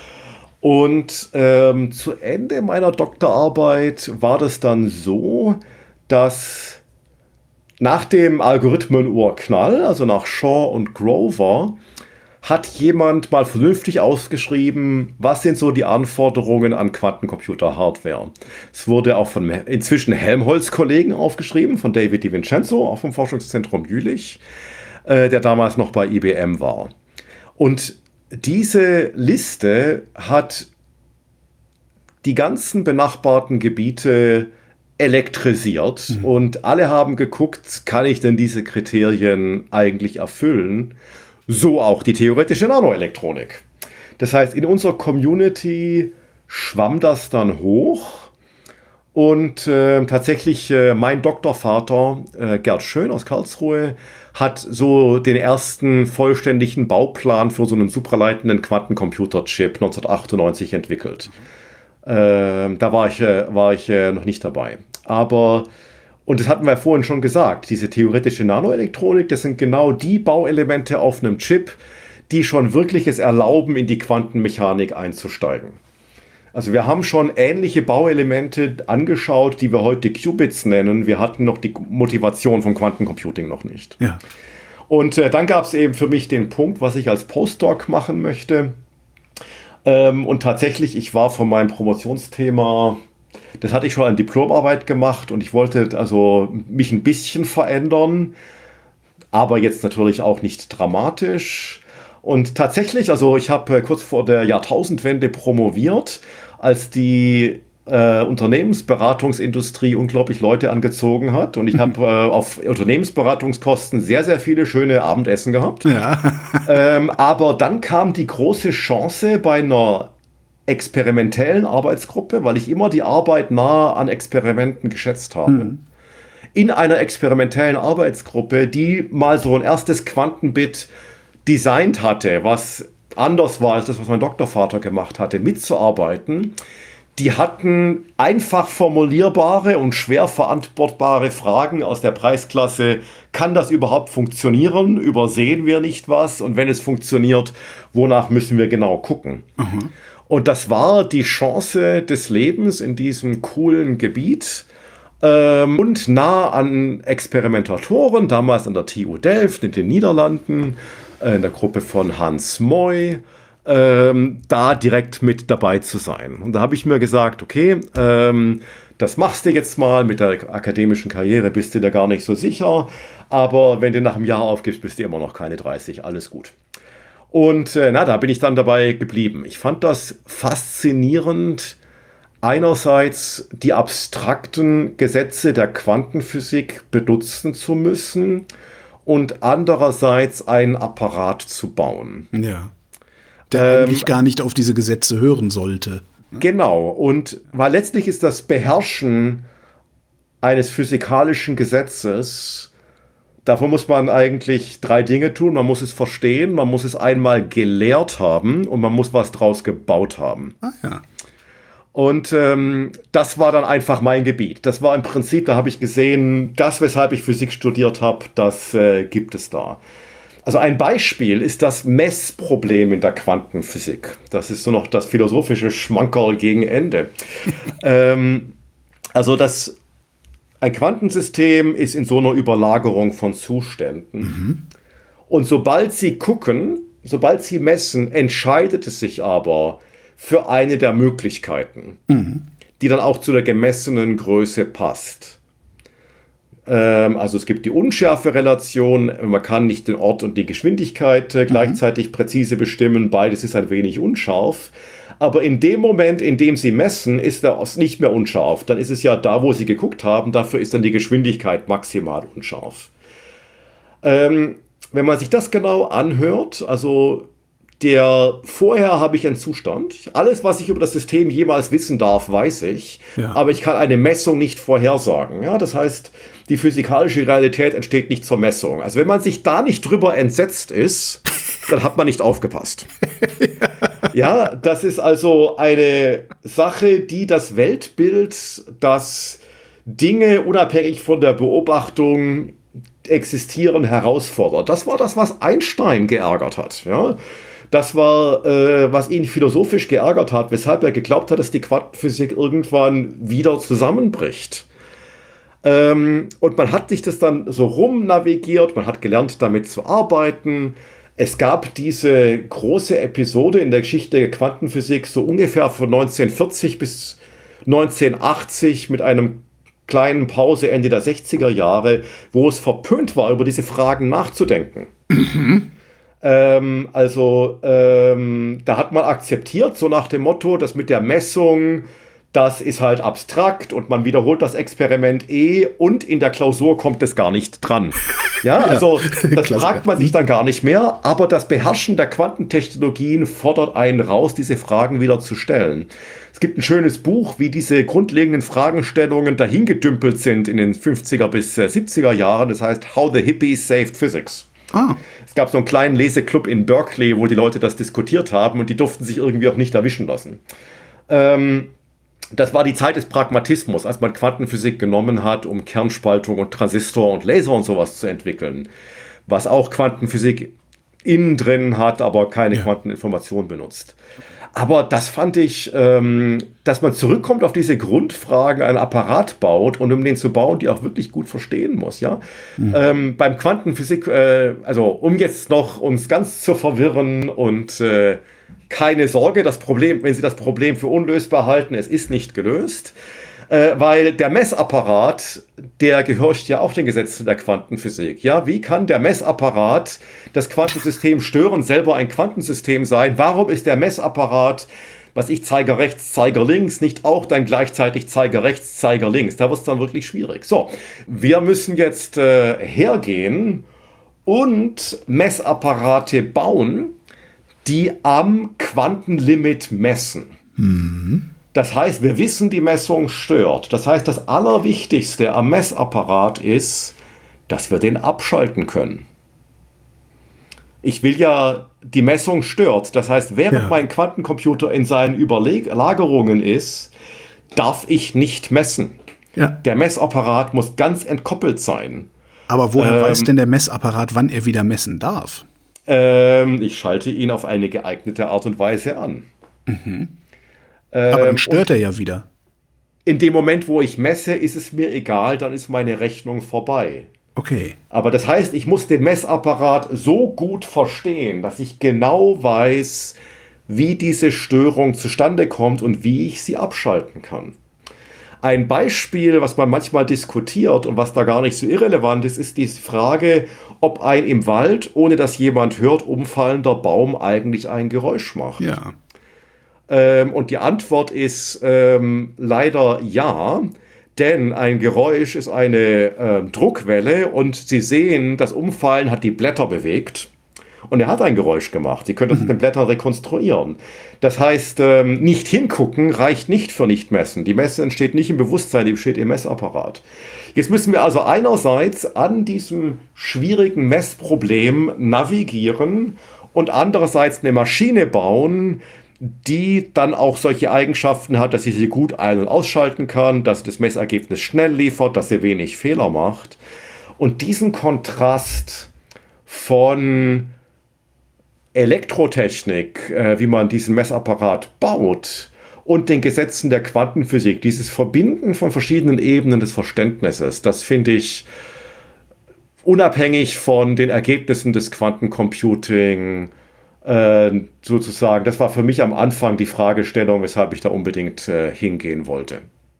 Und ähm, zu Ende meiner Doktorarbeit war das dann so, dass nach dem Algorithmen-Urknall, also nach Shor und Grover, hat jemand mal vernünftig ausgeschrieben, was sind so die Anforderungen an Quantencomputer-Hardware. Es wurde auch von inzwischen Helmholtz-Kollegen aufgeschrieben, von David DiVincenzo, auch vom Forschungszentrum Jülich, äh, der damals noch bei I B M war. Und diese Liste hat die ganzen benachbarten Gebiete elektrisiert mhm. und alle haben geguckt, kann ich denn diese Kriterien eigentlich erfüllen? So auch die theoretische Nanoelektronik. Das heißt, in unserer Community schwamm das dann hoch und äh, tatsächlich äh, mein Doktorvater äh, Gerd Schön aus Karlsruhe hat so den ersten vollständigen Bauplan für so einen supraleitenden Quantencomputer-Chip neunzehnhundertachtundneunzig entwickelt. Äh, da war ich, äh, war ich äh, noch nicht dabei. Aber, und das hatten wir vorhin schon gesagt, diese theoretische Nanoelektronik, das sind genau die Bauelemente auf einem Chip, die schon wirklich es erlauben, in die Quantenmechanik einzusteigen. Also wir haben schon ähnliche Bauelemente angeschaut, die wir heute Qubits nennen. Wir hatten noch die Motivation vom Quantencomputing noch nicht. Ja. Und äh, dann gab es eben für mich den Punkt, was ich als Postdoc machen möchte. Ähm, und tatsächlich, ich war von meinem Promotionsthema, das hatte ich schon an Diplomarbeit gemacht und ich wollte also mich ein bisschen verändern, aber jetzt natürlich auch nicht dramatisch. Und tatsächlich, also ich habe äh, kurz vor der Jahrtausendwende promoviert, als die äh, Unternehmensberatungsindustrie unglaublich Leute angezogen hat. Und ich habe äh, auf Unternehmensberatungskosten sehr, sehr viele schöne Abendessen gehabt. Ja. ähm, aber dann kam die große Chance bei einer experimentellen Arbeitsgruppe, weil ich immer die Arbeit nah an Experimenten geschätzt habe. Hm. In einer experimentellen Arbeitsgruppe, die mal so ein erstes Quantenbit designt hatte, was anders war als das, was mein Doktorvater gemacht hatte, mitzuarbeiten. Die hatten einfach formulierbare und schwer verantwortbare Fragen aus der Preisklasse, kann das überhaupt funktionieren? Übersehen wir nicht was? Und wenn es funktioniert, wonach müssen wir genau gucken? Mhm. Und das war die Chance des Lebens in diesem coolen Gebiet ähm, und nah an Experimentatoren, damals an der T U Delft in den Niederlanden, in der Gruppe von Hans Moy, ähm, da direkt mit dabei zu sein. Und da habe ich mir gesagt, okay, ähm, das machst du jetzt mal mit der akademischen Karriere, bist du da gar nicht so sicher, aber wenn du nach einem Jahr aufgibst, bist du immer noch keine dreißig, alles gut. Und äh, na, da bin ich dann dabei geblieben. Ich fand das faszinierend, einerseits die abstrakten Gesetze der Quantenphysik benutzen zu müssen und andererseits einen Apparat zu bauen. Ja. Der Ähm, eigentlich gar nicht auf diese Gesetze hören sollte. Genau, und weil letztlich ist das Beherrschen eines physikalischen Gesetzes, dafür muss man eigentlich drei Dinge tun. Man muss es verstehen, man muss es einmal gelehrt haben und man muss was draus gebaut haben. Ah ja. Und ähm, das war dann einfach mein Gebiet. Das war im Prinzip, da habe ich gesehen, das, weshalb ich Physik studiert habe, das äh, gibt es da. Also ein Beispiel ist das Messproblem in der Quantenphysik. Das ist so noch das philosophische Schmankerl gegen Ende. ähm, also das, ein Quantensystem ist in so einer Überlagerung von Zuständen. Mhm. Und sobald Sie gucken, sobald Sie messen, entscheidet es sich aber für eine der Möglichkeiten, Mhm. die dann auch zu der gemessenen Größe passt. Ähm, also es gibt die Unschärferelation, man kann nicht den Ort und die Geschwindigkeit äh, gleichzeitig präzise bestimmen, beides ist ein wenig unscharf. Aber in dem Moment, in dem Sie messen, ist der Ort nicht mehr unscharf. Dann ist es ja da, wo Sie geguckt haben, dafür ist dann die Geschwindigkeit maximal unscharf. Ähm, wenn man sich das genau anhört, also der vorher habe ich einen Zustand. Alles, was ich über das System jemals wissen darf, weiß ich. Ja. Aber ich kann eine Messung nicht vorhersagen. Ja, das heißt, die physikalische Realität entsteht nicht zur Messung. Also wenn man sich da nicht drüber entsetzt ist, dann hat man nicht aufgepasst. Ja, das ist also eine Sache, die das Weltbild, das Dinge unabhängig von der Beobachtung existieren, herausfordert. Das war das, was Einstein geärgert hat. Ja? Das war, äh, was ihn philosophisch geärgert hat, weshalb er geglaubt hat, dass die Quantenphysik irgendwann wieder zusammenbricht. Ähm, und man hat sich das dann so rumnavigiert, man hat gelernt, damit zu arbeiten. Es gab diese große Episode in der Geschichte der Quantenphysik, so ungefähr von neunzehnhundertvierzig bis neunzehnhundertachtzig mit einem kleinen Pause Ende der sechziger Jahre, wo es verpönt war, über diese Fragen nachzudenken. Ähm, also ähm, da hat man akzeptiert, so nach dem Motto, das mit der Messung, das ist halt abstrakt und man wiederholt das Experiment eh und in der Klausur kommt es gar nicht dran. Ja, also das Klassiker. fragt man sich dann gar nicht mehr, aber das Beherrschen der Quantentechnologien fordert einen raus, diese Fragen wieder zu stellen. Es gibt ein schönes Buch, wie diese grundlegenden Fragestellungen dahingedümpelt sind in den fünfziger bis äh, siebziger Jahren. Das heißt, How the Hippies Saved Physics. Ah, Es gab so einen kleinen Leseclub in Berkeley, wo die Leute das diskutiert haben und die durften sich irgendwie auch nicht erwischen lassen. Ähm, das war die Zeit des Pragmatismus, als man Quantenphysik genommen hat, um Kernspaltung und Transistor und Laser und sowas zu entwickeln. Was auch Quantenphysik innen drin hat, aber keine Ja. Quanteninformation benutzt. Aber das fand ich, ähm, dass man zurückkommt auf diese Grundfragen, einen Apparat baut und um den zu bauen, die auch wirklich gut verstehen muss, ja. Ähm, beim Quantenphysik, äh, also um jetzt noch uns ganz zu verwirren und äh, keine Sorge, das Problem, wenn Sie das Problem für unlösbar halten, es ist nicht gelöst, äh, weil der Messapparat, der gehorcht ja auch den Gesetzen der Quantenphysik. Ja, wie kann der Messapparat das Quantensystem stören, selber ein Quantensystem sein? Warum ist der Messapparat, was ich Zeiger rechts, Zeiger links, nicht auch dann gleichzeitig Zeiger rechts, Zeiger links? Da wird es dann wirklich schwierig. So, wir müssen jetzt äh, hergehen und Messapparate bauen, die am Quantenlimit messen. Das heißt, wir wissen, die Messung stört. Das heißt, das Allerwichtigste am Messapparat ist, dass wir den abschalten können. Ich will ja, die Messung stört. Das heißt, während Ja. mein Quantencomputer in seinen Überlagerungen ist, darf ich nicht messen. ja. Der Messapparat muss ganz entkoppelt sein. Aber woher Ähm, weiß denn der Messapparat, wann er wieder messen darf? Ähm, ich schalte ihn auf eine geeignete Art und Weise an. Aber dann Ähm, stört er ja wieder. in dem Moment, wo ich messe, ist es mir egal, dann ist meine Rechnung vorbei. Okay. Aber das heißt, ich muss den Messapparat so gut verstehen, dass ich genau weiß, wie diese Störung zustande kommt und wie ich sie abschalten kann. Ein Beispiel, was man manchmal diskutiert und was da gar nicht so irrelevant ist, ist die Frage, ob ein im Wald, ohne dass jemand hört, umfallender Baum eigentlich ein Geräusch macht. Ja. Ähm, und die Antwort ist ähm, leider ja, denn ein Geräusch ist eine äh, Druckwelle und Sie sehen, das Umfallen hat die Blätter bewegt. Und er hat ein Geräusch gemacht. Sie können das mit den Blättern rekonstruieren. Das heißt, ähm, nicht hingucken reicht nicht für nicht messen. Die Messe entsteht nicht im Bewusstsein, die entsteht im Messapparat. Jetzt müssen wir also einerseits an diesem schwierigen Messproblem navigieren und andererseits eine Maschine bauen, die dann auch solche Eigenschaften hat, dass sie sie gut ein- und ausschalten kann, dass das Messergebnis schnell liefert, dass sie wenig Fehler macht. Und diesen Kontrast von Elektrotechnik, äh, wie man diesen Messapparat baut, und den Gesetzen der Quantenphysik, dieses Verbinden von verschiedenen Ebenen des Verständnisses, das finde ich unabhängig von den Ergebnissen des Quantencomputing äh, sozusagen, das war für mich am Anfang die Fragestellung, weshalb ich da unbedingt äh, hingehen wollte.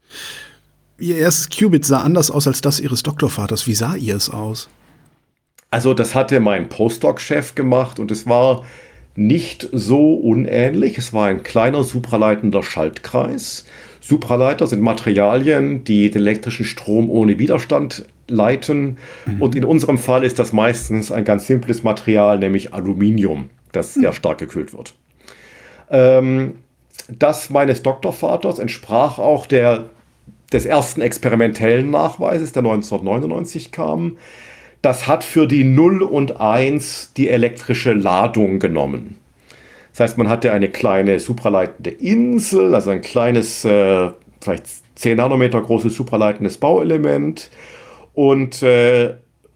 Ihr erstes Qubit sah anders aus als das Ihres Doktorvaters. Wie sah ihr es aus? Also das hatte mein Postdoc-Chef gemacht und es war nicht so unähnlich. Es war ein kleiner supraleitender Schaltkreis. Supraleiter sind Materialien, die den elektrischen Strom ohne Widerstand leiten. Mhm. Und in unserem Fall ist das meistens ein ganz simples Material, nämlich Aluminium, das sehr stark gekühlt wird. Ähm, das meines Doktorvaters entsprach auch der, des ersten experimentellen Nachweises, der neunzehnhundertneunundneunzig kam. Das hat für die null und eins die elektrische Ladung genommen. Das heißt, man hatte eine kleine supraleitende Insel, also ein kleines, äh, vielleicht zehn Nanometer großes supraleitendes Bauelement. Und äh,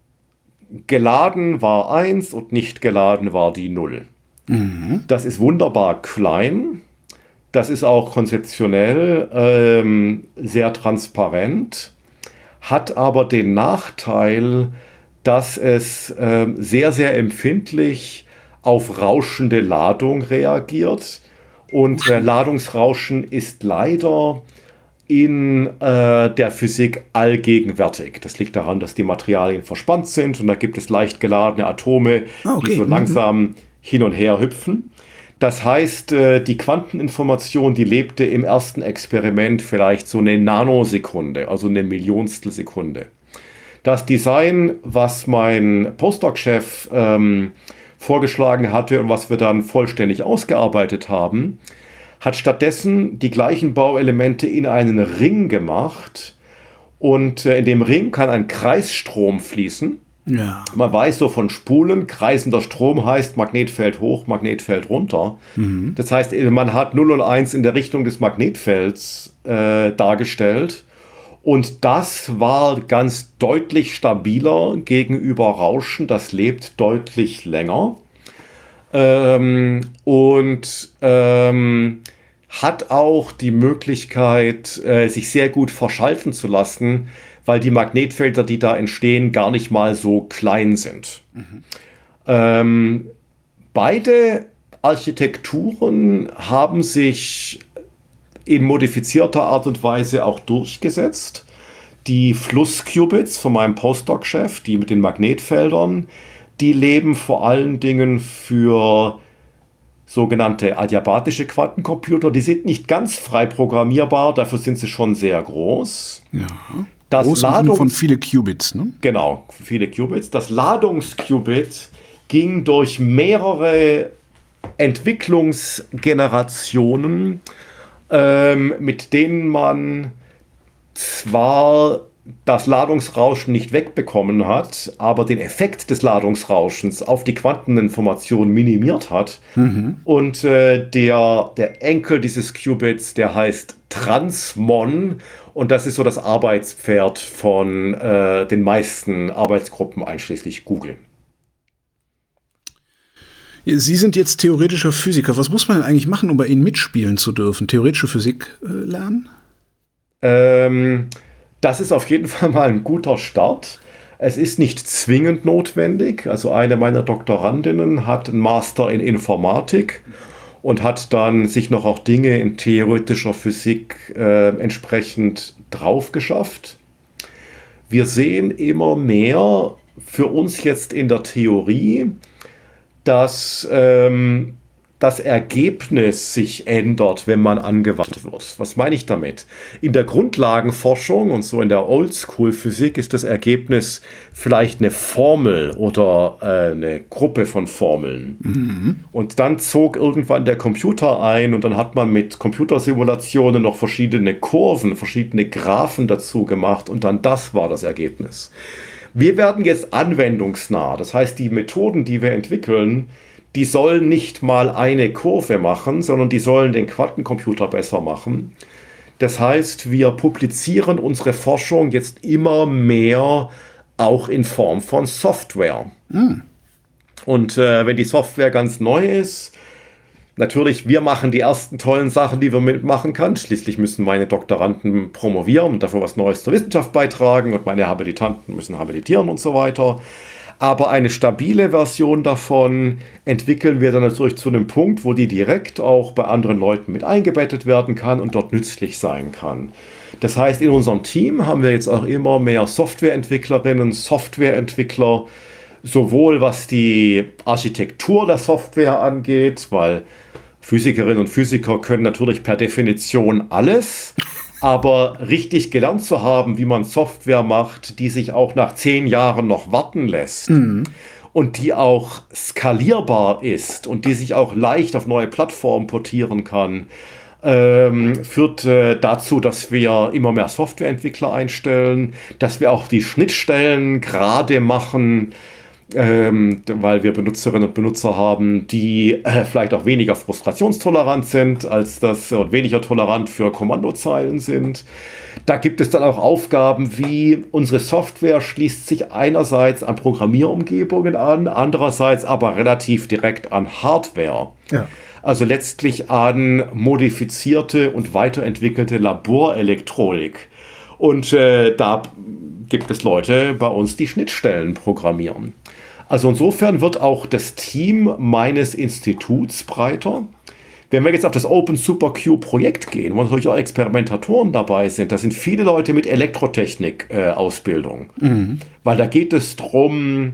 geladen war eins und nicht geladen war die null. Mhm. Das ist wunderbar klein. Das ist auch konzeptionell ähm, sehr transparent, hat aber den Nachteil, dass es äh, sehr, sehr empfindlich auf rauschende Ladung reagiert. Und äh, Ladungsrauschen ist leider in äh, der Physik allgegenwärtig. Das liegt daran, dass die Materialien verspannt sind und da gibt es leicht geladene Atome, ah, okay. die so langsam mhm. hin und her hüpfen. Das heißt, äh, die Quanteninformation, die lebte im ersten Experiment vielleicht so eine Nanosekunde, also eine Millionstel Sekunde. Das Design, was mein Postdoc-Chef ähm, vorgeschlagen hatte und was wir dann vollständig ausgearbeitet haben, hat stattdessen die gleichen Bauelemente in einen Ring gemacht. Und äh, in dem Ring kann ein Kreisstrom fließen. Ja. Man weiß so von Spulen, kreisender Strom heißt Magnetfeld hoch, Magnetfeld runter. Mhm. Das heißt, man hat null und eins in der Richtung des Magnetfelds äh, dargestellt. Und das war ganz deutlich stabiler gegenüber Rauschen. Das lebt deutlich länger. Ähm, und ähm, hat auch die Möglichkeit, äh, sich sehr gut verschalten zu lassen, weil die Magnetfelder, die da entstehen, gar nicht mal so klein sind. Mhm. Ähm, beide Architekturen haben sich in modifizierter Art und Weise auch durchgesetzt. Die Flussqubits von meinem Postdoc-Chef, die mit den Magnetfeldern, die leben vor allen Dingen für sogenannte adiabatische Quantencomputer. Die sind nicht ganz frei programmierbar, dafür sind sie schon sehr groß. Ja. Das groß Ladungs- von viele Qubits, ne? Genau, viele Qubits. Das Ladungsqubit ging durch mehrere Entwicklungsgenerationen, ähm, mit denen man zwar das Ladungsrauschen nicht wegbekommen hat, aber den Effekt des Ladungsrauschens auf die Quanteninformation minimiert hat. Mhm. Und äh, der, der Enkel dieses Qubits, der heißt Transmon. Und das ist so das Arbeitspferd von äh, den meisten Arbeitsgruppen, einschließlich Google. Sie sind jetzt theoretischer Physiker. Was muss man denn eigentlich machen, um bei Ihnen mitspielen zu dürfen? Theoretische Physik äh, lernen? Ähm, das ist auf jeden Fall mal ein guter Start. Es ist nicht zwingend notwendig. Also eine meiner Doktorandinnen hat einen Master in Informatik und hat dann sich noch auch Dinge in theoretischer Physik äh, entsprechend drauf geschafft. Wir sehen immer mehr für uns jetzt in der Theorie, dass ähm, das Ergebnis sich ändert, wenn man angewandt wird. Was meine ich damit? In der Grundlagenforschung und so in der Oldschool-Physik ist das Ergebnis vielleicht eine Formel oder äh, eine Gruppe von Formeln. Mhm. Und dann zog irgendwann der Computer ein und dann hat man mit Computersimulationen noch verschiedene Kurven, verschiedene Graphen dazu gemacht und dann das war das Ergebnis. Wir werden jetzt anwendungsnah. Das heißt, die Methoden, die wir entwickeln, die sollen nicht mal eine Kurve machen, sondern die sollen den Quantencomputer besser machen. Das heißt, wir publizieren unsere Forschung jetzt immer mehr auch in Form von Software. Mhm. Und äh, wenn die Software ganz neu ist, natürlich, wir machen die ersten tollen Sachen, die wir mitmachen können. Schließlich müssen meine Doktoranden promovieren und dafür was Neues zur Wissenschaft beitragen und meine Habilitanten müssen habilitieren und so weiter. Aber eine stabile Version davon entwickeln wir dann natürlich zu einem Punkt, wo die direkt auch bei anderen Leuten mit eingebettet werden kann und dort nützlich sein kann. Das heißt, in unserem Team haben wir jetzt auch immer mehr Softwareentwicklerinnen, Softwareentwickler, sowohl was die Architektur der Software angeht, weil Physikerinnen und Physiker können natürlich per Definition alles, aber richtig gelernt zu haben, wie man Software macht, die sich auch nach zehn Jahren noch warten lässt mhm. und die auch skalierbar ist und die sich auch leicht auf neue Plattformen portieren kann, ähm, führt äh, dazu, dass wir immer mehr Softwareentwickler einstellen, dass wir auch die Schnittstellen gerade machen, Ähm, weil wir Benutzerinnen und Benutzer haben, die äh, vielleicht auch weniger frustrationstolerant sind, als das und weniger tolerant für Kommandozeilen sind. Da gibt es dann auch Aufgaben wie unsere Software schließt sich einerseits an Programmierumgebungen an, andererseits aber relativ direkt an Hardware. Ja. Also letztlich an modifizierte und weiterentwickelte Laborelektronik. Und äh, da gibt es Leute bei uns, die Schnittstellen programmieren. Also insofern wird auch das Team meines Instituts breiter. Wenn wir jetzt auf das Open Super Q Projekt gehen, wo natürlich auch Experimentatoren dabei sind, da sind viele Leute mit Elektrotechnik-Ausbildung. Äh, mhm. Weil da geht es darum,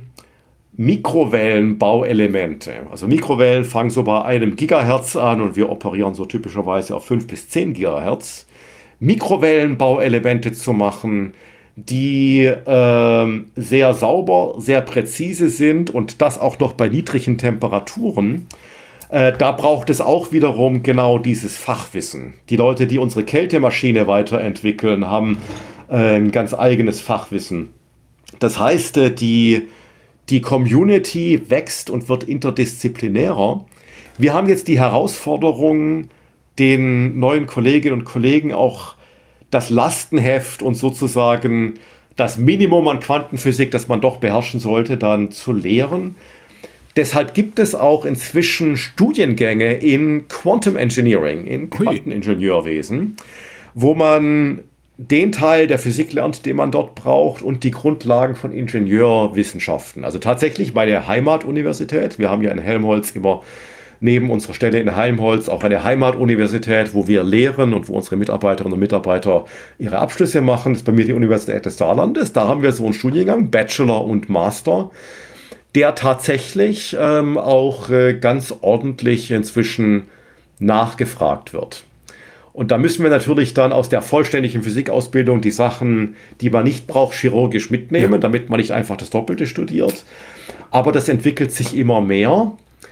Mikrowellenbauelemente. Also Mikrowellen fangen so bei einem Gigahertz an und wir operieren so typischerweise auf fünf bis zehn Gigahertz. Mikrowellenbauelemente zu machen, die äh, sehr sauber, sehr präzise sind und das auch noch bei niedrigen Temperaturen. Äh, da braucht es auch wiederum genau dieses Fachwissen. Die Leute, die unsere Kältemaschine weiterentwickeln, haben äh, ein ganz eigenes Fachwissen. Das heißt, äh, die, die Community wächst und wird interdisziplinärer. Wir haben jetzt die Herausforderung, den neuen Kolleginnen und Kollegen auch das Lastenheft und sozusagen das Minimum an Quantenphysik, das man doch beherrschen sollte, dann zu lehren. Deshalb gibt es auch inzwischen Studiengänge in Quantum Engineering, in Quanteningenieurwesen, wo man den Teil der Physik lernt, den man dort braucht und die Grundlagen von Ingenieurwissenschaften. Also tatsächlich meine Heimatuniversität. Wir haben ja in Helmholtz immer neben unserer Stelle in Helmholtz auch eine Heimatuniversität, wo wir lehren und wo unsere Mitarbeiterinnen und Mitarbeiter ihre Abschlüsse machen. Das ist bei mir die Universität des Saarlandes. Da haben wir so einen Studiengang, Bachelor und Master, der tatsächlich ähm, auch äh, ganz ordentlich inzwischen nachgefragt wird. Und da müssen wir natürlich dann aus der vollständigen Physikausbildung die Sachen, die man nicht braucht, chirurgisch mitnehmen, ja. damit man nicht einfach das Doppelte studiert. Aber das entwickelt sich immer mehr.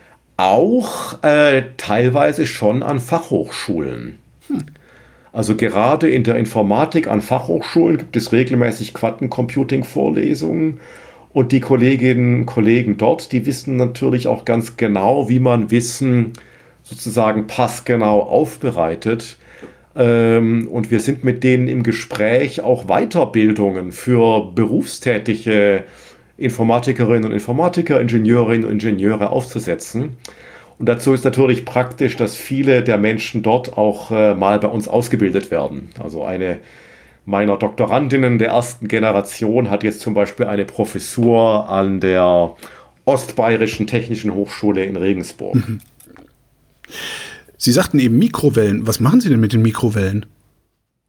Auch äh, teilweise schon an Fachhochschulen. Hm. Also gerade in der Informatik an Fachhochschulen gibt es regelmäßig Quantencomputing-Vorlesungen. Und die Kolleginnen und Kollegen dort, die wissen natürlich auch ganz genau, wie man Wissen sozusagen passgenau aufbereitet. Ähm, und wir sind mit denen im Gespräch, auch Weiterbildungen für berufstätige Informatikerinnen und Informatiker, Ingenieurinnen und Ingenieure aufzusetzen. Und dazu ist natürlich praktisch, dass viele der Menschen dort auch äh, mal bei uns ausgebildet werden. Also eine meiner Doktorandinnen der ersten Generation hat jetzt zum Beispiel eine Professur an der Ostbayerischen Technischen Hochschule in Regensburg. Mhm. Sie sagten eben Mikrowellen. Was machen Sie denn mit den Mikrowellen?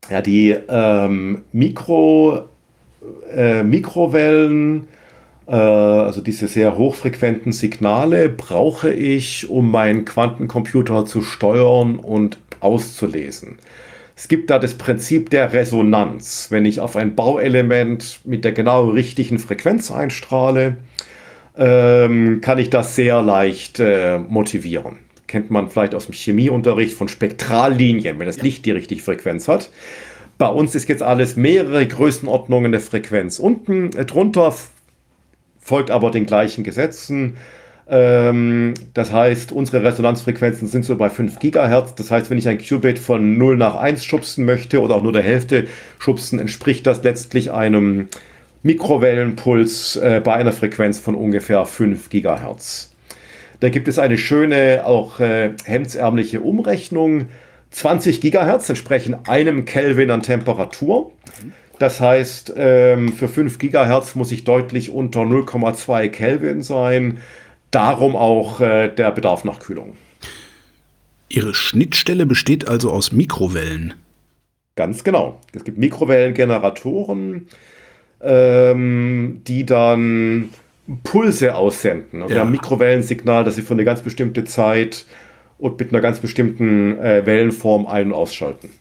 Ja, die ähm, Mikro, äh, Mikrowellen, äh, also diese sehr hochfrequenten Signale, brauche ich, um meinen Quantencomputer zu steuern und auszulesen. Es gibt da das Prinzip der Resonanz. Wenn ich auf ein Bauelement mit der genau richtigen Frequenz einstrahle, ähm, kann ich das sehr leicht äh, motivieren. Kennt man vielleicht aus dem Chemieunterricht von Spektrallinien, wenn das Licht die richtige Frequenz hat. Bei uns ist jetzt alles mehrere Größenordnungen der Frequenz. Unten äh, drunter folgt aber den gleichen Gesetzen. Ähm, das heißt, unsere Resonanzfrequenzen sind so bei fünf Gigahertz. Das heißt, wenn ich ein Qubit von null nach eins schubsen möchte oder auch nur der Hälfte schubsen, entspricht das letztlich einem Mikrowellenpuls äh, bei einer Frequenz von ungefähr fünf Gigahertz. Da gibt es eine schöne, auch äh, hemdsärmliche Umrechnung. zwanzig Gigahertz entsprechen einem Kelvin an Temperatur. Das heißt, ähm, für fünf Gigahertz muss ich deutlich unter null Komma zwei Kelvin sein. Darum auch äh, der Bedarf nach Kühlung. Ihre Schnittstelle besteht also aus Mikrowellen. Ganz genau. Es gibt Mikrowellengeneratoren, ähm, die dann Pulse aussenden. Also Ja. wir haben ein Mikrowellensignal, das sie für eine ganz bestimmte Zeit und mit einer ganz bestimmten äh, Wellenform ein- und ausschalten.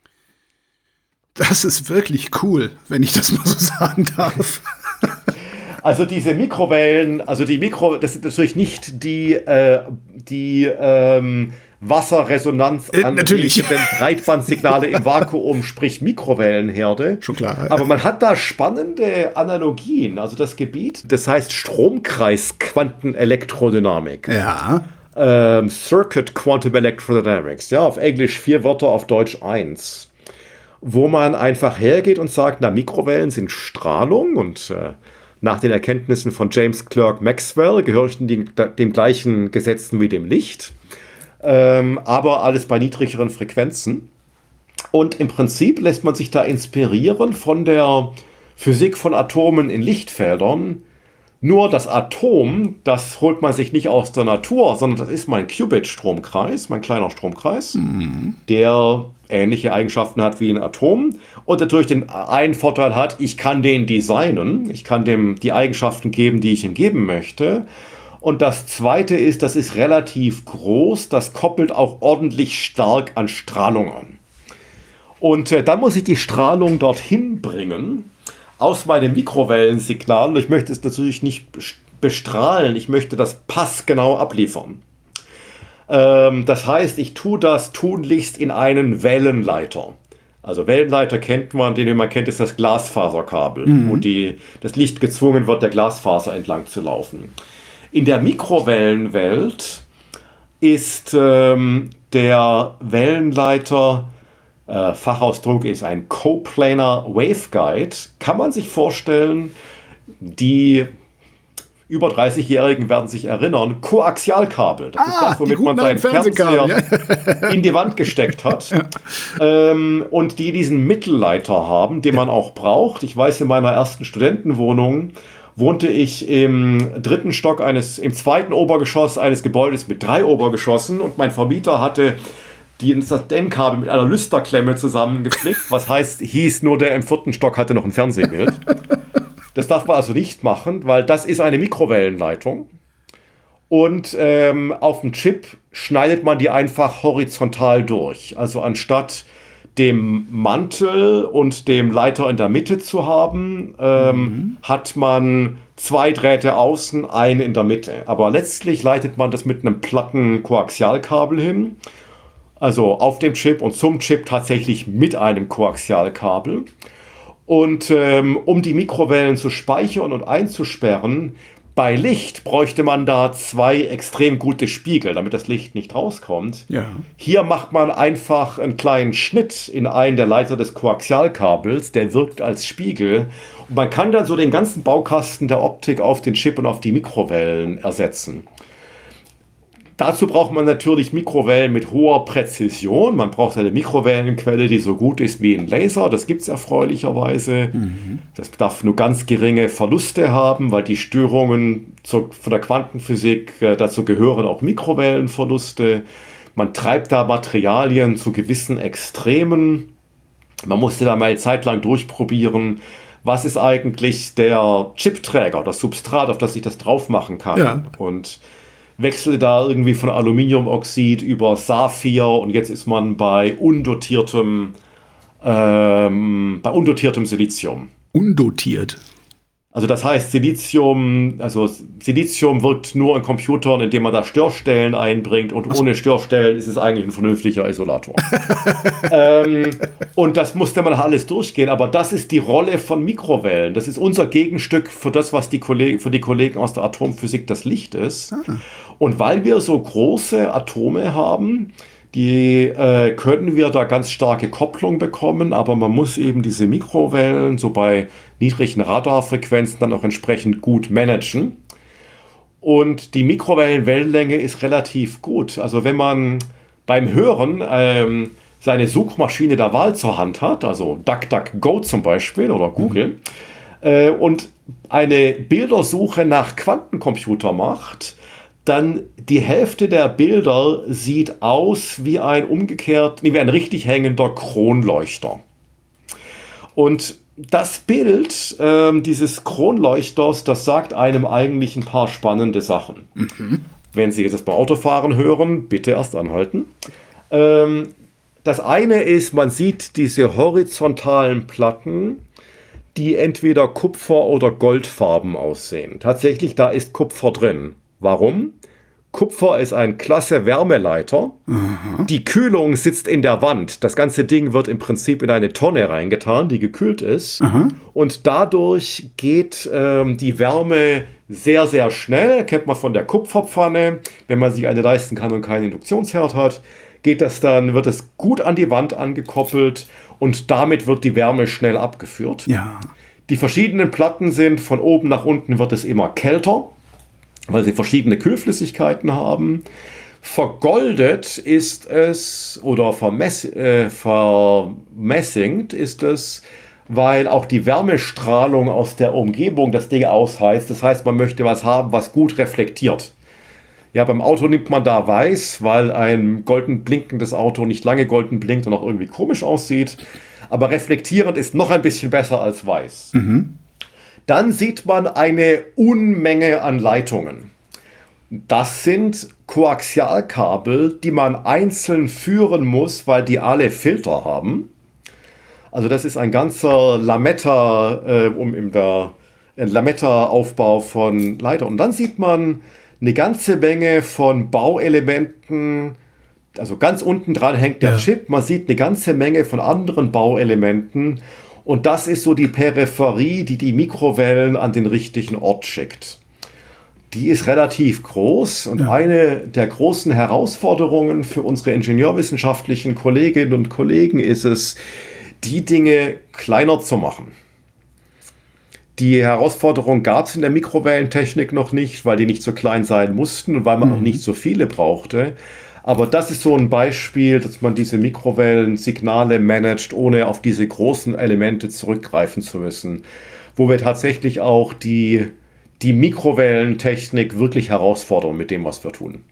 Das ist wirklich cool, wenn ich das mal so sagen darf. Also diese Mikrowellen, also die Mikro, das sind natürlich nicht die, äh, die ähm, Wasserresonanz Äh, an natürlich. Breitbandsignale im Vakuum, sprich Mikrowellenherde. Schon klar. Aber man hat da spannende Analogien. Also das Gebiet, das heißt Stromkreis-Quantenelektrodynamik. Ja. Ähm, Circuit Quantum Electrodynamics. Ja, auf Englisch vier Wörter, auf Deutsch eins. Wo man einfach hergeht und sagt, na, Mikrowellen sind Strahlung und äh, nach den Erkenntnissen von James Clerk Maxwell gehorchen die dem gleichen Gesetzen wie dem Licht, ähm, aber alles bei niedrigeren Frequenzen. Und im Prinzip lässt man sich da inspirieren von der Physik von Atomen in Lichtfeldern. Nur das Atom, das holt man sich nicht aus der Natur, sondern das ist mein Qubit-Stromkreis, mein kleiner Stromkreis, Mhm. der ähnliche Eigenschaften hat wie ein Atom und natürlich den einen Vorteil hat, ich kann den designen, ich kann dem die Eigenschaften geben, die ich ihm geben möchte. Und das zweite ist, das ist relativ groß, das koppelt auch ordentlich stark an Strahlung an. Und äh, dann muss ich die Strahlung dorthin bringen, aus meinem Mikrowellensignal. Und ich möchte es natürlich nicht bestrahlen, ich möchte das passgenau abliefern. Ähm, das heißt, ich tue das tunlichst in einen Wellenleiter. Also Wellenleiter kennt man, den man kennt, ist das Glasfaserkabel, mhm. wo die, das Licht gezwungen wird, der Glasfaser entlang zu laufen. In der Mikrowellenwelt ist ähm, der Wellenleiter, äh, Fachausdruck ist ein Coplanar Waveguide, kann man sich vorstellen, die über dreißigjährigen werden sich erinnern, Koaxialkabel. Das Ah, ist das, womit die man guten seinen alten Fernseher Fernsehkabel, in die Wand gesteckt hat. Ja. Ähm, und die diesen Mittelleiter haben, den man auch braucht. Ich weiß, in meiner ersten Studentenwohnung wohnte ich im dritten Stock eines, im zweiten Obergeschoss eines Gebäudes mit drei Obergeschossen und mein Vermieter hatte die das Denkkabel mit einer Lüsterklemme zusammengeflickt. Was heißt, hieß nur der im vierten Stock hatte noch ein Fernsehbild. Das darf man also nicht machen, weil das ist eine Mikrowellenleitung. Und ähm, auf dem Chip schneidet man die einfach horizontal durch. Also anstatt dem Mantel und dem Leiter in der Mitte zu haben, ähm, mhm. hat man zwei Drähte außen, einen in der Mitte. Aber letztlich leitet man das mit einem platten Koaxialkabel hin. Also auf dem Chip und zum Chip tatsächlich mit einem Koaxialkabel. Und ähm, um die Mikrowellen zu speichern und einzusperren, bei Licht bräuchte man da zwei extrem gute Spiegel, damit das Licht nicht rauskommt. Ja. Hier macht man einfach einen kleinen Schnitt in einen der Leiter des Koaxialkabels, der wirkt als Spiegel. Und man kann dann so den ganzen Baukasten der Optik auf den Chip und auf die Mikrowellen ersetzen. Dazu braucht man natürlich Mikrowellen mit hoher Präzision. Man braucht eine Mikrowellenquelle, die so gut ist wie ein Laser. Das gibt es erfreulicherweise. Mhm. Das darf nur ganz geringe Verluste haben, weil die Störungen zur, von der Quantenphysik, äh, dazu gehören auch Mikrowellenverluste. Man treibt da Materialien zu gewissen Extremen. Man musste da mal eine Zeit lang durchprobieren, was ist eigentlich der Chipträger, das Substrat, auf das ich das drauf machen kann. Ja. Und wechselte da irgendwie von Aluminiumoxid über Saphir und jetzt ist man bei undotiertem, ähm, bei undotiertem Silizium. Undotiert. Also das heißt, Silizium, also Silizium wirkt nur in Computern, indem man da Störstellen einbringt und ohne Störstellen ist es eigentlich ein vernünftiger Isolator. ähm, und das musste man alles durchgehen, aber das ist die Rolle von Mikrowellen. Das ist unser Gegenstück für das, was die Kollegen, für die Kollegen aus der Atomphysik das Licht ist. Ah. Und weil wir so große Atome haben, die äh, können wir da ganz starke Kopplung bekommen, aber man muss eben diese Mikrowellen so bei niedrigen Radarfrequenzen dann auch entsprechend gut managen. Und die Mikrowellenwellenlänge ist relativ gut. Also wenn man beim Hören ähm, seine Suchmaschine der Wahl zur Hand hat, also DuckDuckGo zum Beispiel oder Google, mhm. äh, und eine Bildersuche nach Quantencomputer macht, dann die Hälfte der Bilder sieht aus wie ein umgekehrt, nee, wie ein richtig hängender Kronleuchter. Und das Bild ähm, dieses Kronleuchters, das sagt einem eigentlich ein paar spannende Sachen. Mhm. Wenn Sie jetzt beim Autofahren hören, bitte erst anhalten. Ähm, das eine ist, man sieht diese horizontalen Platten, die entweder Kupfer- oder Goldfarben aussehen. Tatsächlich, da ist Kupfer drin. Warum? Kupfer ist ein klasse Wärmeleiter. Mhm. Die Kühlung sitzt in der Wand. Das ganze Ding wird im Prinzip in eine Tonne reingetan, die gekühlt ist. Mhm. Und dadurch geht ähm, die Wärme sehr, sehr schnell. Kennt man von der Kupferpfanne. Wenn man sich eine leisten kann und keinen Induktionsherd hat, geht das dann, wird es gut an die Wand angekoppelt und damit wird die Wärme schnell abgeführt. Ja. Die verschiedenen Platten sind, von oben nach unten wird es immer kälter, weil sie verschiedene Kühlflüssigkeiten haben. Vergoldet ist es oder vermess, äh, vermessingt ist es, weil auch die Wärmestrahlung aus der Umgebung das Ding ausheizt. Das heißt, man möchte was haben, was gut reflektiert. Ja, beim Auto nimmt man da weiß, weil ein golden blinkendes Auto nicht lange golden blinkt und auch irgendwie komisch aussieht. Aber reflektierend ist noch ein bisschen besser als weiß. Mhm. Dann sieht man eine Unmenge an Leitungen. Das sind Koaxialkabel, die man einzeln führen muss, weil die alle Filter haben. Also das ist ein ganzer Lametta, äh, um in der ein Lametta-Aufbau von Leitern. Und dann sieht man eine ganze Menge von Bauelementen. Also ganz unten dran hängt der ja. Chip. Man sieht eine ganze Menge von anderen Bauelementen. Und das ist so die Peripherie, die die Mikrowellen an den richtigen Ort schickt. Die ist relativ groß und ja. eine der großen Herausforderungen für unsere ingenieurwissenschaftlichen Kolleginnen und Kollegen ist es, die Dinge kleiner zu machen. Die Herausforderung gab es in der Mikrowellentechnik noch nicht, weil die nicht so klein sein mussten und weil man mhm. auch nicht so viele brauchte. Aber das ist so ein Beispiel, dass man diese Mikrowellensignale managt, ohne auf diese großen Elemente zurückgreifen zu müssen. Wo wir tatsächlich auch die, die Mikrowellentechnik wirklich herausfordern mit dem, was wir tun.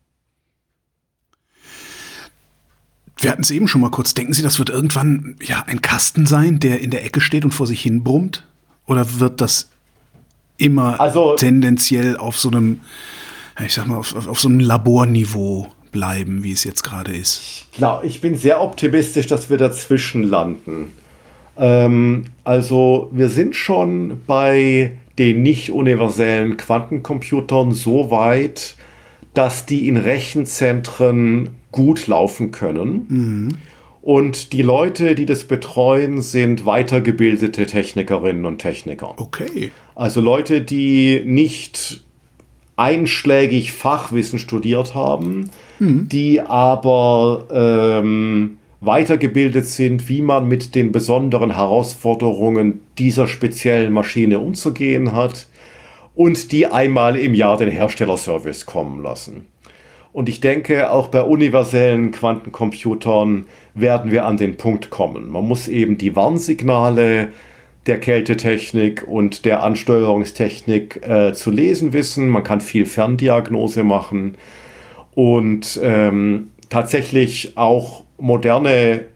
Wir hatten es eben schon mal kurz. Denken Sie, das wird irgendwann ja ein Kasten sein, der in der Ecke steht und vor sich hin brummt? Oder wird das immer also, tendenziell auf so einem, ich sag mal, auf, auf so einem Laborniveau bleiben, wie es jetzt gerade ist? Klar, ich bin sehr optimistisch, dass wir dazwischen landen. Ähm, also wir sind schon bei den nicht universellen Quantencomputern so weit, dass die in Rechenzentren gut laufen können. Mhm. Und die Leute, die das betreuen, sind weitergebildete Technikerinnen und Techniker. Okay. Also Leute, die nicht einschlägig Fachwissen studiert haben, mhm. die aber ähm, weitergebildet sind, wie man mit den besonderen Herausforderungen dieser speziellen Maschine umzugehen hat und die einmal im Jahr den Herstellerservice kommen lassen. Und ich denke, auch bei universellen Quantencomputern werden wir an den Punkt kommen. Man muss eben die Warnsignale der Kältetechnik und der Ansteuerungstechnik äh, zu lesen wissen. Man kann viel Ferndiagnose machen und ähm, tatsächlich auch moderne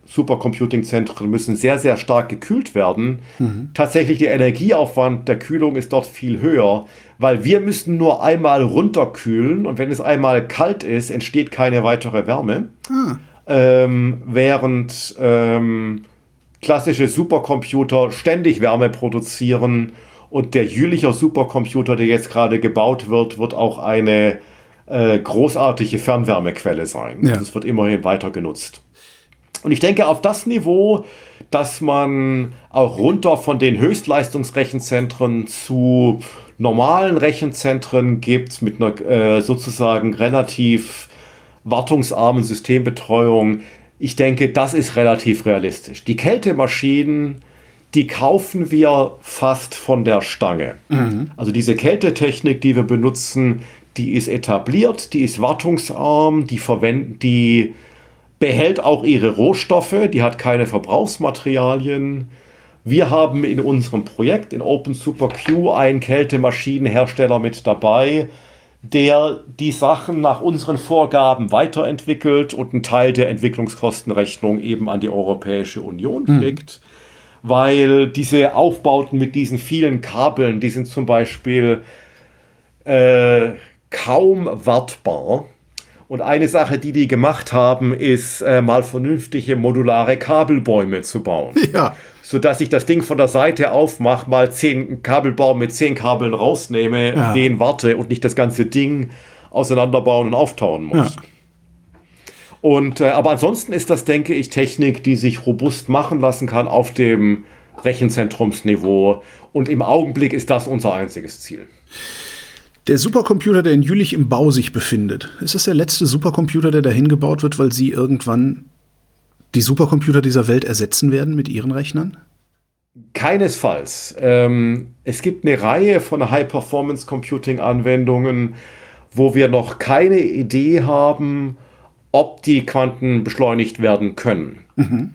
Supercomputing-Zentren müssen sehr, sehr stark gekühlt werden. Mhm. Tatsächlich der Energieaufwand der Kühlung ist dort viel höher, weil wir müssen nur einmal runterkühlen und wenn es einmal kalt ist, entsteht keine weitere Wärme. Ah. Ähm, während ähm, klassische Supercomputer ständig Wärme produzieren und der Jülicher Supercomputer, der jetzt gerade gebaut wird, wird auch eine äh, großartige Fernwärmequelle sein. Ja. Das wird immerhin weiter genutzt. Und ich denke, auf das Niveau, dass man auch runter von den Höchstleistungsrechenzentren zu normalen Rechenzentren gibt, mit einer äh, sozusagen relativ wartungsarmen Systembetreuung, ich denke, das ist relativ realistisch. Die Kältemaschinen, die kaufen wir fast von der Stange. Mhm. Also diese Kältetechnik, die wir benutzen, die ist etabliert, die ist wartungsarm, die verwenden, die behält auch ihre Rohstoffe, die hat keine Verbrauchsmaterialien. Wir haben in unserem Projekt in OpenSuperQ einen Kältemaschinenhersteller mit dabei, der die Sachen nach unseren Vorgaben weiterentwickelt und einen Teil der Entwicklungskostenrechnung eben an die Europäische Union kriegt. Mhm. Weil diese Aufbauten mit diesen vielen Kabeln, die sind zum Beispiel äh, kaum wartbar. Und eine Sache, die die gemacht haben, ist äh, mal vernünftige modulare Kabelbäume zu bauen. Ja. Sodass ich das Ding von der Seite aufmache, mal zehn Kabelbaum mit zehn Kabeln rausnehme, ja. den warte und nicht das ganze Ding auseinanderbauen und auftauen muss. Ja. Und, äh, aber ansonsten ist das, denke ich, Technik, die sich robust machen lassen kann auf dem Rechenzentrumsniveau. Und im Augenblick ist das unser einziges Ziel. Der Supercomputer, der in Jülich im Bau sich befindet, ist das der letzte Supercomputer, der dahin gebaut wird, weil Sie irgendwann die Supercomputer dieser Welt ersetzen werden mit Ihren Rechnern? Keinesfalls. Ähm, es gibt eine Reihe von High-Performance-Computing-Anwendungen, wo wir noch keine Idee haben, ob die quantenbeschleunigt werden können. Mhm.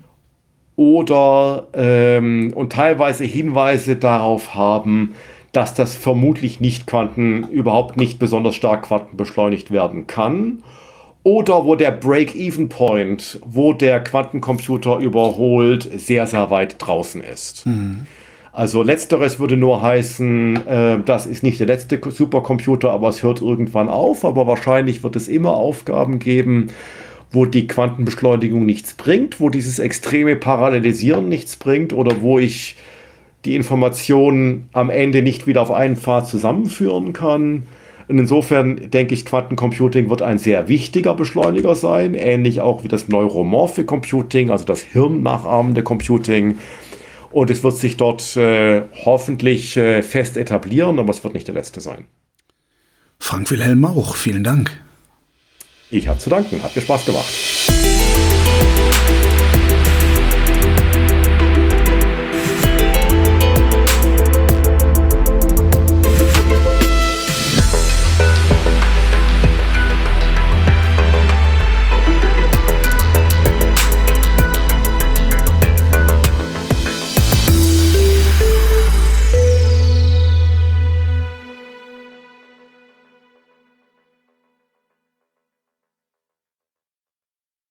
Oder ähm, und teilweise Hinweise darauf haben, dass das vermutlich nicht Quanten, überhaupt nicht besonders stark quantenbeschleunigt werden kann. Oder wo der Break-Even-Point, wo der Quantencomputer überholt, sehr, sehr weit draußen ist. Mhm. Also letzteres würde nur heißen, äh, das ist nicht der letzte Supercomputer, aber es hört irgendwann auf. Aber wahrscheinlich wird es immer Aufgaben geben, wo die Quantenbeschleunigung nichts bringt, wo dieses extreme Parallelisieren nichts bringt oder wo ich die Informationen am Ende nicht wieder auf einen Pfad zusammenführen kann. Und insofern denke ich, Quantencomputing wird ein sehr wichtiger Beschleuniger sein, ähnlich auch wie das neuromorphe Computing, also das hirnnachahmende Computing. Und es wird sich dort äh, hoffentlich äh, fest etablieren, aber es wird nicht der letzte sein. Frank Wilhelm Mauch, vielen Dank. Ich habe zu danken, hat mir Spaß gemacht.